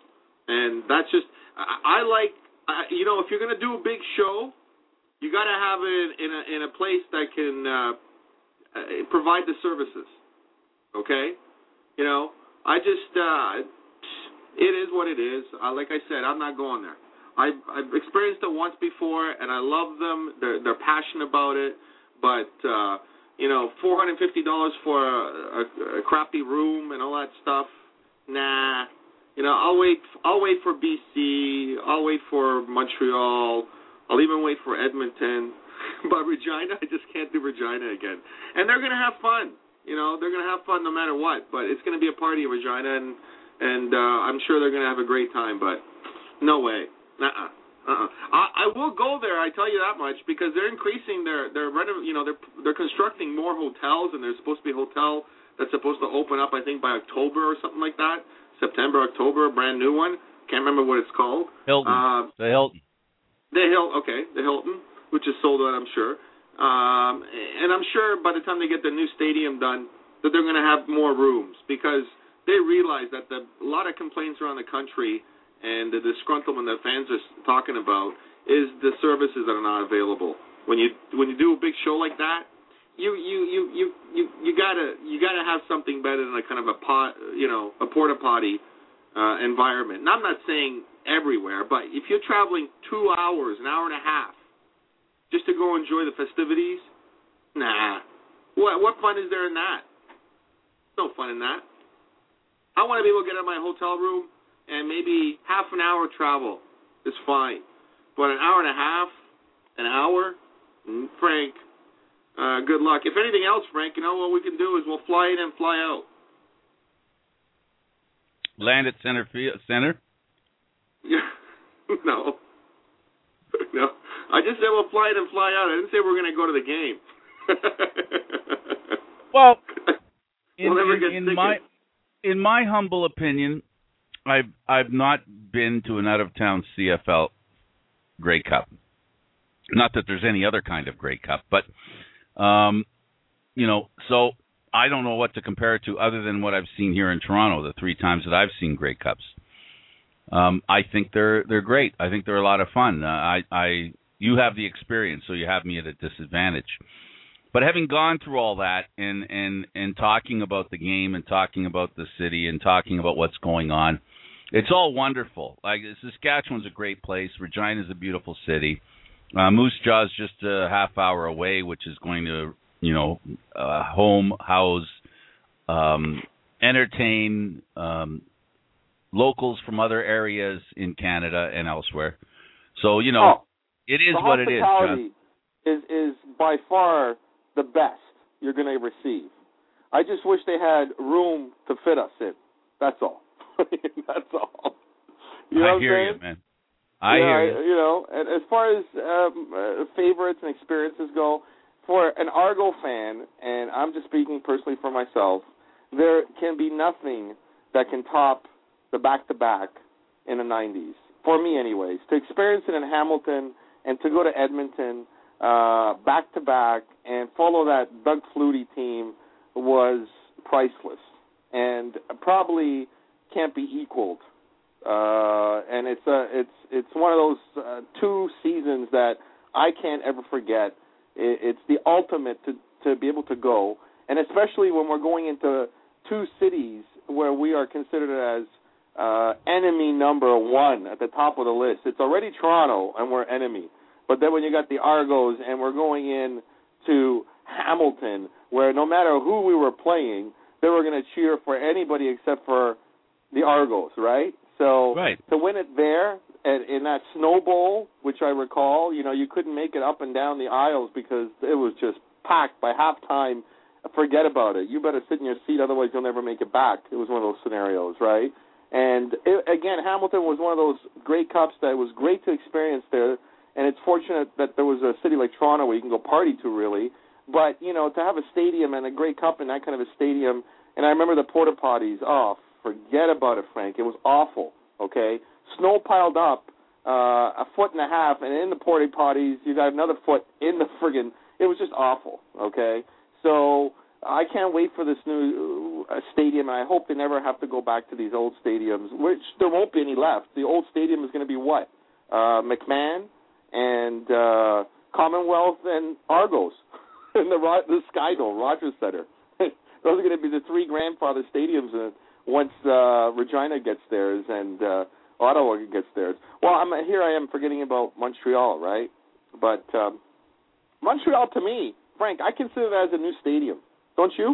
Speaker 12: And that's just, I, I like, I, you know, if you're going to do a big show, you got to have it in a, in a place that can uh, provide the services, okay? You know, I just, uh, it is what it is. Uh, like I said, I'm not going there. I've, I've experienced it once before, and I love them. They're, they're passionate about it. But, uh, you know, four hundred fifty dollars for a, a, a crappy room and all that stuff, nah. You know, I'll wait. I'll wait for B C. I'll wait for Montreal. I'll even wait for Edmonton. But Regina, I just can't do Regina again. And they're going to have fun. You know, they're going to have fun no matter what. But it's going to be a party in Regina, and and uh, I'm sure they're going to have a great time. But no way. Uh-uh. Uh-uh. I, I will go there. I tell you that much because they're increasing their their renov- You know, they're they're constructing more hotels, and there's supposed to be a hotel that's supposed to open up, I think, by October or something like that. September, October, a brand new one. Can't remember what it's called.
Speaker 2: Hilton.
Speaker 12: Uh,
Speaker 2: the Hilton.
Speaker 12: The Hilton. Okay, the Hilton, which is sold out, I'm sure. Um, and I'm sure by the time they get the new stadium done, that they're going to have more rooms because they realize that the, a lot of complaints around the country and the disgruntlement that fans are talking about is the services that are not available. When you when you do a big show like that, you you you you you, you gotta you gotta have something better than a kind of a pot you know a porta potty uh, environment. And I'm not saying everywhere, but if you're traveling two hours, an hour and a half, just to go enjoy the festivities, nah. What what fun is there in that? No fun in that. I want to be able to get out of my hotel room and maybe half an hour travel is fine, but an hour and a half, an hour, Frank. Uh, good luck. If anything else, Frank, you know what we can do is we'll fly in and fly out.
Speaker 2: Land at center field, center?
Speaker 12: Yeah. no. No. I just said we'll fly in and fly out. I didn't say we're going to go to the game.
Speaker 2: Well, in,
Speaker 12: we'll never
Speaker 2: in,
Speaker 12: get
Speaker 2: in
Speaker 12: tickets.
Speaker 2: my in my humble opinion, I've I've not been to an out of town C F L Grey Cup. Not that there's any other kind of Grey Cup, but um, you know, so I don't know what to compare it to other than what I've seen here in Toronto, the three times that I've seen Grey Cups. Um, I think they're they're great. I think they're a lot of fun. Uh, I I you have the experience, so you have me at a disadvantage. But having gone through all that and, and, and talking about the game and talking about the city and talking about what's going on, it's all wonderful. Like, Saskatchewan's a great place. Regina's a beautiful city. Uh, Moose Jaw's just a half hour away, which is going to, you know, uh, home, house, um, entertain um, locals from other areas in Canada and elsewhere. So, you know,
Speaker 12: oh,
Speaker 2: it is what it is, John.
Speaker 12: Is is by far the best you're going to receive. I just wish they had room to fit us in. That's all. That's all. You know
Speaker 2: I
Speaker 12: what
Speaker 2: hear
Speaker 12: I'm
Speaker 2: you, man. I
Speaker 12: yeah,
Speaker 2: hear
Speaker 12: I,
Speaker 2: you.
Speaker 12: You know, and as far as um, uh, favorites and experiences go, for an Argo fan, and I'm just speaking personally for myself, there can be nothing that can top the back-to-back in the nineties. For me, anyways. To experience it in Hamilton and to go to Edmonton uh, back-to-back and follow that Doug Flutie team was priceless and probably can't be equaled. Uh, and it's a, it's it's one of those uh, two seasons that I can't ever forget. It, it's the ultimate to, to be able to go, and especially when we're going into two cities where we are considered as uh, enemy number one at the top of the list. It's already Toronto, and we're enemy. But then when you got the Argos, and we're going in to Hamilton, where no matter who we were playing, they were going to cheer for anybody except for the Argos, right? So
Speaker 2: right.
Speaker 12: to win it there and in that Snow Bowl, which I recall, you know, you couldn't make it up and down the aisles because it was just packed by halftime. Forget about it. You better sit in your seat, otherwise you'll never make it back. It was one of those scenarios, right? And it, again, Hamilton was one of those great cups that was great to experience there. And it's fortunate that there was a city like Toronto where you can go party to, really. But, you know, to have a stadium and a great cup in that kind of a stadium, and I remember the porta potties, oh, forget about it, Frank. It was awful, okay? Snow piled up uh, a foot and a half, and in the porta potties, you got another foot in the friggin', it was just awful, okay? So I can't wait for this new uh, stadium, and I hope they never have to go back to these old stadiums, which there won't be any left. The old stadium is going to be what? Uh, McMahon and uh, Commonwealth and Argos and the, the Skydome, Rogers Center. Those are going to be the three grandfather stadiums uh, once uh, Regina gets theirs and uh, Ottawa gets theirs. Well, I'm here I am forgetting about Montreal, right? But um, Montreal, to me, Frank, I consider that as a new stadium. Don't you?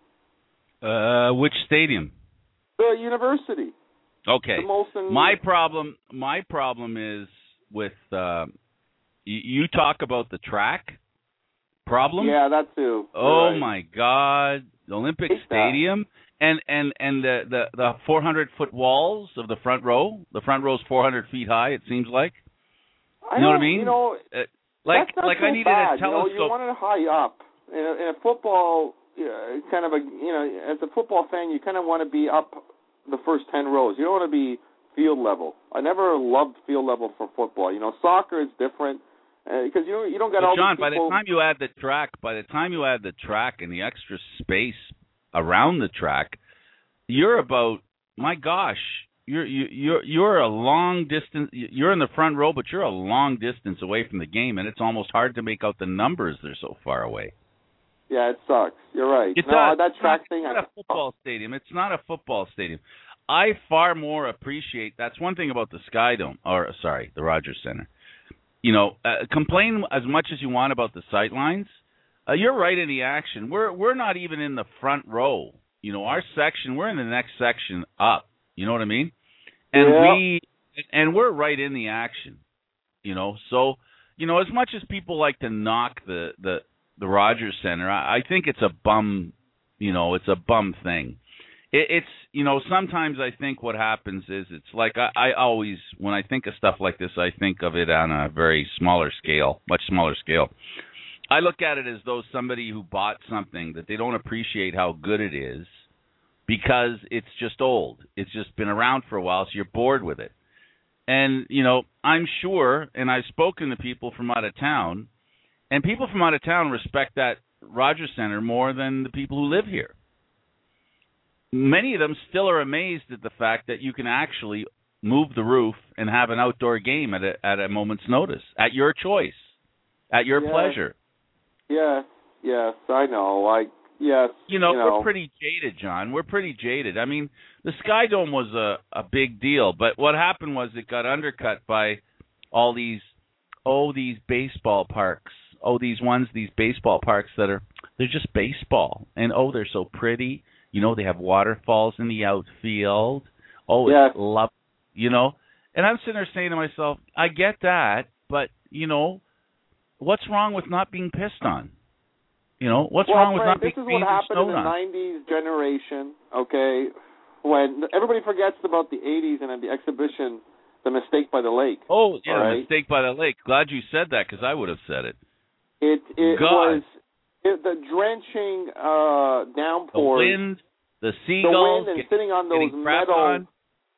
Speaker 2: Uh, which stadium?
Speaker 12: The university.
Speaker 2: Okay.
Speaker 12: The Molson.
Speaker 2: My problem, my problem is with uh, you, you talk about the track problem.
Speaker 12: Yeah, that too.
Speaker 2: Oh
Speaker 12: right.
Speaker 2: my God, the Olympic
Speaker 12: Hate
Speaker 2: Stadium that. and and and the the the four hundred foot walls of the front row. The front row's four hundred feet high. It seems like.
Speaker 12: I
Speaker 2: you know what I mean?
Speaker 12: You know,
Speaker 2: uh, like
Speaker 12: that's not
Speaker 2: like
Speaker 12: so
Speaker 2: I needed
Speaker 12: bad.
Speaker 2: a telescope.
Speaker 12: You know, you want it high up. In a, in a football, uh, kind of a you know, as a football fan, you kind of want to be up the first ten rows. You don't want to be field level. I never loved field level for football. You know, soccer is different because uh, you you don't get
Speaker 2: but
Speaker 12: all
Speaker 2: John,
Speaker 12: these people.
Speaker 2: by the time you add the track, by the time you add the track and the extra space around the track, you're about my gosh, you're you, you're you're a long distance. You're in the front row, but you're a long distance away from the game, and it's almost hard to make out the numbers. They're so far away.
Speaker 12: Yeah, it sucks. You're right.
Speaker 2: It's
Speaker 12: no,
Speaker 2: a,
Speaker 12: that track
Speaker 2: it's
Speaker 12: thing.
Speaker 2: Not
Speaker 12: I,
Speaker 2: a football stadium. It's not a football stadium. I far more appreciate. That's one thing about the Skydome, or sorry, the Rogers Center. You know, uh, complain as much as you want about the sightlines. Uh, you're right in the action. We're we're not even in the front row. You know, our section. We're in the next section up. You know what I mean? And
Speaker 12: yeah.
Speaker 2: we and we're right in the action. You know, so you know, as much as people like to knock the the the Rogers Center, I, I think it's a bum, you know, it's a bum thing. It, it's, you know, sometimes I think what happens is it's like I, I always, when I think of stuff like this, I think of it on a very smaller scale, much smaller scale. I look at it as though somebody who bought something that they don't appreciate how good it is, because it's just old. It's just been around for a while, so you're bored with it. And, you know, I'm sure, and I've spoken to people from out of town, and people from out of town respect that Rogers Center more than the people who live here. Many of them still are amazed at the fact that you can actually move the roof and have an outdoor game at a, at a moment's notice, at your choice, at your
Speaker 12: yes.
Speaker 2: pleasure.
Speaker 12: Yes, yes, I know. I yes,
Speaker 2: you know,
Speaker 12: you know,
Speaker 2: we're pretty jaded, John. We're pretty jaded. I mean, the Sky Dome was a, a big deal, but what happened was it got undercut by all these, oh, these baseball parks. Oh, these ones, these baseball parks that are, they're just baseball. And, oh, they're so pretty. You know, they have waterfalls in the outfield. Oh,
Speaker 12: yes.
Speaker 2: it's love, you know. And I'm sitting there saying to myself, I get that, but, you know, what's wrong with not being pissed on? You know, what's
Speaker 12: well,
Speaker 2: wrong with
Speaker 12: Frank,
Speaker 2: not being
Speaker 12: this is what happened in the
Speaker 2: on?
Speaker 12: nineties generation, okay, when everybody forgets about the eighties and the exhibition, The Mistake by the Lake.
Speaker 2: Oh, yeah,
Speaker 12: right?
Speaker 2: The Mistake by the Lake. Glad you said that because I would have said it.
Speaker 12: It it
Speaker 2: God.
Speaker 12: was it, the drenching uh, downpours.
Speaker 2: The wind, the seagulls.
Speaker 12: The wind and
Speaker 2: get,
Speaker 12: sitting on those metal.
Speaker 2: On.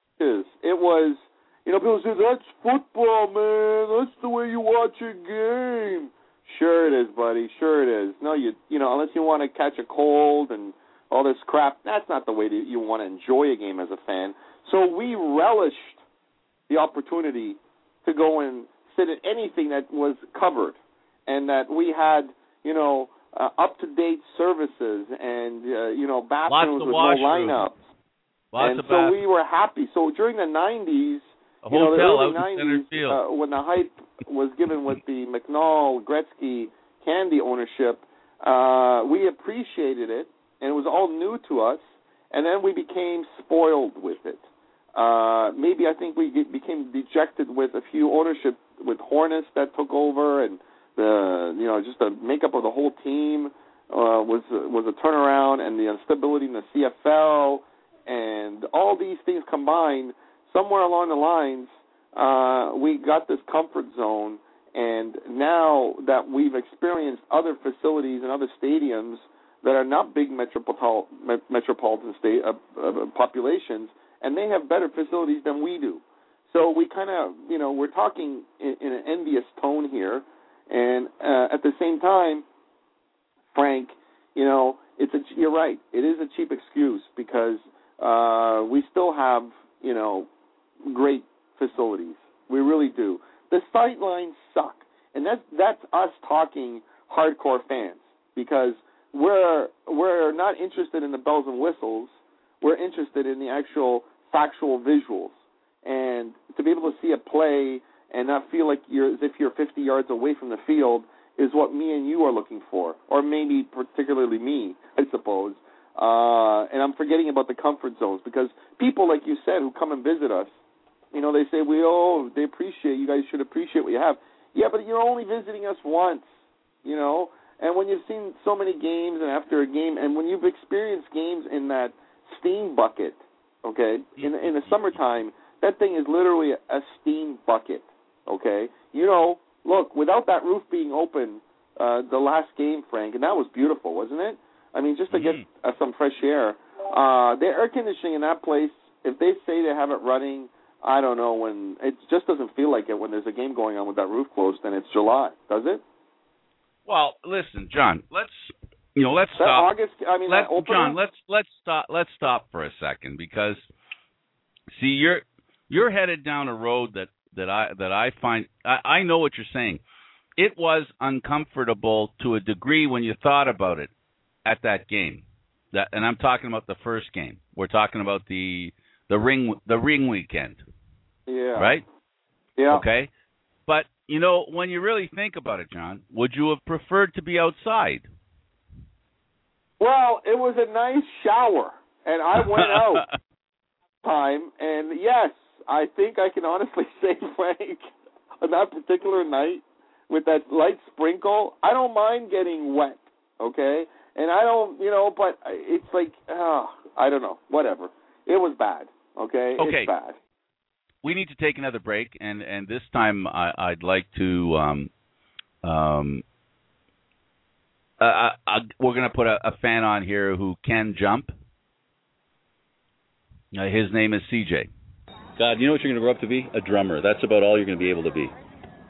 Speaker 12: It was, you know, people say, that's football, man. That's the way you watch a game. Sure it is, buddy. Sure it is. No, you you know, unless you want to catch a cold and all this crap, that's not the way that you want to enjoy a game as a fan. So we relished the opportunity to go and sit at anything that was covered and that we had, you know, uh, up-to-date services and, uh, you know, bathrooms with no lineups.
Speaker 2: Lots
Speaker 12: and
Speaker 2: of
Speaker 12: so
Speaker 2: bath-
Speaker 12: we were happy. So during the nineties,
Speaker 2: a
Speaker 12: you know, the
Speaker 2: hotel
Speaker 12: early
Speaker 2: out in
Speaker 12: nineties,
Speaker 2: center field.
Speaker 12: uh, when the hype was given with the McNall, Gretzky, Candy ownership, uh, we appreciated it, and it was all new to us, and then we became spoiled with it. Uh, maybe I think we get, became dejected with a few ownership, with Hornets that took over, and the you know just the makeup of the whole team uh, was was a turnaround, and the instability in the C F L, and all these things combined, somewhere along the lines, uh, we got this comfort zone, and now that we've experienced other facilities and other stadiums that are not big metropol- metropolitan state uh, uh, populations, and they have better facilities than we do. So we kind of, you know, we're talking in, in an envious tone here, and uh, at the same time, Frank, you know, it's a, you're right. It is a cheap excuse because uh, we still have, you know, great facilities. We really do. The sight lines suck, and that's that's us talking hardcore fans because we're we're not interested in the bells and whistles. We're interested in the actual factual visuals, and to be able to see a play and not feel like you're as if you're fifty yards away from the field is what me and you are looking for, or maybe particularly me, I suppose. Uh, and I'm forgetting about the comfort zones because people, like you said, who come and visit us, you know, they say, we oh, they appreciate, you guys should appreciate what you have. Yeah, but you're only visiting us once, you know, and when you've seen so many games and after a game, and when you've experienced games in that steam bucket, okay, in, in the summertime, that thing is literally a steam bucket, okay? You know, look, without that roof being open, uh, the last game, Frank, and that was beautiful, wasn't it? I mean, just to get uh, some fresh air. Uh, the air conditioning in that place, if they say they have it running, I don't know when, it just doesn't feel like it when there's a game going on with that roof closed and it's July, does it?
Speaker 2: Well, listen, John, let's, you know, let's
Speaker 12: that
Speaker 2: stop.
Speaker 12: August, I mean,
Speaker 2: let's,
Speaker 12: that opener?
Speaker 2: John, let's, let's stop, let's stop for a second because, see, you're, you're headed down a road that, that I, that I find, I, I know what you're saying. It was uncomfortable to a degree when you thought about it at that game. That, and I'm talking about the first game. We're talking about the the ring the ring weekend.
Speaker 12: Yeah.
Speaker 2: Right?
Speaker 12: Yeah.
Speaker 2: Okay. But you know, when you really think about it, John, would you have preferred to be outside?
Speaker 12: Well, it was a nice shower, and I went out time, and yes, I think I can honestly say, Frank, on that particular night with that light sprinkle, I don't mind getting wet. Okay. And I don't, you know, but it's like, oh, I don't know, whatever. It was bad, okay?
Speaker 2: Okay.
Speaker 12: It's bad.
Speaker 2: We need to take another break, and, and this time I, I'd like to, um, um, uh, I, I, we're going to put a, a fan on here who can jump, Uh, his name is C J. God, you know what you're going to grow up to be? A drummer. That's about all you're going to be able to be.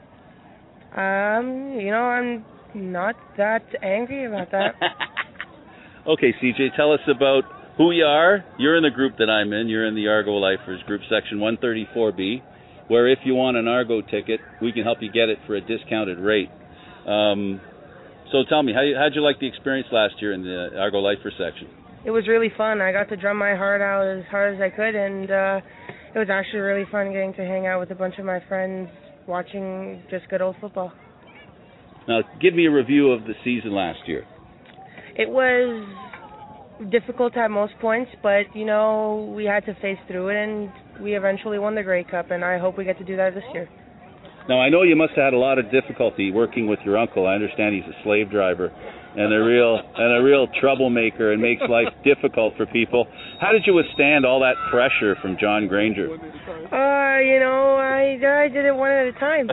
Speaker 17: Um, you know, I'm not that angry about that.
Speaker 2: Okay, C J, tell us about who you are. You're in the group that I'm in. You're in the Argo Lifers group, section one thirty-four B, where if you want an Argo ticket, we can help you get it for a discounted rate. Um, so tell me, how how'd you like the experience last year in the Argo Lifers section?
Speaker 17: It was really fun. I got to drum my heart out as hard as I could, and uh, it was actually really fun getting to hang out with a bunch of my friends watching just good old football.
Speaker 2: Now, give me a review of the season last year.
Speaker 17: It was difficult at most points, but, you know, we had to face through it, and we eventually won the Grey Cup, and I hope we get to do that this year.
Speaker 2: Now, I know you must have had a lot of difficulty working with your uncle. I understand he's a slave driver and a real and a real troublemaker and makes life difficult for people. How did you withstand all that pressure from John Granger?
Speaker 17: Uh, you know, I I did it one at a time.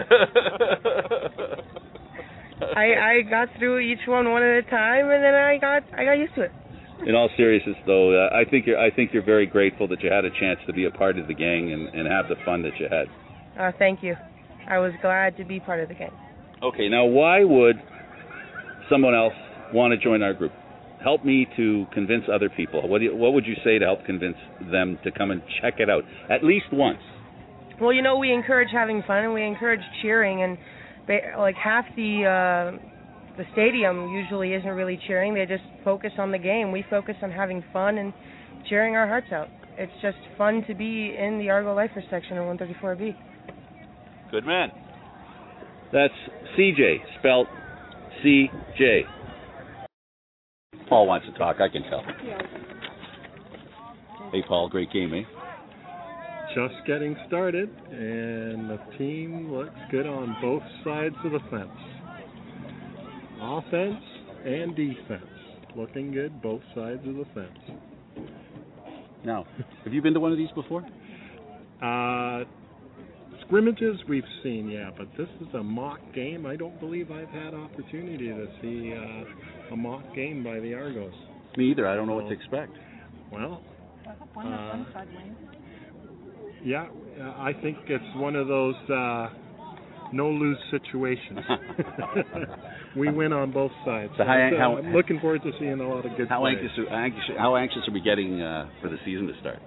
Speaker 17: I I got through each one one at a time, and then I got I got used to it.
Speaker 2: In all seriousness, though, uh, I think you're I think you're very grateful that you had a chance to be a part of the gang and, and have the fun that you had.
Speaker 17: Uh, thank you. I was glad to be part of the gang.
Speaker 2: Okay, now why would someone else want to join our group? Help me to convince other people. What do you, what would you say to help convince them to come and check it out at least once?
Speaker 17: Well, you know, we encourage having fun and we encourage cheering, and ba- like half the uh, the stadium usually isn't really cheering. They just focus on the game. We focus on having fun and cheering our hearts out. It's just fun to be in the Argo Lifers section of one thirty-four B.
Speaker 2: Good man. That's C J, spelled C J. Paul wants to talk, I can tell. Hey, Paul, great game, eh?
Speaker 18: Just getting started, and the team looks good on both sides of the fence. Offense and defense. Looking good, both sides of the fence.
Speaker 2: Now, have you been to one of these before?
Speaker 18: Uh, scrimmages we've seen, yeah, but this is a mock game. I don't believe I've had opportunity to see uh, a mock game by the Argos.
Speaker 2: Me either. I don't know what to expect.
Speaker 18: Well,
Speaker 8: One
Speaker 18: uh,
Speaker 8: one side wins.
Speaker 18: yeah, I think it's one of those uh, no-lose situations. We win on both sides.
Speaker 2: So how-
Speaker 18: So
Speaker 2: how-
Speaker 18: I'm looking forward to seeing a lot of good
Speaker 2: How
Speaker 18: play.
Speaker 2: anxious, are, anxious, how anxious are we getting uh, for the season to start?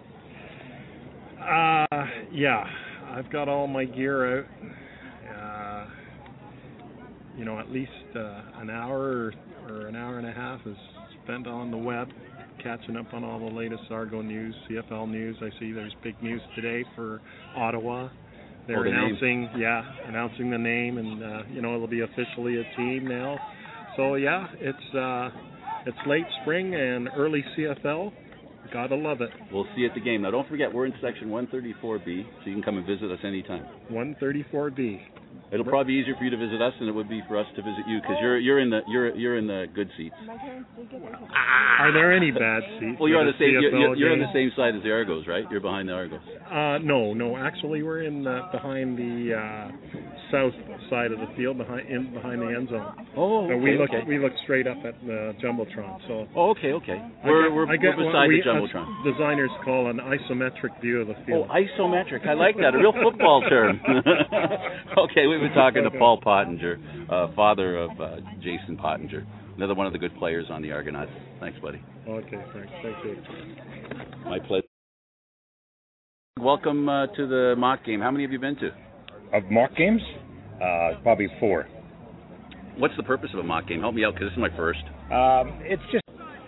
Speaker 18: Uh, yeah, I've got all my gear out. Uh, you know, at least uh, an hour or, or an hour and a half is spent on the web, catching up on all the latest Argo news, C F L news. I see there's big news today for Ottawa. They're
Speaker 2: Oh, the
Speaker 18: announcing, yeah, announcing the name, and uh, you know, it'll be officially a team now. So yeah, it's uh, it's late spring and early C F L. Gotta love it.
Speaker 2: We'll see you at the game. Now, don't forget, we're in section one thirty-four B, so you can come and visit us anytime.
Speaker 18: one thirty-four B.
Speaker 2: It'll probably be easier for you to visit us than it would be for us to visit you, because you're you're in the you're you're in the good seats.
Speaker 18: Are there any bad seats?
Speaker 2: Well, you're on
Speaker 18: at
Speaker 2: the same
Speaker 18: a
Speaker 2: you're,
Speaker 18: C F L
Speaker 2: you're, you're on
Speaker 18: game?
Speaker 2: the same side as the Argos, right? You're behind the Argos.
Speaker 18: Uh, no, no. Actually, we're in the, behind the uh, south side of the field, behind in behind the end zone.
Speaker 2: Oh,
Speaker 18: And we
Speaker 2: okay,
Speaker 18: look
Speaker 2: okay.
Speaker 18: we look straight up at the jumbotron. So.
Speaker 2: Oh, okay, okay.
Speaker 18: I
Speaker 2: We're
Speaker 18: get-
Speaker 2: we're,
Speaker 18: I get
Speaker 2: we're
Speaker 18: what
Speaker 2: beside
Speaker 18: we,
Speaker 2: the jumbotron.
Speaker 18: us designers call an isometric view of the
Speaker 2: Oh,
Speaker 18: field.
Speaker 2: isometric. I like that. A real football term. Okay, we've been talking to Paul Pottinger, uh, father of uh, Jason Pottinger, another one of the good players on the Argonauts. Thanks, buddy.
Speaker 18: Okay, thanks. Thank you.
Speaker 2: My pleasure. Welcome uh, to the mock game. How many have you been to?
Speaker 13: Of mock games? Uh, probably four.
Speaker 2: What's the purpose of a mock game? Help me out, because this is my first.
Speaker 13: Um, it's just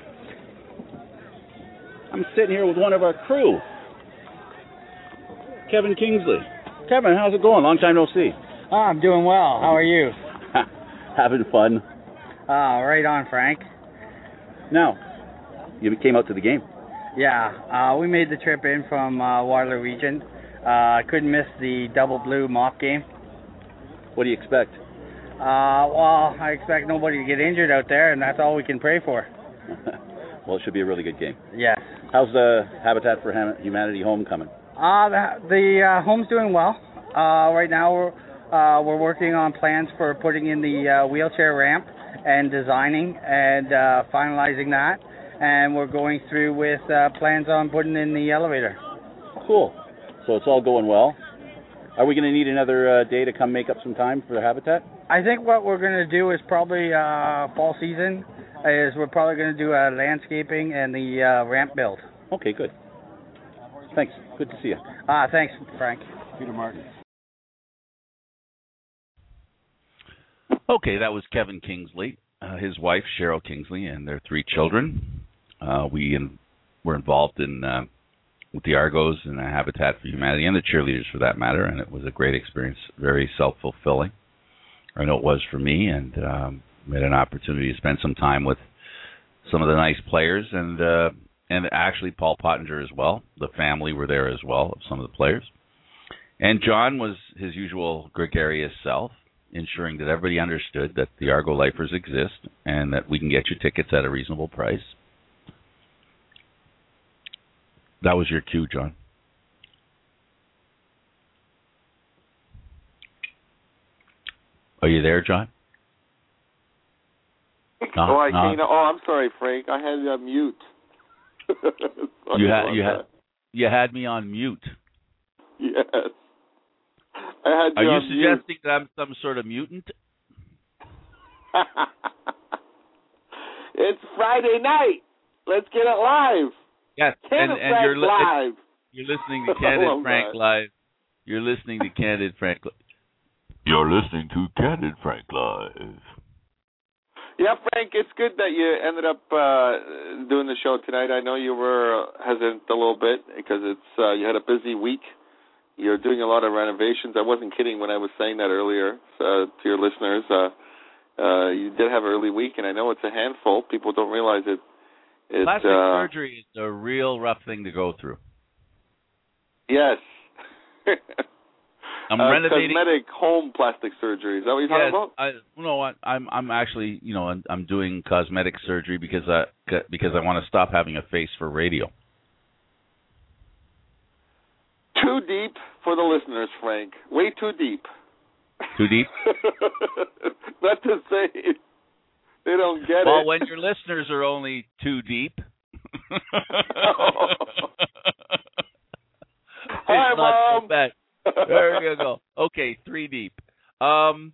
Speaker 2: I'm sitting here with one of our crew, Kevin Kingsley. Kevin, how's it going? Long time no see.
Speaker 19: Oh, I'm doing well. How are you?
Speaker 2: Having fun.
Speaker 19: Oh, right on, Frank.
Speaker 2: Now, you came out to the game.
Speaker 19: Yeah, uh, we made the trip in from uh, Waterloo Region. Uh, couldn't miss the double blue mock game.
Speaker 2: What do you expect?
Speaker 19: Uh, well, I expect nobody to get injured out there, and that's all we can pray for.
Speaker 2: Well, it should be a really good game.
Speaker 19: Yes.
Speaker 2: How's the Habitat for Hum- Humanity homecoming?
Speaker 19: Uh, the the uh, home's doing well. Uh, right now we're uh, we're working on plans for putting in the uh, wheelchair ramp and designing and uh, finalizing that. and we're going through with uh, plans on putting in the elevator.
Speaker 14: Cool. So it's all going well. Are we going to need another uh, day to come make up some time for the Habitat?
Speaker 19: I think what we're going to do is probably uh, fall season is we're probably going to do uh, landscaping and the uh, ramp build.
Speaker 14: Okay, good. Thanks. Good to see you.
Speaker 19: Ah, uh, thanks, Frank.
Speaker 14: Peter Martin.
Speaker 2: Okay, that was Kevin Kingsley, uh, his wife Cheryl Kingsley, and their three children. Uh, we in, were involved in uh, with the Argos and the Habitat for Humanity, and the cheerleaders for that matter, and it was a great experience, very self-fulfilling. I know it was for me, and um, we had an opportunity to spend some time with some of the nice players, and uh, and actually Paul Pottinger as well. The family were there as well, of some of the players. And John was his usual gregarious self, ensuring that everybody understood that the Argo Lifers exist and that we can get you tickets at a reasonable price. That was your cue, John. Are you there, John? No,
Speaker 12: oh, I
Speaker 2: no.
Speaker 12: can't. Oh, I'm sorry, Frank. I had you on mute.
Speaker 2: you had you had you had me on mute.
Speaker 12: Yes. I had
Speaker 2: Are
Speaker 12: you
Speaker 2: you
Speaker 12: on
Speaker 2: suggesting
Speaker 12: mute.
Speaker 2: that I'm some sort of mutant?
Speaker 12: It's Friday night. Let's get it live.
Speaker 2: Yes,
Speaker 12: Candid
Speaker 2: and, and
Speaker 12: Frank
Speaker 2: you're li-
Speaker 12: live.
Speaker 2: You're listening to Candid
Speaker 12: Oh,
Speaker 2: Frank
Speaker 12: God.
Speaker 2: Live. You're listening to Candid Frank. You're listening to Candid Frank Live.
Speaker 12: Yeah, Frank, it's good that you ended up uh, doing the show tonight. I know you were hesitant a little bit because it's uh, you had a busy week. You're doing a lot of renovations. I wasn't kidding when I was saying that earlier uh, to your listeners. Uh, uh, you did have an early week, and I know it's a handful. People don't realize it. it
Speaker 2: Plastic
Speaker 12: uh,
Speaker 2: surgery is a real rough thing to go through.
Speaker 12: Yes.
Speaker 2: I'm
Speaker 12: uh,
Speaker 2: renovating.
Speaker 12: Cosmetic home plastic surgery. Is that what you're
Speaker 2: Yes,
Speaker 12: talking about?
Speaker 2: I, no, I, I'm I'm actually you know I'm, I'm doing cosmetic surgery because I because I want to stop having a face for radio.
Speaker 12: Too deep for the listeners, Frank. Way too deep.
Speaker 2: Too deep?
Speaker 12: Not to say they don't get
Speaker 2: well,
Speaker 12: it.
Speaker 2: when your listeners are only too deep.
Speaker 12: Hi,
Speaker 2: it's not
Speaker 12: Mom.
Speaker 2: so bad. There you go. Okay, three deep. Um,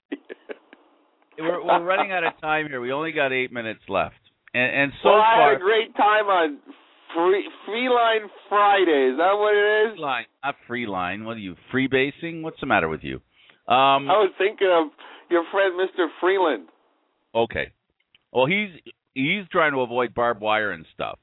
Speaker 2: we're we're running out of time here. We only got eight minutes left, and and so
Speaker 12: well,
Speaker 2: far.
Speaker 12: I had a great time on free Freeline Friday. Is that what it is?
Speaker 2: Line, not free line. What are you freebasing? What's the matter with you? Um,
Speaker 12: I was thinking of your friend Mister Freeland.
Speaker 2: Okay. Well, he's he's trying to avoid barbed wire and stuff.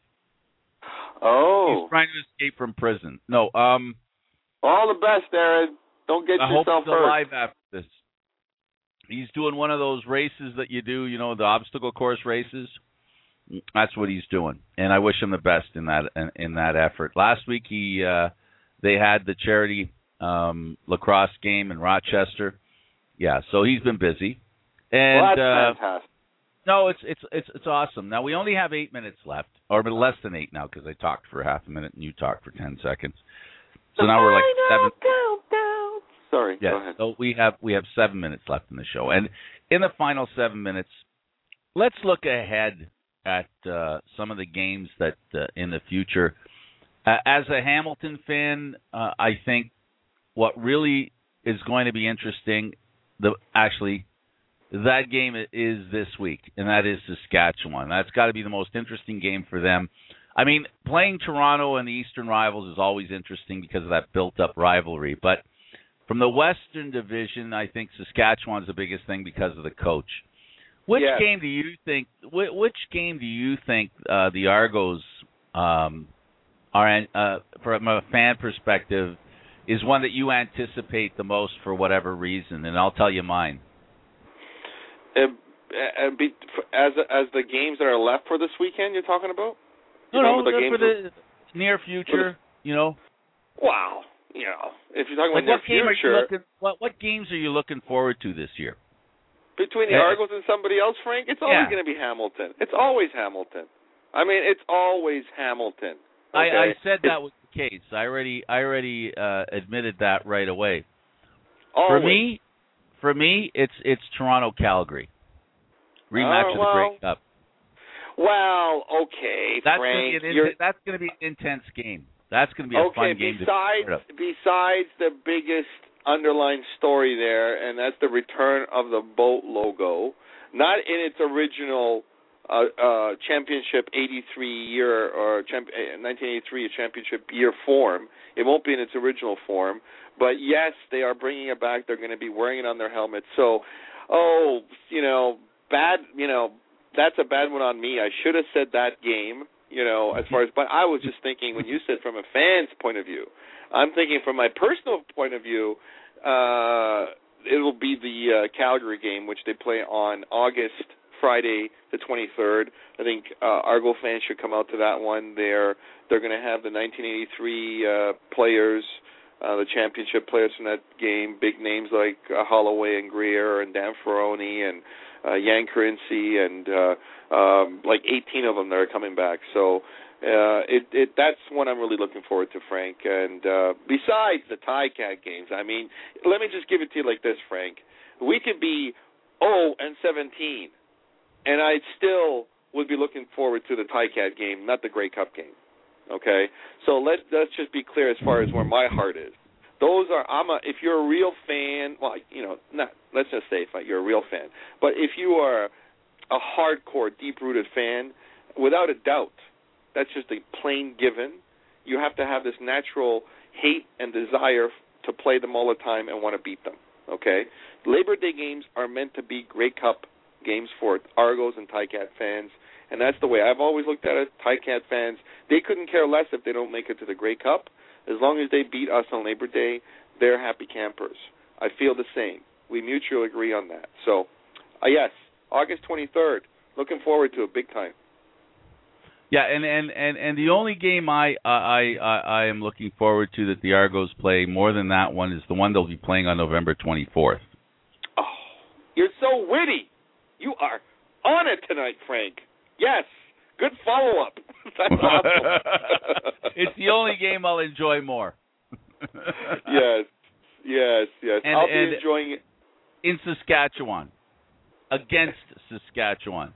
Speaker 12: Oh.
Speaker 2: He's trying to escape from prison. No. Um.
Speaker 12: All the best, Aaron. Don't get
Speaker 2: I hope
Speaker 12: yourself
Speaker 2: he's
Speaker 12: hurt.
Speaker 2: alive after this. He's doing one of those races that you do, you know, the obstacle course races. That's what he's doing, and I wish him the best in that in, in that effort. Last week, he uh, they had the charity um, lacrosse game in Rochester. Yeah, so he's been busy. And
Speaker 12: well, that's
Speaker 2: uh,
Speaker 12: fantastic.
Speaker 2: no, it's it's it's it's awesome. Now we only have eight minutes left, or less than eight now, because I talked for half a minute and you talked for ten seconds. So
Speaker 12: the
Speaker 2: now we're like seven.
Speaker 12: Countdown. Sorry,
Speaker 2: Yes.
Speaker 12: go ahead.
Speaker 2: So we have we have seven minutes left in the show, and in the final seven minutes, let's look ahead at uh, some of the games that uh, in the future. Uh, as a Hamilton fan, uh, I think what really is going to be interesting, the actually, that game is this week, and that is Saskatchewan. That's got to be the most interesting game for them. I mean, playing Toronto and the Eastern rivals is always interesting because of that built-up rivalry. But from the Western Division, I think Saskatchewan's the biggest thing because of the coach. Which
Speaker 12: Yes.
Speaker 2: game do you think? Which, which game do you think uh, the Argos um, are, uh, from a fan perspective, is one that you anticipate the most for whatever reason? And I'll tell you mine.
Speaker 12: Uh, uh, be, as as the games that are left for this weekend, you're talking about?
Speaker 2: No,
Speaker 12: You
Speaker 2: no,
Speaker 12: know, the
Speaker 2: for
Speaker 12: games
Speaker 2: the near future. You know,
Speaker 12: are- wow. You know, if you're talking
Speaker 2: like
Speaker 12: about
Speaker 2: what
Speaker 12: near
Speaker 2: game are you
Speaker 12: future,
Speaker 2: looking? What what games are you looking forward to this year?
Speaker 12: between the
Speaker 2: Yeah.
Speaker 12: Argos and somebody else, Frank, it's always
Speaker 2: Yeah.
Speaker 12: going to be Hamilton. It's always Hamilton. I mean, it's always Hamilton.
Speaker 2: I,
Speaker 12: Okay?
Speaker 2: I said that was the case. I already I already uh, admitted that right away.
Speaker 12: Always.
Speaker 2: For me, for me, it's it's Toronto Calgary rematch
Speaker 12: Oh,
Speaker 2: of the
Speaker 12: well.
Speaker 2: Grey Cup.
Speaker 12: Well, okay,
Speaker 2: that's
Speaker 12: Frank.
Speaker 2: Gonna be
Speaker 12: you're,
Speaker 2: an, that's going to be an intense game. That's going to be a
Speaker 12: okay,
Speaker 2: fun game
Speaker 12: besides,
Speaker 2: to be part of.
Speaker 12: Besides the biggest underlying story there, and that's the return of the boat logo, not in its original uh, uh, championship eighty-three year or champ- nineteen eighty-three championship year form. It won't be in its original form, but yes, they are bringing it back. They're going to be wearing it on their helmets. So, oh, you know, bad, you know, that's a bad one on me. I should have said that game. You know, as far as, but I was just thinking when you said from a fan's point of view, I'm thinking from my personal point of view, uh, it'll be the uh, Calgary game, which they play on August, Friday, the twenty-third. I think uh, Argo fans should come out to that one. They're they're going to have the nineteen eighty-three uh, players, uh, the championship players from that game, big names like uh, Holloway and Greer and Dan Ferroni and uh, Yan Currency and uh, um, like eighteen of them that are coming back. So uh, it, it that's one I'm really looking forward to, Frank. And uh, besides the Ticat games, I mean, let me just give it to you like this, Frank. We could be oh and seventeen, and I still would be looking forward to the Ticat game, not the Grey Cup game. Okay, so let let's just be clear as far as where my heart is. Those are I'm a if you're a real fan, well, you know, not let's just say if you're a real fan, but if you are a hardcore, deep-rooted fan, without a doubt, that's just a plain given. You have to have this natural hate and desire to play them all the time and want to beat them. Okay, Labor Day games are meant to be Grey Cup games for Argos and Ticat fans. And that's the way I've always looked at it. Ticat fans, they couldn't care less if they don't make it to the Grey Cup. As long as they beat us on Labor Day, they're happy campers. I feel the same. We mutually agree on that. So, uh, yes, August twenty-third. Looking forward to it big time.
Speaker 2: Yeah, and, and, and, and the only game I, I I I am looking forward to that the Argos play more than that one is the one they'll be playing on November twenty-fourth.
Speaker 12: Oh, you're so witty. You are on it tonight, Frank. Yes, good follow-up. That's awesome.
Speaker 2: It's the only game I'll enjoy more.
Speaker 12: yes, yes, yes.
Speaker 2: And,
Speaker 12: I'll be
Speaker 2: and
Speaker 12: enjoying it.
Speaker 2: In Saskatchewan, against Saskatchewan.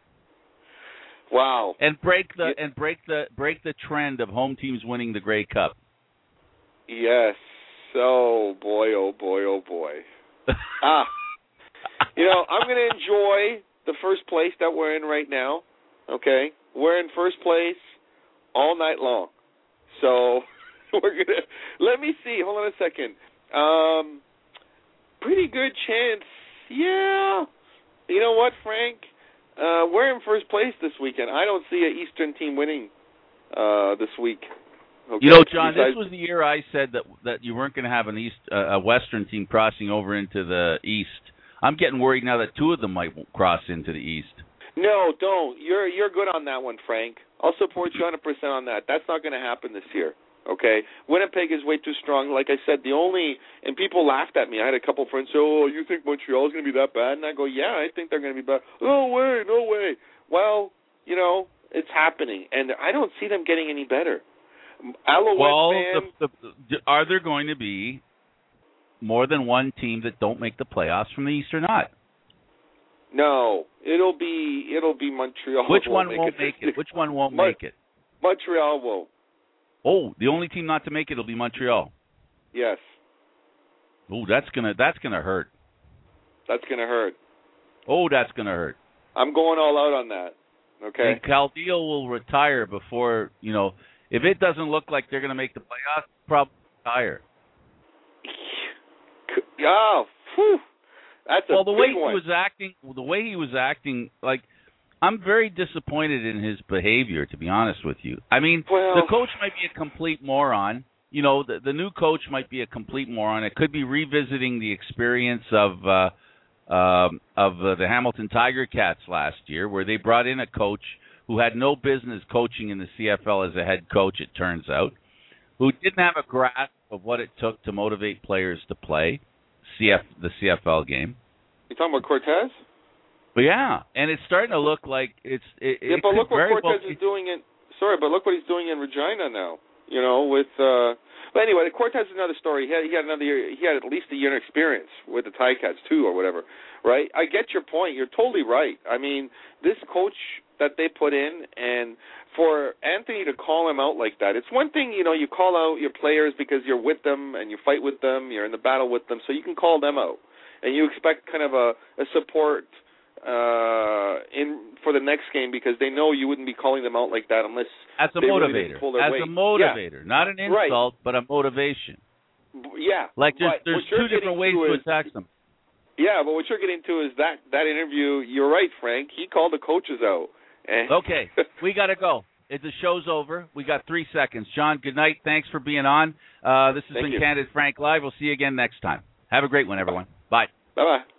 Speaker 12: Wow.
Speaker 2: And break the and break the break the trend of home teams winning the Grey Cup.
Speaker 12: Yes. Oh boy, oh boy, oh boy. ah. You know, I'm going to enjoy the first place that we're in right now. Okay, we're in first place all night long. So we're gonna let me see. Hold on a second. Um, pretty good chance. Yeah. You know what, Frank? Uh, we're in first place this weekend. I don't see an Eastern team winning uh, this week. Okay?
Speaker 2: You know, John,
Speaker 12: Besides,
Speaker 2: this was the year I said that that you weren't going to have an East uh, a Western team crossing over into the East. I'm getting worried now that two of them might cross into the East.
Speaker 12: No, don't. You're you're good on that one, Frank. I'll support you one hundred percent on that. That's not going to happen this year, okay? Winnipeg is way too strong. Like I said, the only – and people laughed at me. I had a couple friends say, oh, you think Montreal's going to be that bad? And I go, yeah, I think they're going to be bad. No way, no way. Well, you know, it's happening, and I don't see them getting any better. Alouette
Speaker 2: well,
Speaker 12: fan,
Speaker 2: the, the, are there going to be more than one team that don't make the playoffs from the East or not?
Speaker 12: No, it'll be it'll be Montreal.
Speaker 2: Which one
Speaker 12: make
Speaker 2: won't
Speaker 12: it.
Speaker 2: make it? Which one won't
Speaker 12: Mon-
Speaker 2: make it?
Speaker 12: Montreal won't.
Speaker 2: Oh, the only team not to make it will be Montreal.
Speaker 12: Yes.
Speaker 2: Oh, that's gonna that's gonna hurt.
Speaker 12: That's gonna hurt.
Speaker 2: Oh, that's gonna hurt.
Speaker 12: I'm going all out on that. Okay.
Speaker 2: And Caldeal will retire before you know. If it doesn't look like they're gonna make the playoffs, probably retire.
Speaker 12: Oh, whew. That's a
Speaker 2: well, the way
Speaker 12: big
Speaker 2: he
Speaker 12: one.
Speaker 2: was acting, the way he was acting, like I'm very disappointed in his behavior. To be honest with you, I mean,
Speaker 12: well,
Speaker 2: the coach might be a complete moron. You know, the, the new coach might be a complete moron. It could be revisiting the experience of uh, um, of uh, the Hamilton Tiger Cats last year, where they brought in a coach who had no business coaching in the C F L as a head coach. It turns out, who didn't have a grasp of what it took to motivate players to play C F the C F L game.
Speaker 12: You talking about Cortez?
Speaker 2: But yeah, and it's starting to look like it's. It,
Speaker 12: yeah,
Speaker 2: it
Speaker 12: but
Speaker 2: could
Speaker 12: look what
Speaker 2: very
Speaker 12: Cortez
Speaker 2: well
Speaker 12: is doing in. Sorry, but look what he's doing in Regina now. You know, with. Uh, but anyway, Cortez is another story. He had, he had another year. He had at least a year experience with the Ticats too, or whatever. Right? I get your point. You're totally right. I mean, this coach that they put in, and for Anthony to call him out like that, it's one thing, you know, you call out your players because you're with them and you fight with them, you're in the battle with them, so you can call them out, and you expect kind of a, a support uh, in for the next game because they know you wouldn't be calling them out like that unless
Speaker 2: as a
Speaker 12: they
Speaker 2: motivator,
Speaker 12: really didn't pull their
Speaker 2: as
Speaker 12: weight.
Speaker 2: a motivator,
Speaker 12: yeah.
Speaker 2: not an insult,
Speaker 12: right.
Speaker 2: but a motivation.
Speaker 12: Yeah,
Speaker 2: like there's,
Speaker 12: but
Speaker 2: there's
Speaker 12: two
Speaker 2: different ways
Speaker 12: to
Speaker 2: to
Speaker 12: is,
Speaker 2: attack them.
Speaker 12: Yeah, but what you're getting to is that that interview. You're right, Frank. He called the coaches out. And
Speaker 2: okay, we got to go. It, the show's over. We got three seconds. John, good night. Thanks for being on. Uh, this has
Speaker 12: Thank
Speaker 2: been
Speaker 12: you.
Speaker 2: Candid Frank Live. We'll see you again next time. Have a great one, everyone. Bye.
Speaker 12: Bye-bye.